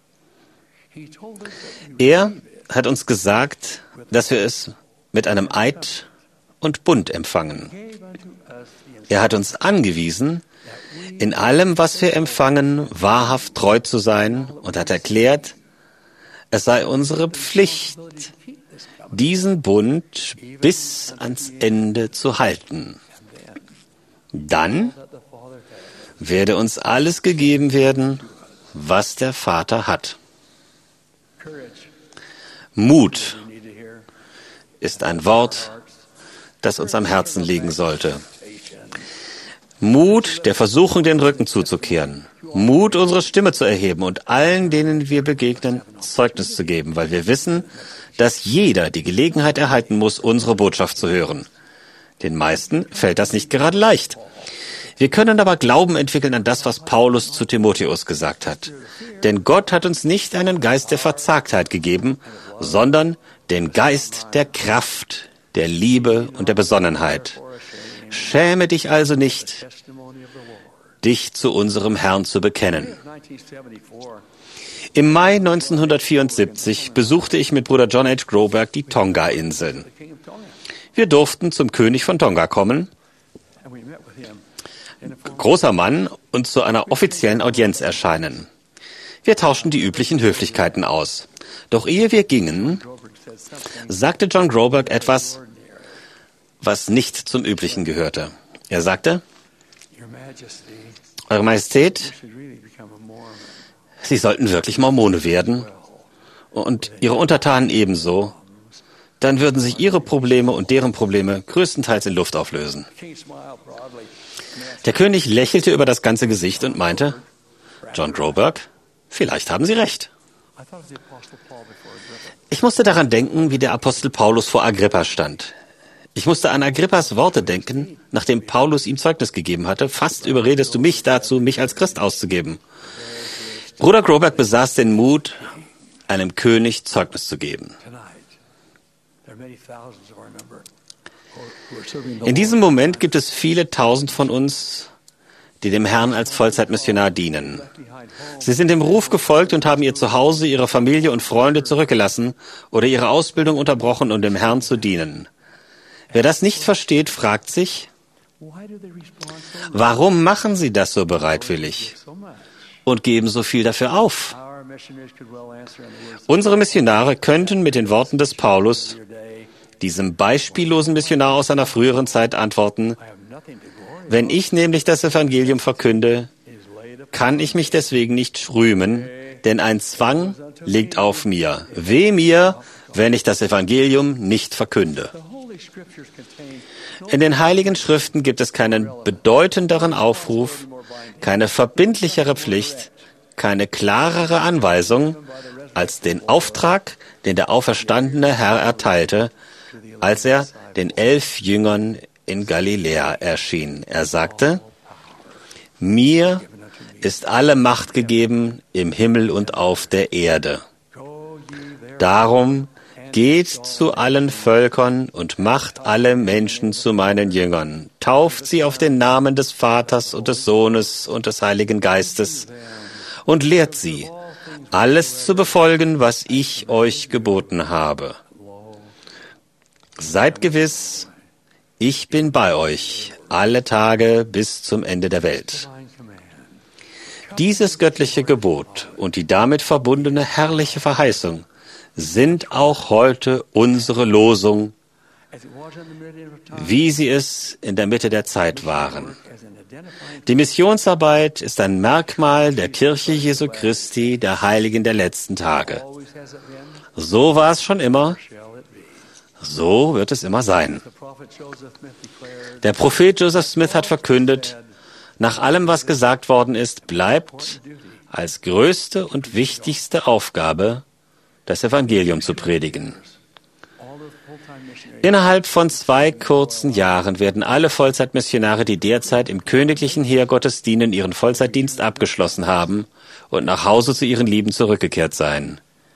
Er hat uns gesagt, dass wir es mit einem Eid und Bund empfangen. Er hat uns angewiesen, in allem, was wir empfangen, wahrhaft treu zu sein und hat erklärt, es sei unsere Pflicht, diesen Bund bis ans Ende zu halten. Dann werde uns alles gegeben werden, was der Vater hat. Mut ist ein Wort, das uns am Herzen liegen sollte. Mut, der Versuchung den Rücken zuzukehren. Mut, unsere Stimme zu erheben und allen, denen wir begegnen, Zeugnis zu geben, weil wir wissen, dass jeder die Gelegenheit erhalten muss, unsere Botschaft zu hören. Den meisten fällt das nicht gerade leicht. Wir können aber Glauben entwickeln an das, was Paulus zu Timotheus gesagt hat. Denn Gott hat uns nicht einen Geist der Verzagtheit gegeben, sondern den Geist der Kraft, der Liebe und der Besonnenheit. Schäme dich also nicht, dich zu unserem Herrn zu bekennen. Im Mai 1974 besuchte ich mit Bruder John H. Groberg die Tonga-Inseln. Wir durften zum König von Tonga kommen, großer Mann, und zu einer offiziellen Audienz erscheinen. Wir tauschten die üblichen Höflichkeiten aus. Doch ehe wir gingen, sagte John Groberg etwas, was nicht zum Üblichen gehörte. Er sagte, Eure Majestät, Sie sollten wirklich Mormone werden und Ihre Untertanen ebenso. Dann würden sich Ihre Probleme und deren Probleme größtenteils in Luft auflösen. Der König lächelte über das ganze Gesicht und meinte, John Groberg, vielleicht haben Sie recht. Ich musste daran denken, wie der Apostel Paulus vor Agrippa stand. Ich musste an Agrippas Worte denken, nachdem Paulus ihm Zeugnis gegeben hatte. Fast überredest du mich dazu, mich als Christ auszugeben. Bruder Groberg besaß den Mut, einem König Zeugnis zu geben. In diesem Moment gibt es viele Tausend von uns, die dem Herrn als Vollzeitmissionar dienen. Sie sind dem Ruf gefolgt und haben ihr Zuhause, ihre Familie und Freunde zurückgelassen oder ihre Ausbildung unterbrochen, um dem Herrn zu dienen. Wer das nicht versteht, fragt sich, warum machen sie das so bereitwillig und geben so viel dafür auf? Unsere Missionare könnten mit den Worten des Paulus, diesem beispiellosen Missionar aus einer früheren Zeit, antworten: Wenn ich nämlich das Evangelium verkünde, kann ich mich deswegen nicht rühmen, denn ein Zwang liegt auf mir. Weh mir, wenn ich das Evangelium nicht verkünde. In den Heiligen Schriften gibt es keinen bedeutenderen Aufruf, keine verbindlichere Pflicht, keine klarere Anweisung als den Auftrag, den der auferstandene Herr erteilte, als er den 11 Jüngern in Galiläa erschien. Er sagte: Mir ist alle Macht gegeben im Himmel und auf der Erde. Darum geht zu allen Völkern und macht alle Menschen zu meinen Jüngern. Tauft sie auf den Namen des Vaters und des Sohnes und des Heiligen Geistes und lehrt sie, alles zu befolgen, was ich euch geboten habe. Seid gewiss, ich bin bei euch alle Tage bis zum Ende der Welt. Dieses göttliche Gebot und die damit verbundene herrliche Verheißung sind auch heute unsere Losung, wie sie es in der Mitte der Zeit waren. Die Missionsarbeit ist ein Merkmal der Kirche Jesu Christi, der Heiligen der letzten Tage. So war es schon immer, so wird es immer sein. Der Prophet Joseph Smith hat verkündet: Nach allem, was gesagt worden ist, bleibt als größte und wichtigste Aufgabe, das Evangelium zu predigen. Innerhalb von 2 kurzen Jahren werden alle Vollzeitmissionare, die derzeit im königlichen Heer Gottes dienen, ihren Vollzeitdienst abgeschlossen haben und nach Hause zu ihren Lieben zurückgekehrt sein.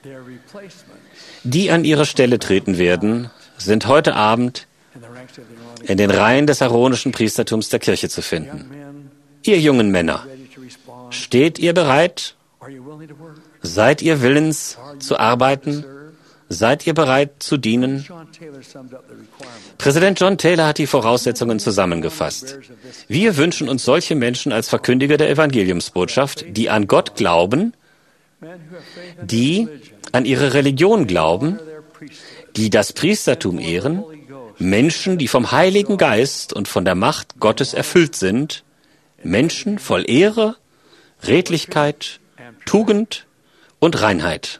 Die an ihre Stelle treten werden, sind heute Abend in den Reihen des aaronischen Priestertums der Kirche zu finden. Ihr jungen Männer, steht ihr bereit? Seid ihr willens zu arbeiten? Seid ihr bereit zu dienen? Präsident John Taylor hat die Voraussetzungen zusammengefasst. Wir wünschen uns solche Menschen als Verkündiger der Evangeliumsbotschaft, die an Gott glauben, die an ihre Religion glauben, die das Priestertum ehren, Menschen, die vom Heiligen Geist und von der Macht Gottes erfüllt sind, Menschen voll Ehre, Redlichkeit, Tugend und Reinheit.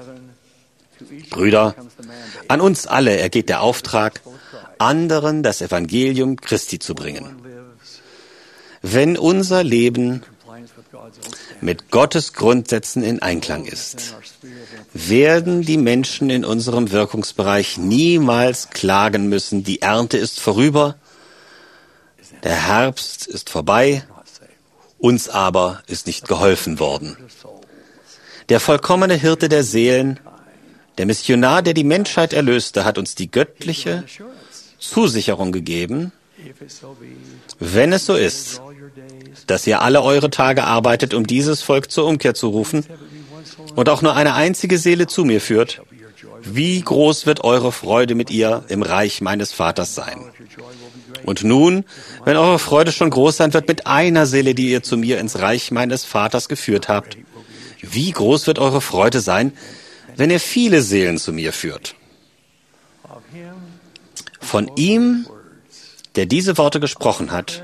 Brüder, an uns alle ergeht der Auftrag, anderen das Evangelium Christi zu bringen. Wenn unser Leben mit Gottes Grundsätzen in Einklang ist, werden die Menschen in unserem Wirkungsbereich niemals klagen müssen: Die Ernte ist vorüber, der Herbst ist vorbei, uns aber ist nicht geholfen worden. Der vollkommene Hirte der Seelen, der Missionar, der die Menschheit erlöste, hat uns die göttliche Zusicherung gegeben: Wenn es so ist, dass ihr alle eure Tage arbeitet, um dieses Volk zur Umkehr zu rufen, und auch nur eine einzige Seele zu mir führt, wie groß wird eure Freude mit ihr im Reich meines Vaters sein? Und nun, wenn eure Freude schon groß sein wird mit einer Seele, die ihr zu mir ins Reich meines Vaters geführt habt, wie groß wird eure Freude sein, wenn ihr viele Seelen zu mir führt? Von ihm, der diese Worte gesprochen hat,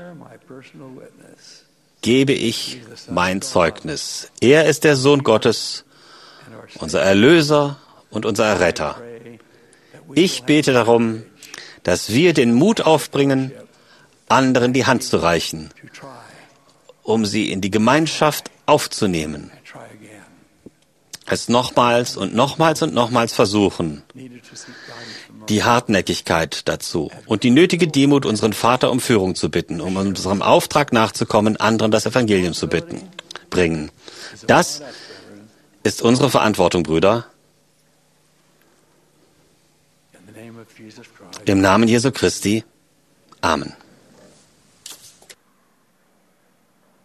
gebe ich mein Zeugnis. Er ist der Sohn Gottes, unser Erlöser und unser Erretter. Ich bete darum, dass wir den Mut aufbringen, anderen die Hand zu reichen, um sie in die Gemeinschaft aufzunehmen. Es nochmals und nochmals und nochmals versuchen, die Hartnäckigkeit dazu und die nötige Demut, unseren Vater um Führung zu bitten, um unserem Auftrag nachzukommen, anderen das Evangelium zu bringen. Das ist unsere Verantwortung, Brüder. Im Namen Jesu Christi. Amen.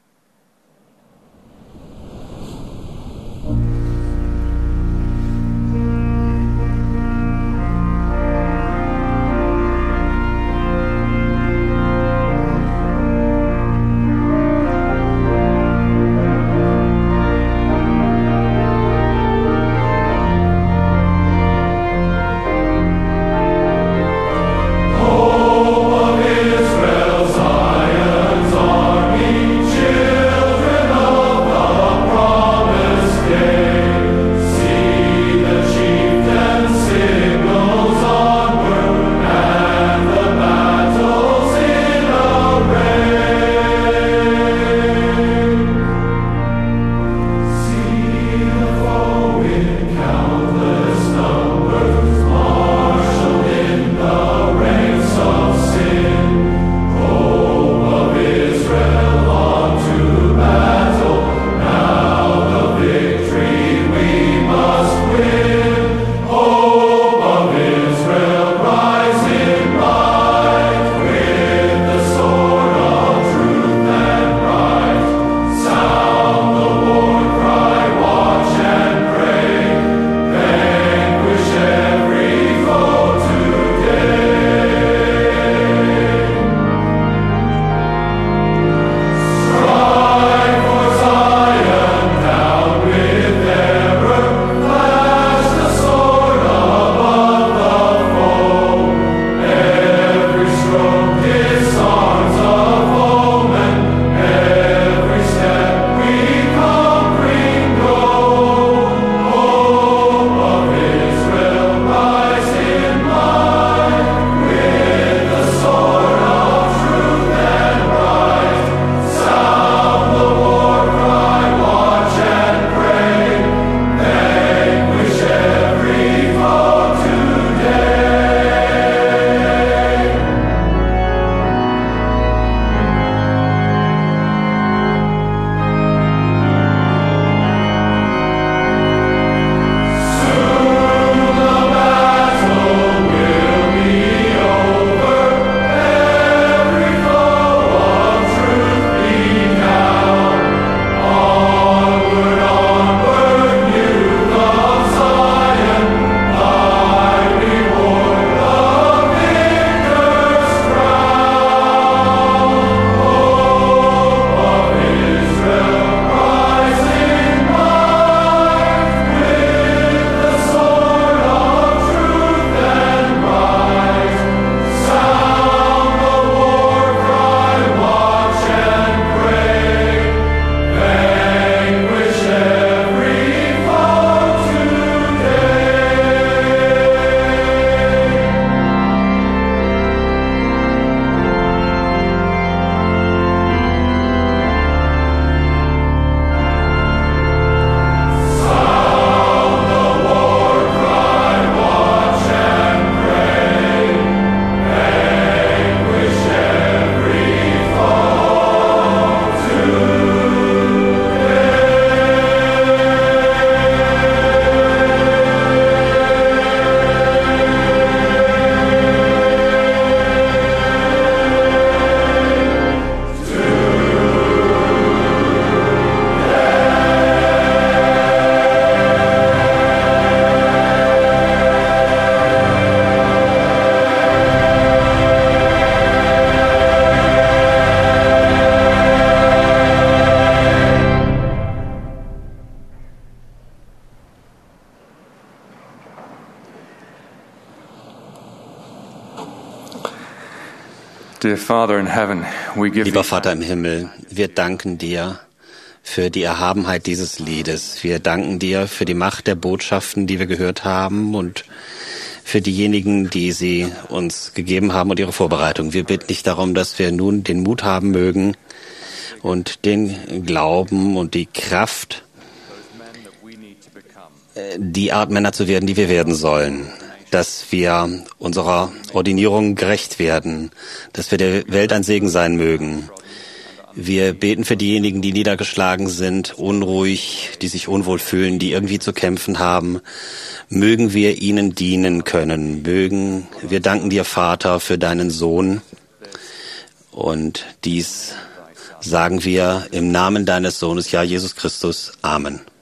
Dear Father in heaven, we give Lieber thee Vater im Himmel, wir danken dir für die Erhabenheit dieses Liedes. Wir danken dir für die Macht der Botschaften, die wir gehört haben und für diejenigen, die sie uns gegeben haben und ihre Vorbereitung. Wir bitten dich darum, dass wir nun den Mut haben mögen und den Glauben und die Kraft, die Art Männer zu werden, die wir werden sollen. Dass wir unserer Ordinierung gerecht werden, dass wir der Welt ein Segen sein mögen. Wir beten für diejenigen, die niedergeschlagen sind, unruhig, die sich unwohl fühlen, die irgendwie zu kämpfen haben. Mögen wir ihnen dienen können. Wir danken dir, Vater, für deinen Sohn. Und dies sagen wir im Namen deines Sohnes, ja, Jesus Christus. Amen.